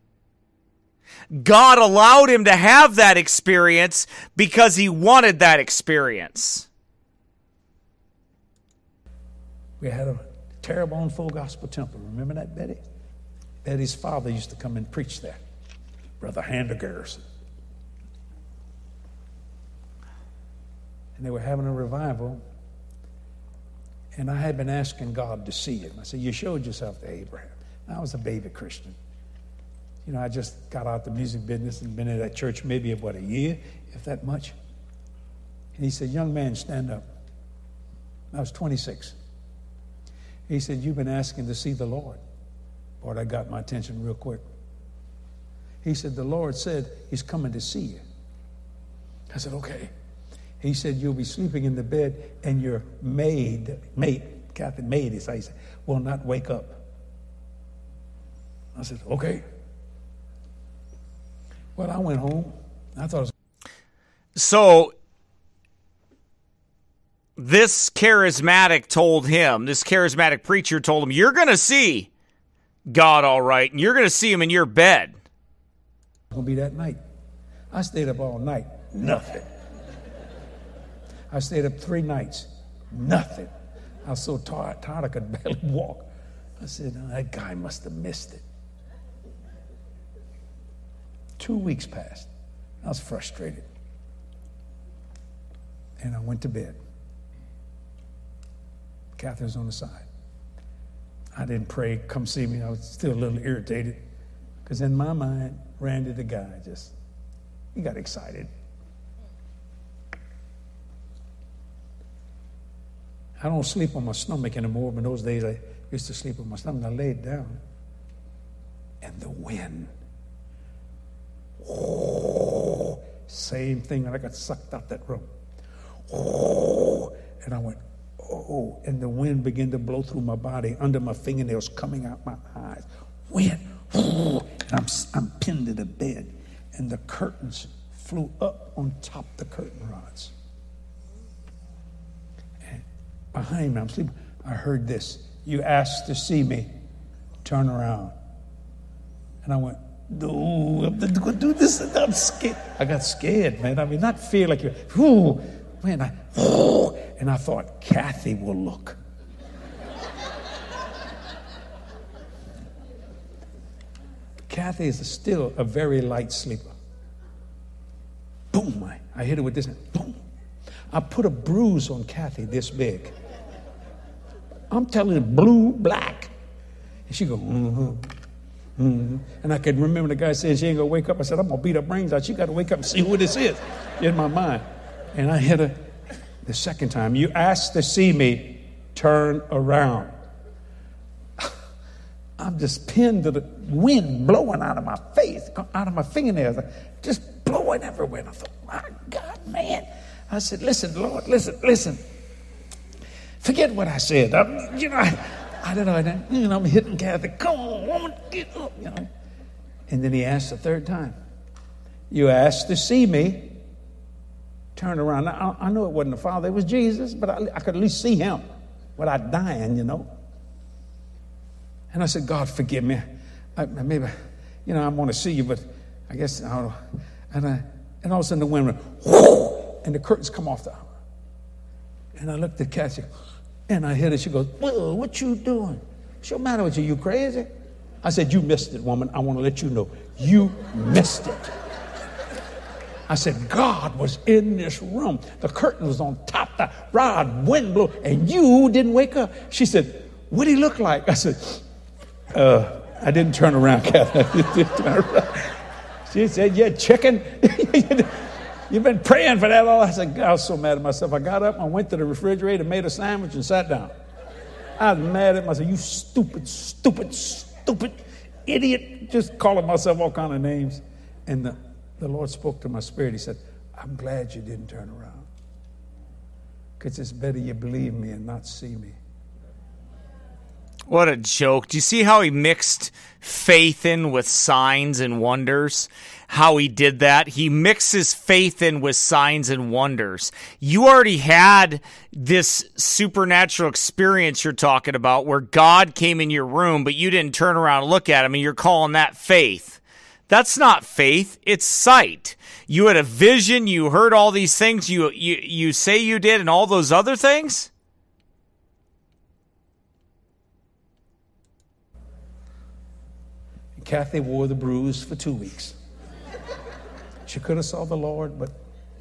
[SPEAKER 3] God allowed him to have that experience because he wanted that experience.
[SPEAKER 5] We had a Terrebonne Full Gospel Temple. Remember that, Betty? Betty's father used to come and preach there, Brother Hander Garrison. And they were having a revival, and I had been asking God to see it. And I said, you showed yourself to Abraham. I was a baby Christian. You know, I just got out the music business and been in that church maybe about a year, if that much. And he said, young man, stand up. I was twenty-six. He said, you've been asking to see the Lord. Boy, that got my attention real quick. He said, the Lord said he's coming to see you. I said, okay. He said, you'll be sleeping in the bed and your maid, mate, Captain Maid, he said, will not wake up. I said, okay. Well, I went home. I thought it was...
[SPEAKER 3] So this charismatic told him, this charismatic preacher told him, you're going to see God all right, and you're going to see him in your bed.
[SPEAKER 5] It's going to be that night. I stayed up all night. Nothing. I stayed up three nights. Nothing. I was so tired, tired I could barely walk. I said, oh, that guy must have missed it. Two weeks passed. I was frustrated. And I went to bed. Catherine's on the side. I didn't pray, come see me. I was still a little irritated. Because in my mind, Randy the guy just, he got excited. I don't sleep on my stomach anymore, but in those days I used to sleep on my stomach. I laid down, and the wind Oh, same thing, and I got sucked out that room. And I went, oh, and the wind began to blow through my body, under my fingernails, coming out my eyes. Wind, and I'm, I'm pinned to the bed, and the curtains flew up on top the curtain rods. And behind me, I'm sleeping, I heard this. You asked to see me, turn around. And I went, no, I'm not going to do this. I'm scared. I got scared, man. I mean, not fear like you. Whoo, man, I, oh, and I thought, Kathy will look. Kathy is still a very light sleeper. Boom, I, I hit her with this. Boom. I put a bruise on Kathy this big. I'm telling her, blue, black. And she go, mm-hmm. Mm-hmm. And I could remember the guy saying she ain't gonna wake up. I said, I'm gonna beat her brains out. She got to wake up and see who this is in my mind. And I hit her the second time. You asked to see me, turn around. I'm just pinned to the wind blowing out of my face, out of my fingernails, just blowing everywhere. And I thought, my God, man. I said, listen, Lord, listen, listen. Forget what I said. I, you know, I, I don't know. I, you know, I'm hitting Kathy. Come on, woman, get up. You know. And then he asked the third time. You asked to see me. Turn around. Now, I, I know it wasn't the Father. It was Jesus, but I, I could at least see him without dying, you know. And I said, God, forgive me. I, maybe, you know, I want to see you, but I guess I'll. And, I, and all of a sudden the wind went, whoo, and the curtains come off the hour. And I looked at Kathy, and I hit her. She goes, well, what you doing? What's the matter with you? You crazy? I said, you missed it, woman. I want to let you know. You missed it. I said, God was in this room. The curtain was on top, the rod, wind blew, and you didn't wake up. She said, what did he look like? I said, uh, I didn't turn around, Kathy. I didn't turn around. She said, yeah, chicken. You've been praying for that all. I said, I was so mad at myself. I got up, I went to the refrigerator, made a sandwich, and sat down. I was mad at myself. You stupid, stupid, stupid idiot. Just calling myself all kind of names. And the, the Lord spoke to my spirit. He said, I'm glad you didn't turn around. Because it's better you believe me and not see me.
[SPEAKER 3] What a joke. Do you see how he mixed faith in with signs and wonders? How he did that? He mixes faith in with signs and wonders. You already had this supernatural experience you're talking about where God came in your room, but you didn't turn around and look at him, and you're calling that faith. That's not faith. It's sight. You had a vision. You heard all these things you you, you say you did and all those other things.
[SPEAKER 5] Kathy wore the bruise for two weeks. She could have saw the Lord, but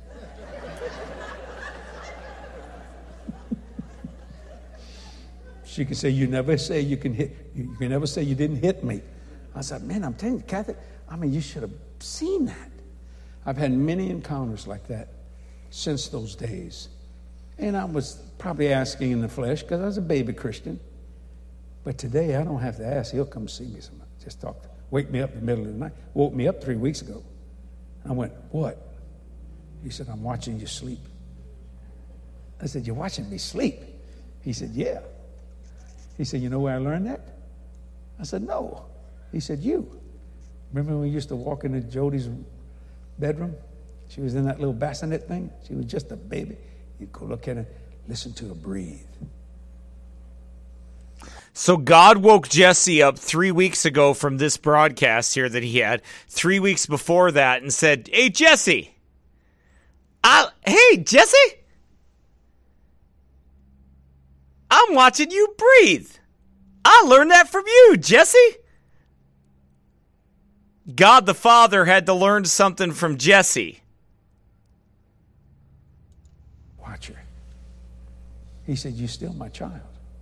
[SPEAKER 5] she could say, "You never say you can hit. You can never say you didn't hit me." I said, "Man, I'm telling you, Kathy. I mean, you should have seen that." I've had many encounters like that since those days, and I was probably asking in the flesh because I was a baby Christian. But today, I don't have to ask. He'll come see me. Somebody just talk to me. Wake me up in the middle of the night. Woke me up three weeks ago. I went, what? He said, I'm watching you sleep. I said, you're watching me sleep? He said, yeah. He said, you know where I learned that? I said, no. He said, you. Remember when we used to walk into Jody's bedroom? She was in that little bassinet thing. She was just a baby. You'd go look at her, listen to her breathe.
[SPEAKER 3] So God woke Jesse up three weeks ago from this broadcast here that he had, three weeks before that, and said, hey, Jesse, I, hey, Jesse, I'm watching you breathe. I learned that from you, Jesse. God the Father had to learn something from Jesse.
[SPEAKER 5] Watch her. He said, you're still my child.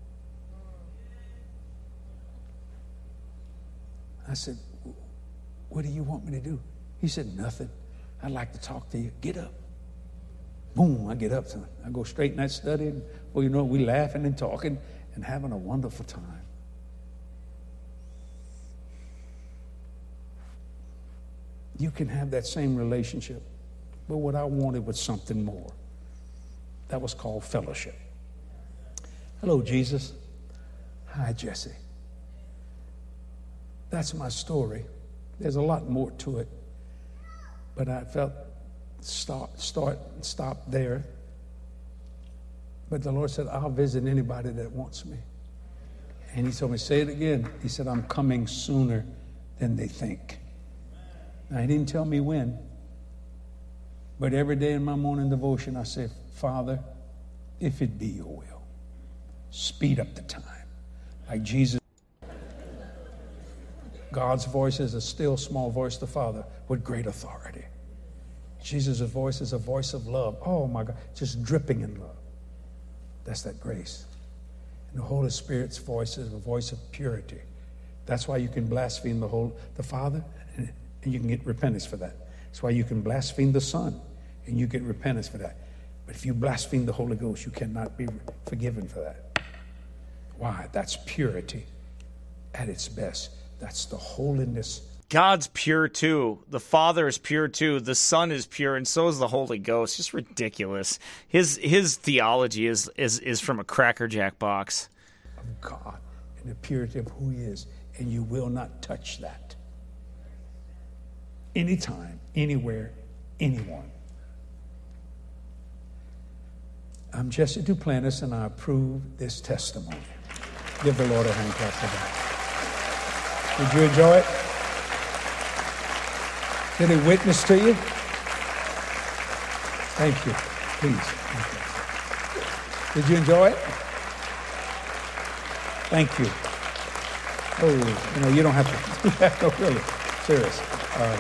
[SPEAKER 5] I said, what do you want me to do? He said, nothing. I'd like to talk to you. Get up. Boom, I get up. To I go straight in that study. And, well, you know, we laughing and talking and having a wonderful time. You can have that same relationship, but what I wanted was something more. That was called fellowship. Hello, Jesus. Hi, Jesse. That's my story. There's a lot more to it, but I felt start, start, stop there. But the Lord said, I'll visit anybody that wants me. And he told me, say it again. He said, I'm coming sooner than they think. Now, he didn't tell me when, but every day in my morning devotion, I said, Father, if it be your will, speed up the time. Like Jesus. God's voice is a still small voice, the Father, with great authority. Jesus' voice is a voice of love. Oh my God, just dripping in love. That's that grace. And the Holy Spirit's voice is a voice of purity. That's why you can blaspheme the whole, the Father, and, and you can get repentance for that. That's why you can blaspheme the Son, and you get repentance for that. But if you blaspheme the Holy Ghost, you cannot be forgiven for that. Why? That's purity at its best. That's the holiness.
[SPEAKER 3] God's pure too. The Father is pure too. The Son is pure, and so is the Holy Ghost. Just ridiculous. His his theology is is is from a Cracker Jack box.
[SPEAKER 5] Of God and the purity of who He is, and you will not touch that. Anytime, anywhere, anyone. I'm Jesse Duplantis, and I approve this testimony. Give the Lord a hand clap for that. Did you enjoy it? Did it witness to you? Thank you. Please. Thank you. Did you enjoy it? Thank you. Oh, you know, you don't have to do that. No, really. Serious. Uh,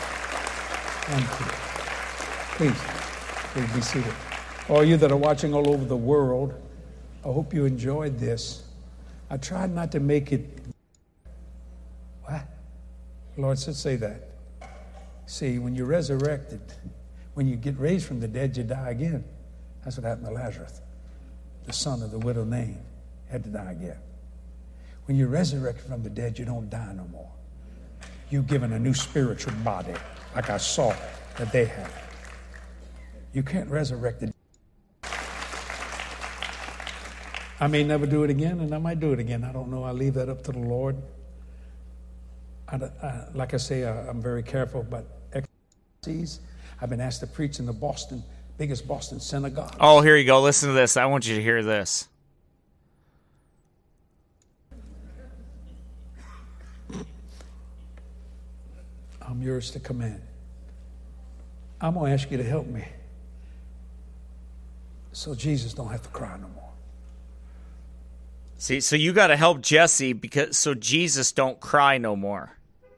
[SPEAKER 5] thank you. Please. Please be seated. All you that are watching all over the world, I hope you enjoyed this. I tried not to make it. What? The Lord said, say that. See, when you're resurrected, when you get raised from the dead, you die again. That's what happened to Lazarus. The son of the widow Nain had to die again. When you're resurrected from the dead, you don't die no more. You're given a new spiritual body, like I saw that they had. You can't resurrect the dead. I may never do it again, and I might do it again. I don't know. I leave that up to the Lord. I, I, like I say, I, I'm very careful about exercises. I've been asked to preach in the Boston, biggest Boston synagogue.
[SPEAKER 3] Oh, here you go. Listen to this. I want you to hear this.
[SPEAKER 5] I'm yours to command. I'm going to ask you to help me so Jesus don't have to cry no more.
[SPEAKER 3] See, so you got to help Jesse because so Jesus don't cry no more.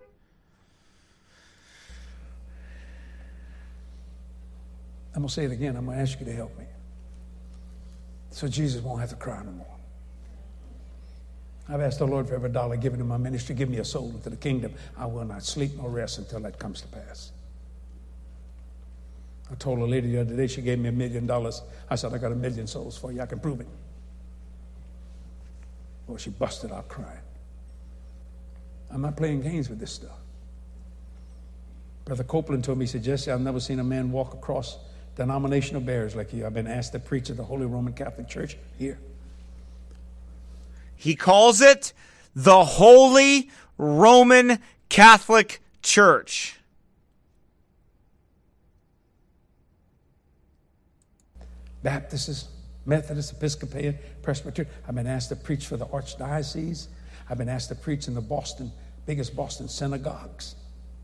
[SPEAKER 5] I'm going to say it again. I'm going to ask you to help me so Jesus won't have to cry no more. I've asked the Lord for every dollar given in my ministry, give me a soul into the kingdom. I will not sleep nor rest until that comes to pass. I told a lady the other day, she gave me a million dollars. I said, I got a million souls for you. I can prove it. Well, she busted out crying. I'm not playing games with this stuff. Brother Copeland told me, he said, Jesse, I've never seen a man walk across denominational barriers like you. I've been asked to preach at the Holy Roman Catholic Church here.
[SPEAKER 3] He calls it the Holy Roman Catholic Church.
[SPEAKER 5] Baptists, Methodist, Episcopalian, Presbyterian. I've been asked to preach for the Archdiocese. I've been asked to preach in the Boston, biggest Boston synagogues.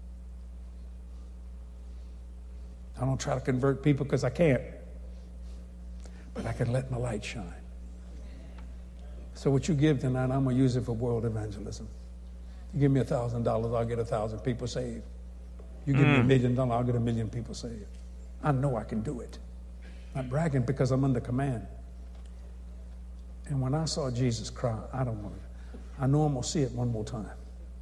[SPEAKER 5] I don't try to convert people because I can't. But I can let my light shine. So what you give tonight, I'm going to use it for world evangelism. You give me a thousand dollars, I'll get a thousand people saved. You give mm. me a million dollars, I'll get a million people saved. I know I can do it. I'm not bragging because I'm under command. And when I saw Jesus cry, I don't want to. I know I'm going to see it one more time.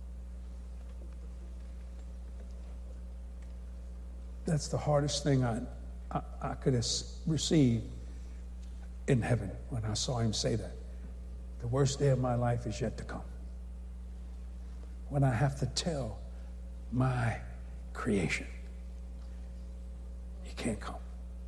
[SPEAKER 5] That's the hardest thing I, I, I could have received in heaven when I saw him say that. The worst day of my life is yet to come. When I have to tell my creation. You can't come.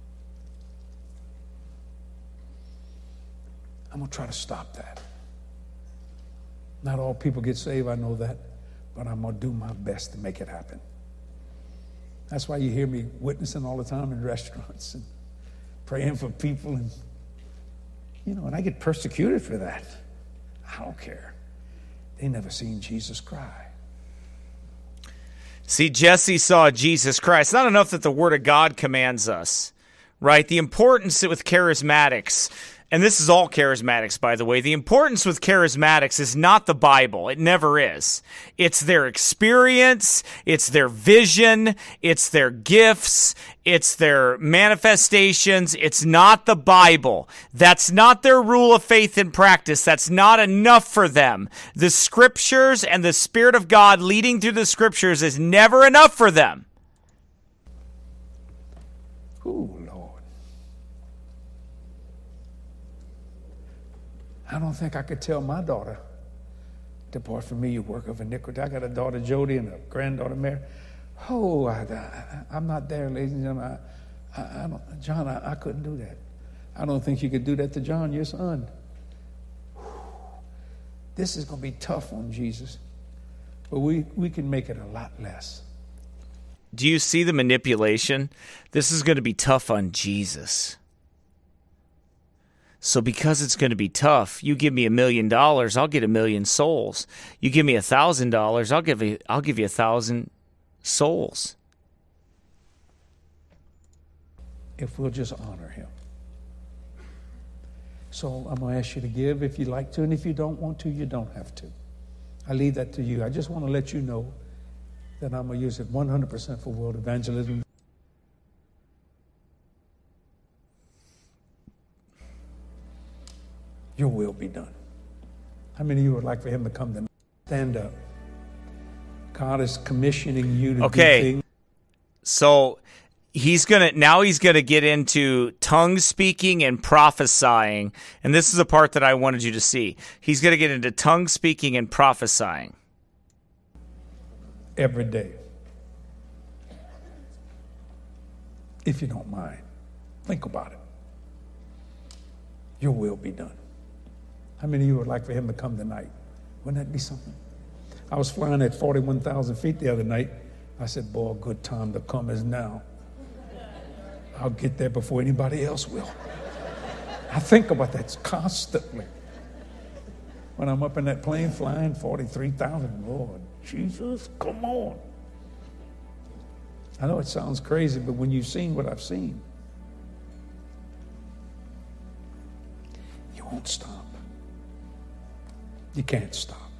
[SPEAKER 5] I'm going to try to stop that. Not all people get saved, I know that, but I'm going to do my best to make it happen. That's why you hear me witnessing all the time in restaurants and praying for people, and you know, and I get persecuted for that. I don't care. They never seen Jesus cry.
[SPEAKER 3] See, Jesse saw Jesus cry. It's not enough that the Word of God commands us, right? The importance with charismatics, and this is all charismatics, by the way, the importance with charismatics is not the Bible. It never is. It's their experience, it's their vision, it's their gifts, it's their manifestations. It's not the Bible. That's not their rule of faith and practice. That's not enough for them. The Scriptures and the Spirit of God leading through the Scriptures is never enough for them.
[SPEAKER 5] Ooh, Lord. I don't think I could tell my daughter, depart from me, you work of iniquity. I got a daughter, Jody, and a granddaughter, Mary. Oh, I, I, I'm not there, ladies and gentlemen. I, I, I don't, John, I, I couldn't do that. I don't think you could do that to John, your son. This is going to be tough on Jesus, but we, we can make it a lot less.
[SPEAKER 3] Do you see the manipulation? This is going to be tough on Jesus. So because it's going to be tough, you give me a million dollars, I'll get a million souls. You give me a thousand dollars, I'll give you, I'll give you a thousand souls.
[SPEAKER 5] If we'll just honor him. So I'm going to ask you to give if you like to, and if you don't want to, you don't have to. I leave that to you. I just want to let you know that I'm going to use it one hundred percent for world evangelism. Your will be done. How many of you would like for him to come to stand up? God is commissioning you to
[SPEAKER 3] okay.
[SPEAKER 5] do things.
[SPEAKER 3] So he's gonna now he's gonna get into tongue speaking and prophesying, and this is a part that I wanted you to see. He's gonna get into tongue speaking and prophesying
[SPEAKER 5] every day, if you don't mind. Think about it. Your will be done. How many of you would like for him to come tonight? Wouldn't that be something? I was flying at forty-one thousand feet the other night. I said, boy, a good time to come is now. I'll get there before anybody else will. I think about that constantly. When I'm up in that plane flying forty-three thousand, Lord Jesus, come on. I know it sounds crazy, but when you've seen what I've seen, you won't stop. You can't stop.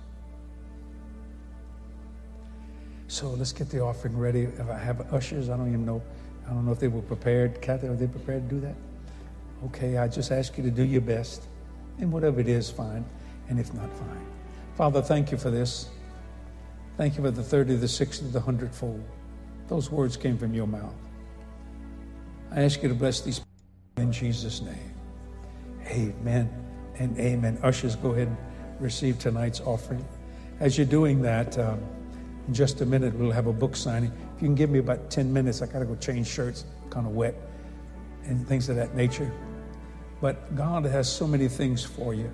[SPEAKER 5] So let's get the offering ready. If I have ushers, I don't even know. I don't know if they were prepared. Kathy, are they prepared to do that? Okay, I just ask you to do your best. And whatever it is, fine. And if not, fine. Father, thank you for this. Thank you for the thirty, the sixty, the hundredfold. Those words came from your mouth. I ask you to bless these people in Jesus' name. Amen and amen. Ushers, go ahead and receive tonight's offering. As you're doing that, um, in just a minute, we'll have a book signing. If you can give me about ten minutes, I got to go change shirts, kind of wet, and things of that nature. But God has so many things for you.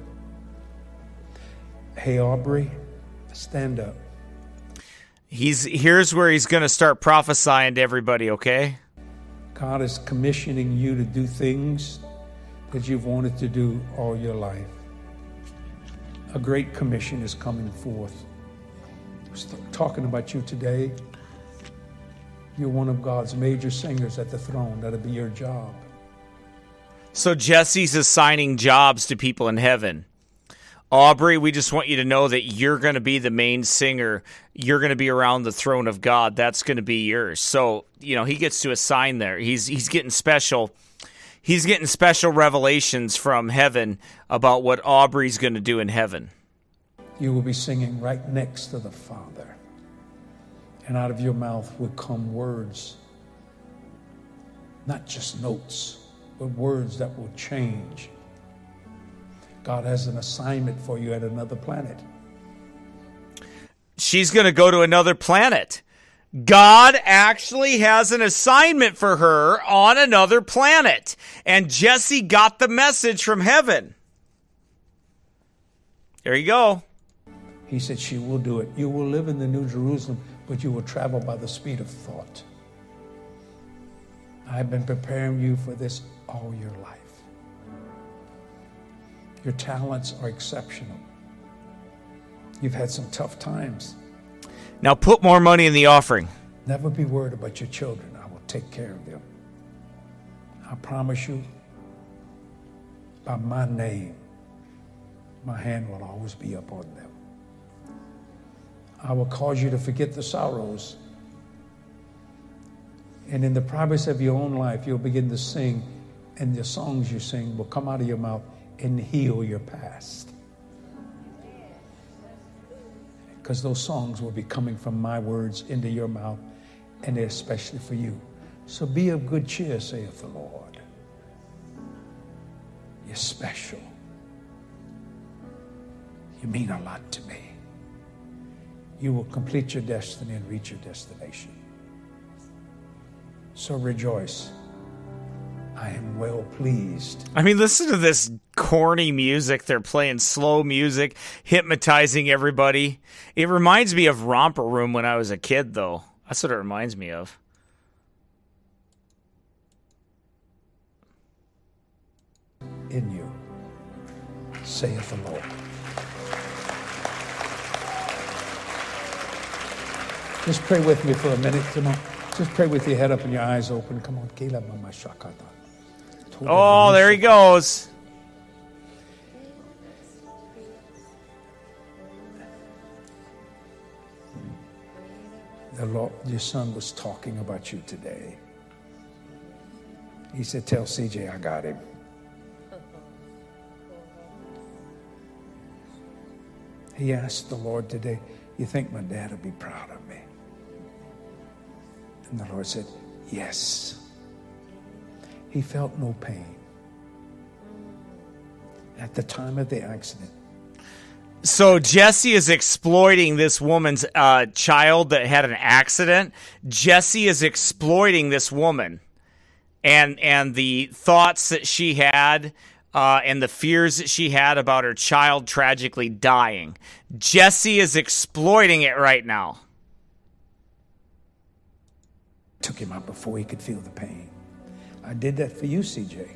[SPEAKER 5] Hey, Aubrey, stand up.
[SPEAKER 3] He's here's where he's going to start prophesying to everybody, okay?
[SPEAKER 5] God is commissioning you to do things that you've wanted to do all your life. A great commission is coming forth. We're talking about you today. You're one of God's major singers at the throne. That'll be your job.
[SPEAKER 3] So Jesse's assigning jobs to people in heaven. Aubrey, we just want you to know that you're going to be the main singer. You're going to be around the throne of God. That's going to be yours. So, you know, he gets to assign there. He's he's getting special. He's getting special revelations from heaven about what Aubrey's going to do in heaven.
[SPEAKER 5] You will be singing right next to the Father. And out of your mouth will come words, not just notes, but words that will change. God has an assignment for you at another planet.
[SPEAKER 3] She's going to go to another planet. God actually has an assignment for her on another planet. And Jesse got the message from heaven. There you go.
[SPEAKER 5] He said, she will do it. You will live in the New Jerusalem, but you will travel by the speed of thought. I've been preparing you for this all your life. Your talents are exceptional. You've had some tough times.
[SPEAKER 3] Now put more money in the offering.
[SPEAKER 5] Never be worried about your children. I will take care of them. I promise you, by my name, my hand will always be upon them. I will cause you to forget the sorrows. And in the privacy of your own life, you'll begin to sing, and the songs you sing will come out of your mouth and heal your past. Because those songs will be coming from my words into your mouth, and they're especially for you. So be of good cheer, saith the Lord. You're special. You mean a lot to me. You will complete your destiny and reach your destination. So rejoice. I am well pleased.
[SPEAKER 3] I mean, listen to this corny music. They're playing slow music, hypnotizing everybody. It reminds me of Romper Room when I was a kid, though. That's what it reminds me of.
[SPEAKER 5] In you, saith the Lord. Just pray with me for a minute. Come on. Just pray with your head up and your eyes open. Come on.
[SPEAKER 3] Oh, there he goes.
[SPEAKER 5] The Lord, your son was talking about you today. He said, tell C J I got him. He asked the Lord today, you think my dad will be proud of me? And the Lord said, yes. He felt no pain. At the time of the accident.
[SPEAKER 3] So Jesse is exploiting this woman's uh, child that had an accident. Jesse is exploiting this woman and and the thoughts that she had uh, and the fears that she had about her child tragically dying. Jesse is exploiting it right now.
[SPEAKER 5] Took him out before he could feel the pain. I did that for you, C J.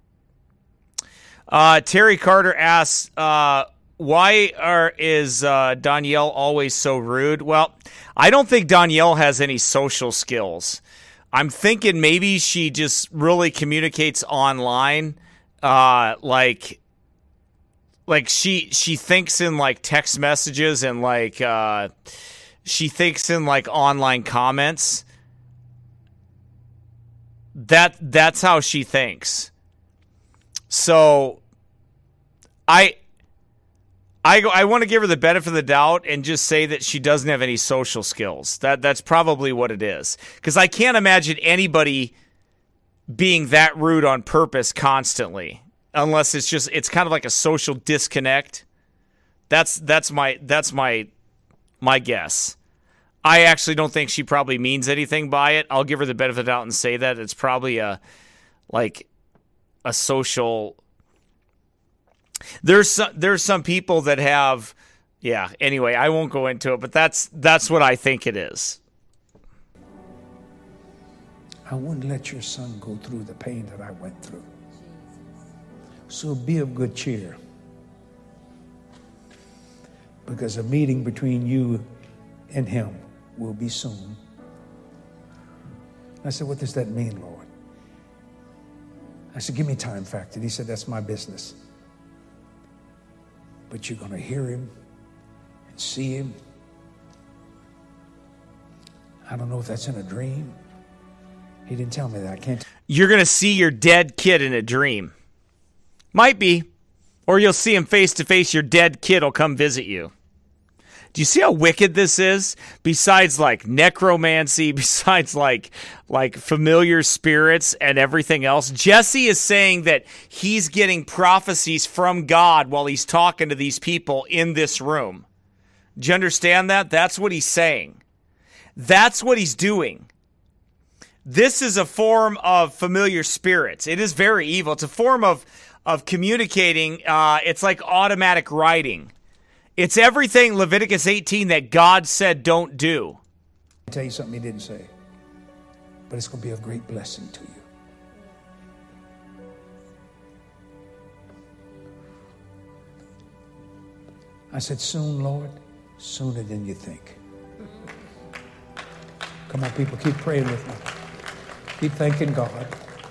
[SPEAKER 3] Uh, Terry Carter asks, uh, why are is uh, Danielle always so rude? Well, I don't think Danielle has any social skills. I'm thinking maybe she just really communicates online, uh, like, like she she thinks in like text messages and like uh, she thinks in like online comments. That that's how she thinks. So, I, I, I want to give her the benefit of the doubt and just say that she doesn't have any social skills. That that's probably what it is. Because I can't imagine anybody being that rude on purpose constantly, unless it's just it's kind of like a social disconnect. That's that's my that's my my guess. I actually don't think she probably means anything by it. I'll give her the benefit of the doubt and say that it's probably a like a social. There's some, there's some people that have, yeah. Anyway, I won't go into it, but that's that's what I think it is.
[SPEAKER 5] I wouldn't let your son go through the pain that I went through. So be of good cheer, because a meeting between you and him will be soon. I said, what does that mean, Lord? I said, give me time factor. He said, that's my business. But you're going to hear him and see him. I don't know if that's in a dream. He didn't tell me that. I can't.
[SPEAKER 3] You're going to see your dead kid in a dream. Might be. Or you'll see him face to face. Your dead kid will come visit you. Do you see how wicked this is? Besides like necromancy, besides like like familiar spirits and everything else, Jesse is saying that he's getting prophecies from God while he's talking to these people in this room. Do you understand that? That's what he's saying. That's what he's doing. This is a form of familiar spirits. It is very evil. It's a form of, of communicating. Uh, it's like automatic writing. It's everything Leviticus eighteen that God said don't do.
[SPEAKER 5] I'll tell you something he didn't say, but it's going to be a great blessing to you. I said, soon, Lord, sooner than you think. Come on, people, keep praying with me. Keep thanking God.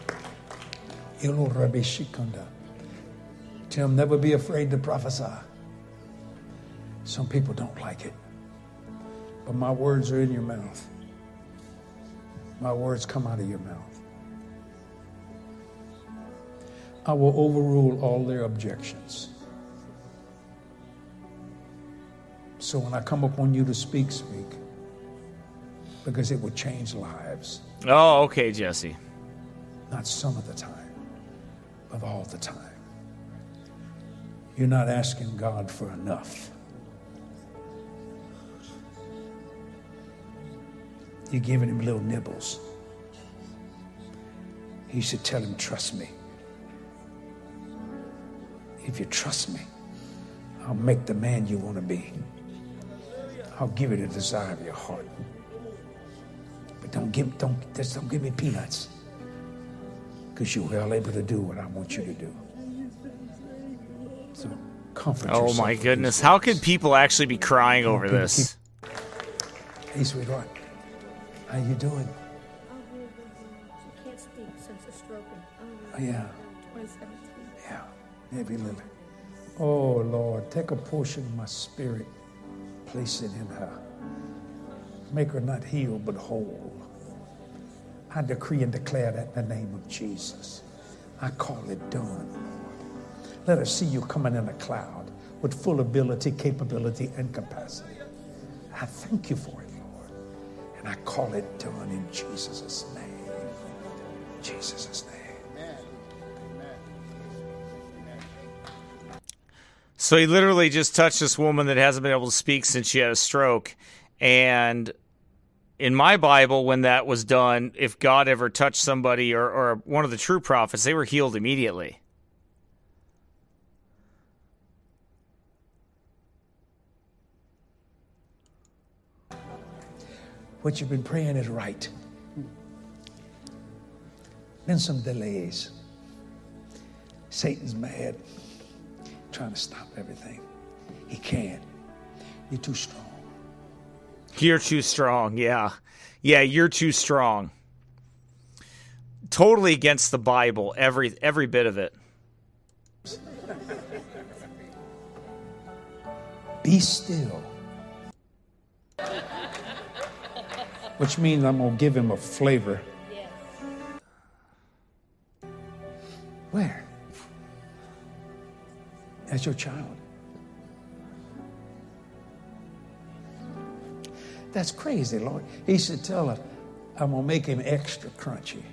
[SPEAKER 5] Tell him, never be afraid to prophesy. Some people don't like it, but my words are in your mouth. My words come out of your mouth. I will overrule all their objections. So when I come upon you to speak, speak. Because it will change lives.
[SPEAKER 3] Oh, okay, Jesse.
[SPEAKER 5] Not some of the time, but all the time. You're not asking God for enough. You're giving him little nibbles. You should tell him, trust me. If you trust me, I'll make the man you want to be. I'll give you the desire of your heart. But don't give, don't, just don't give me peanuts. Because you're well able to do what I want you to do. So comfort yourself.
[SPEAKER 3] Oh my goodness. How could people actually be crying over
[SPEAKER 5] Keep-
[SPEAKER 3] this?
[SPEAKER 5] keep- Hey, sweetheart. How you doing?
[SPEAKER 6] She can't speak since the stroke
[SPEAKER 5] Oh, yeah.
[SPEAKER 6] in twenty seventeen.
[SPEAKER 5] Yeah. Maybe Lily. Oh, Lord, take a portion of my spirit. Place it in her. Make her not healed, but whole. I decree and declare that in the name of Jesus. I call it done. Let her see you coming in a cloud with full ability, capability, and capacity. I thank you for it, Lord. And I call it done in Jesus' name. Jesus' name.
[SPEAKER 3] So he literally just touched this woman that hasn't been able to speak since she had a stroke. And in my Bible, when that was done, if God ever touched somebody or, or one of the true prophets, they were healed immediately.
[SPEAKER 5] What you've been praying is right. Been some delays. Satan's mad, trying to stop everything. He can't. You're too strong.
[SPEAKER 3] You're too strong, yeah. Yeah, you're too strong. Totally against the Bible, every every bit of it.
[SPEAKER 5] Be still. Which means I'm going to give him a flavor.
[SPEAKER 6] Yes.
[SPEAKER 5] Where? As your child. That's crazy, Lord. He should tell her, I'm going to make him extra crunchy.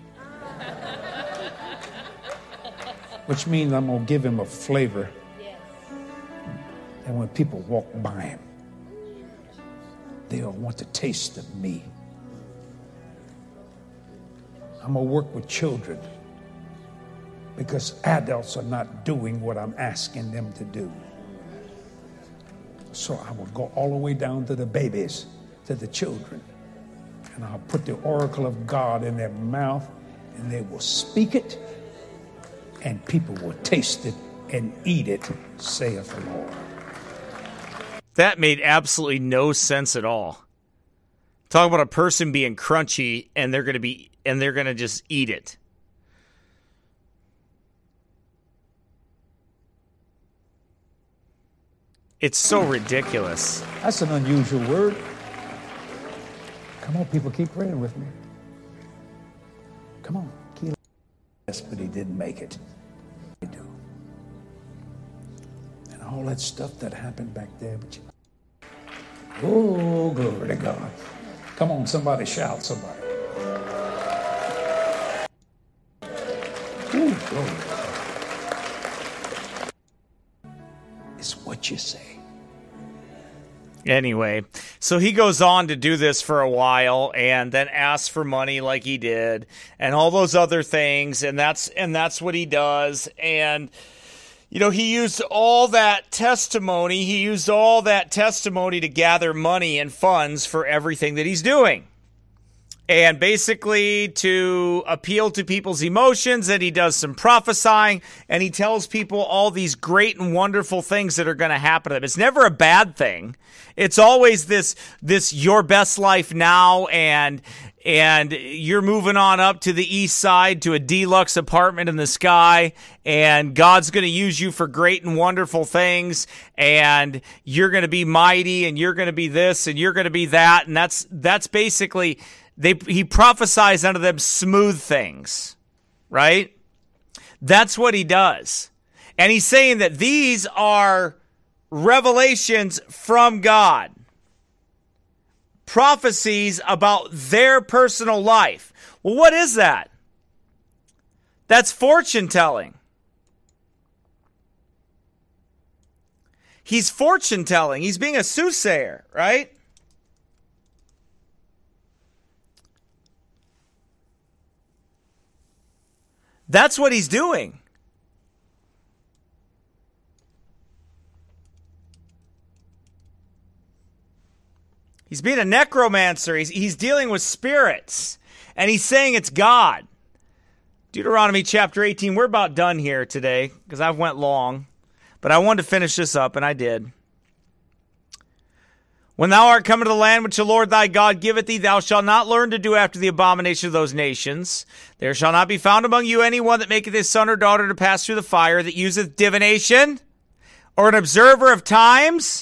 [SPEAKER 5] Which means I'm going to give him a flavor.
[SPEAKER 6] Yes.
[SPEAKER 5] And when people walk by him, they'll want to taste of me. I'm going to work with children because adults are not doing what I'm asking them to do. So I will go all the way down to the babies, to the children, and I'll put the oracle of God in their mouth, and they will speak it, and people will taste it and eat it, saith the Lord.
[SPEAKER 3] That made absolutely no sense at all. Talk about a person being crunchy and they're going to be and they're going to just eat it. It's so ridiculous.
[SPEAKER 5] That's an unusual word. Come on, people, keep praying with me. Come on. Keep. Yes, but he didn't make it. I do. And all that stuff that happened back there. But you... Oh, glory to God. Come on, somebody shout, somebody. Ooh, glory. It's what you say.
[SPEAKER 3] Anyway, so he goes on to do this for a while and then asks for money like he did and all those other things. And that's, and that's what he does. And, you know, he used all that testimony. He used all that testimony to gather money and funds for everything that he's doing. And basically to appeal to people's emotions, and he does some prophesying, and he tells people all these great and wonderful things that are going to happen to them. It's never a bad thing. It's always this, this your best life now, and and you're moving on up to the east side to a deluxe apartment in the sky, and God's going to use you for great and wonderful things, and you're going to be mighty, and you're going to be this, and you're going to be that, and that's that's basically... They, he prophesies unto them smooth things, right? That's what he does. And he's saying that these are revelations from God. Prophecies about their personal life. Well, what is that? That's fortune telling. He's fortune telling. He's being a soothsayer, right? That's what he's doing. He's being a necromancer. He's, he's dealing with spirits. And he's saying it's God. Deuteronomy chapter eighteen. We're about done here today because I've went long. But I wanted to finish this up, and I did. When thou art come into the land which the Lord thy God giveth thee, thou shalt not learn to do after the abomination of those nations. There shall not be found among you any one that maketh his son or daughter to pass through the fire, that useth divination, or an observer of times,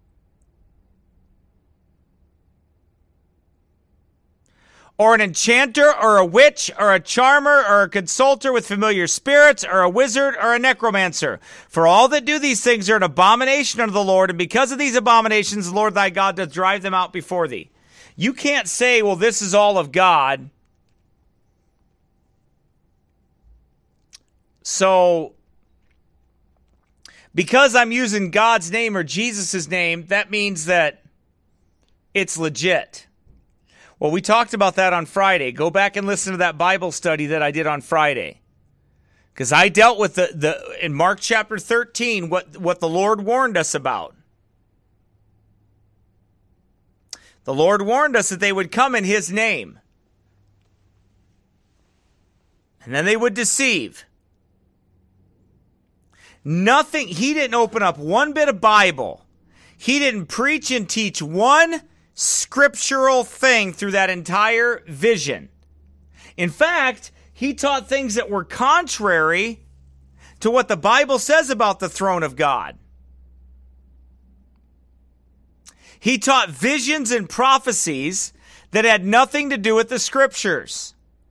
[SPEAKER 3] or an enchanter, or a witch, or a charmer, or a consulter with familiar spirits, or a wizard, or a necromancer. For all that do these things are an abomination unto the Lord, and because of these abominations, the Lord thy God doth drive them out before thee. You can't say, well, this is all of God. So, because I'm using God's name or Jesus' name, that means that it's legit. Well, we talked about that on Friday. Go back and listen to that Bible study that I did on Friday. Because I dealt with the, the in Mark chapter thirteen, what, what the Lord warned us about. The Lord warned us that they would come in his name. And then they would deceive. Nothing, he didn't open up one bit of Bible. He didn't preach and teach one scriptural thing through that entire vision. In fact, he taught things that were contrary to what the Bible says about the throne of God. He taught visions and prophecies that had nothing to do with the scriptures.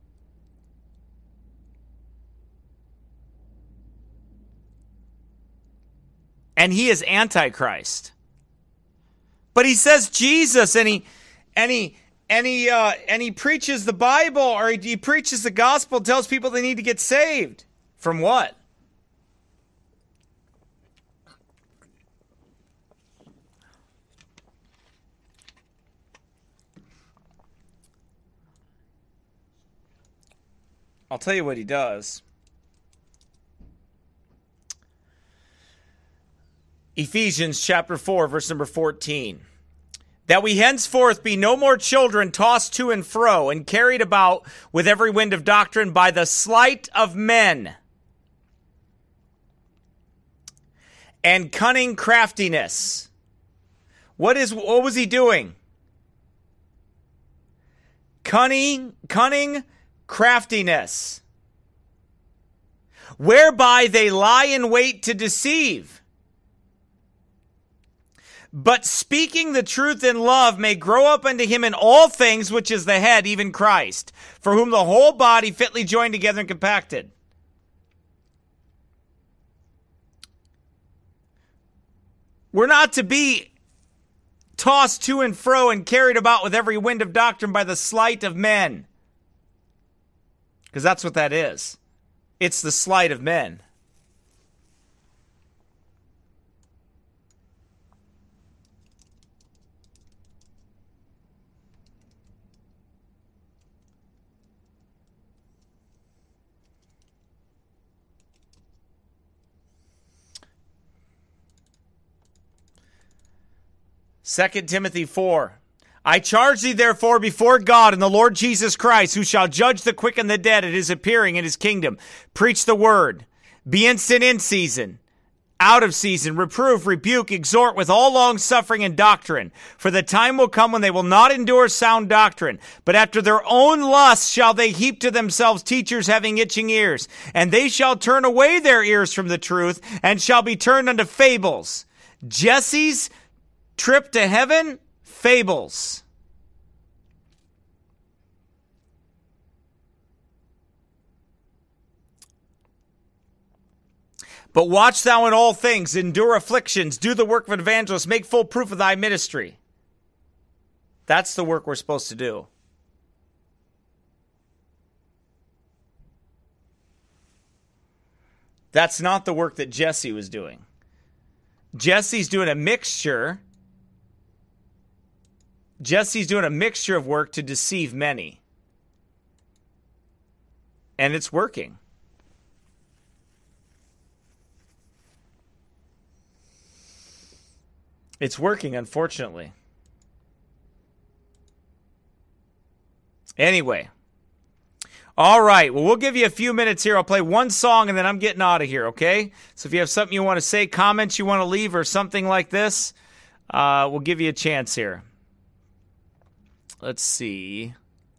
[SPEAKER 3] And he is Antichrist. But he says Jesus, and he and he and he uh, and he preaches the Bible, or he, he preaches the gospel, tells people they need to get saved. From what? I'll tell you what he does. Ephesians chapter four, verse number fourteen. That we henceforth be no more children tossed to and fro and carried about with every wind of doctrine by the sleight of men and cunning craftiness. What is what was he doing? Cunning, cunning craftiness. Whereby they lie in wait to deceive. But speaking the truth in love may grow up unto him in all things, which is the head, even Christ, for whom the whole body fitly joined together and compacted. We're not to be tossed to and fro and carried about with every wind of doctrine by the sleight of men. Because that's what that is. It's the sleight of men. Second Timothy four. I charge thee therefore before God and the Lord Jesus Christ, who shall judge the quick and the dead at his appearing in his kingdom. Preach the word. Be instant in season, out of season, reprove, rebuke, exhort with all long suffering and doctrine. For the time will come when they will not endure sound doctrine, but after their own lusts shall they heap to themselves teachers having itching ears. And they shall turn away their ears from the truth, and shall be turned unto fables. Jesse's trip to heaven? Fables. But watch thou in all things, endure afflictions, do the work of an evangelist, make full proof of thy ministry. That's the work we're supposed to do. That's not the work that Jesse was doing. Jesse's doing a mixture. Jesse's doing a mixture of work to deceive many. And it's working. It's working, unfortunately. Anyway. All right. Well, we'll give you a few minutes here. I'll play one song and then I'm getting out of here, okay? So if you have something you want to say, comments you want to leave, or something like this, uh, we'll give you a chance here. Let's see.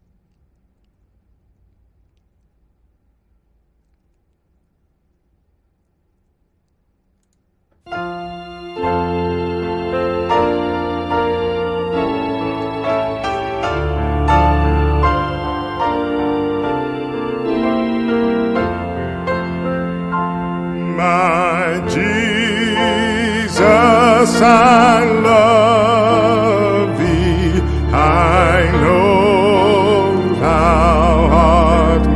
[SPEAKER 4] My Jesus, I love thee. I know thou art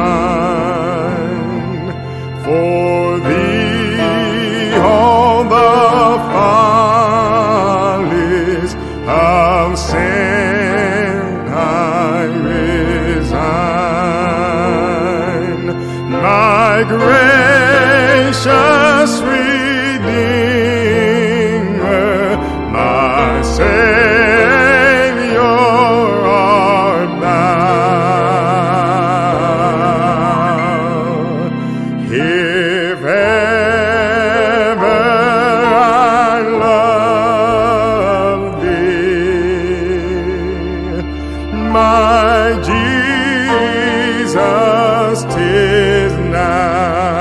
[SPEAKER 4] mine. For thee all the follies of sin I resign. My gracious Redeemer, my Savior art thou. If ever I love thee, my Jesus, 'tis now.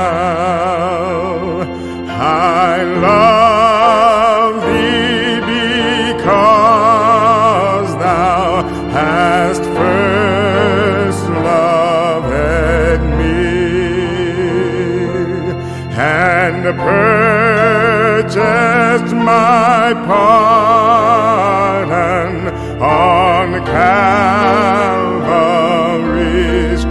[SPEAKER 4] I love thee because thou hast first loved me and purchased my pardon on Calvary's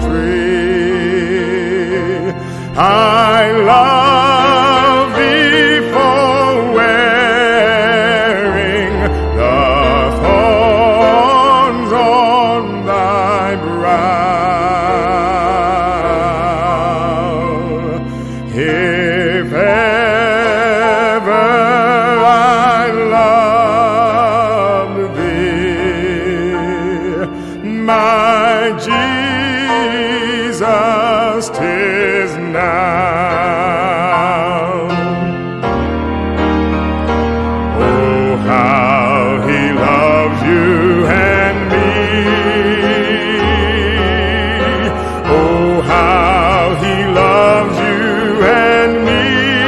[SPEAKER 4] tree. I love thee for wearing the thorns on thy brow. If ever I loved thee, my Jesus, 'tis now. Oh, how he loves you and me. Oh, how he loves you and me.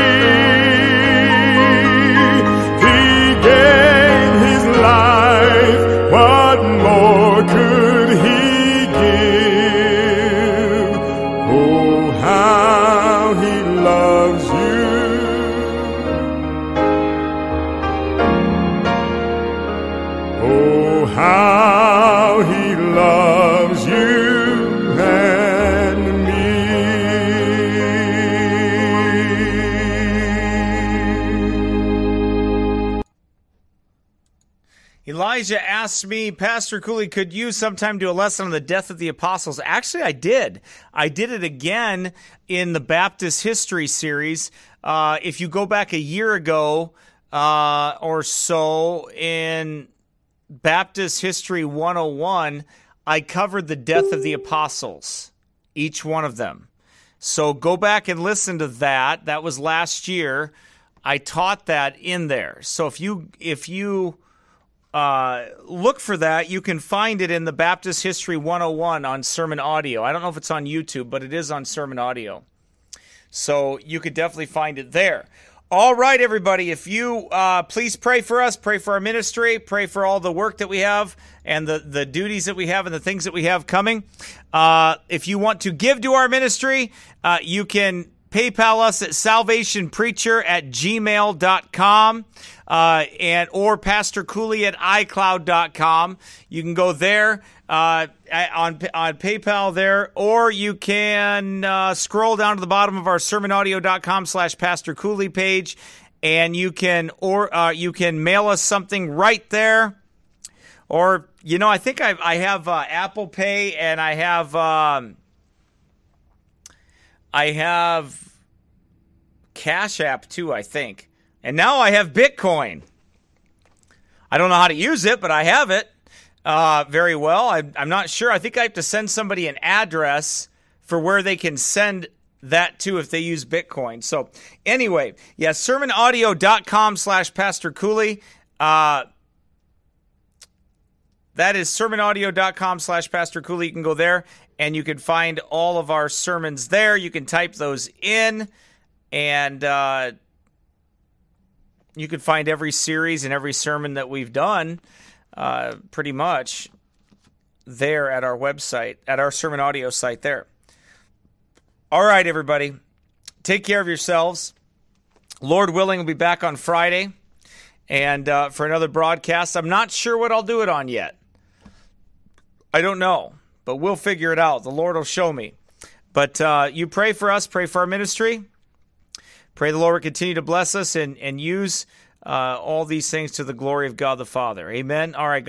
[SPEAKER 4] He gave his life, what more could he give? Oh, how he loves you. Oh, how he loves you and me.
[SPEAKER 3] Elijah asked me, Pastor Cooley, could you sometime do a lesson on the death of the apostles? Actually, I did. I did it again in the Baptist History series. Uh, if you go back a year ago, uh, or so in Baptist History one oh one, I covered the death of the apostles, each one of them. So go back and listen to that. That was last year. I taught that in there. So if you if you uh, look for that, you can find it in the Baptist History one oh one on Sermon Audio. I don't know if it's on YouTube, but it is on Sermon Audio. So you could definitely find it there. All right, everybody, if you uh, please pray for us, pray for our ministry, pray for all the work that we have and the, the duties that we have and the things that we have coming. Uh, if you want to give to our ministry, uh, you can PayPal us at salvationpreacher at gmail dot com uh, and or Pastor Cooley at i cloud dot com. You can go there uh, on, on PayPal there, or you can uh, scroll down to the bottom of our sermonaudio.com slash Pastor Cooley page, and you can or uh, you can mail us something right there. Or, you know, I think I, I have uh, Apple Pay, and I have um, I have Cash App too, I think. And now I have Bitcoin. I don't know how to use it, but I have it uh, very well. I, I'm not sure. I think I have to send somebody an address for where they can send that to if they use Bitcoin. So anyway, yeah, sermonaudio.com slash Pastor Cooley. Uh, that is sermonaudio.com slash Pastor Cooley. You can go there, and you can find all of our sermons there. You can type those in, and uh, you can find every series and every sermon that we've done uh, pretty much there at our website, at our Sermon Audio site there. All right, everybody. Take care of yourselves. Lord willing, we'll be back on Friday and uh, for another broadcast. I'm not sure what I'll do it on yet. I don't know, but we'll figure it out. The Lord will show me. But uh, you pray for us, pray for our ministry. Pray the Lord will continue to bless us and, and use uh, all these things to the glory of God the Father. Amen. All right.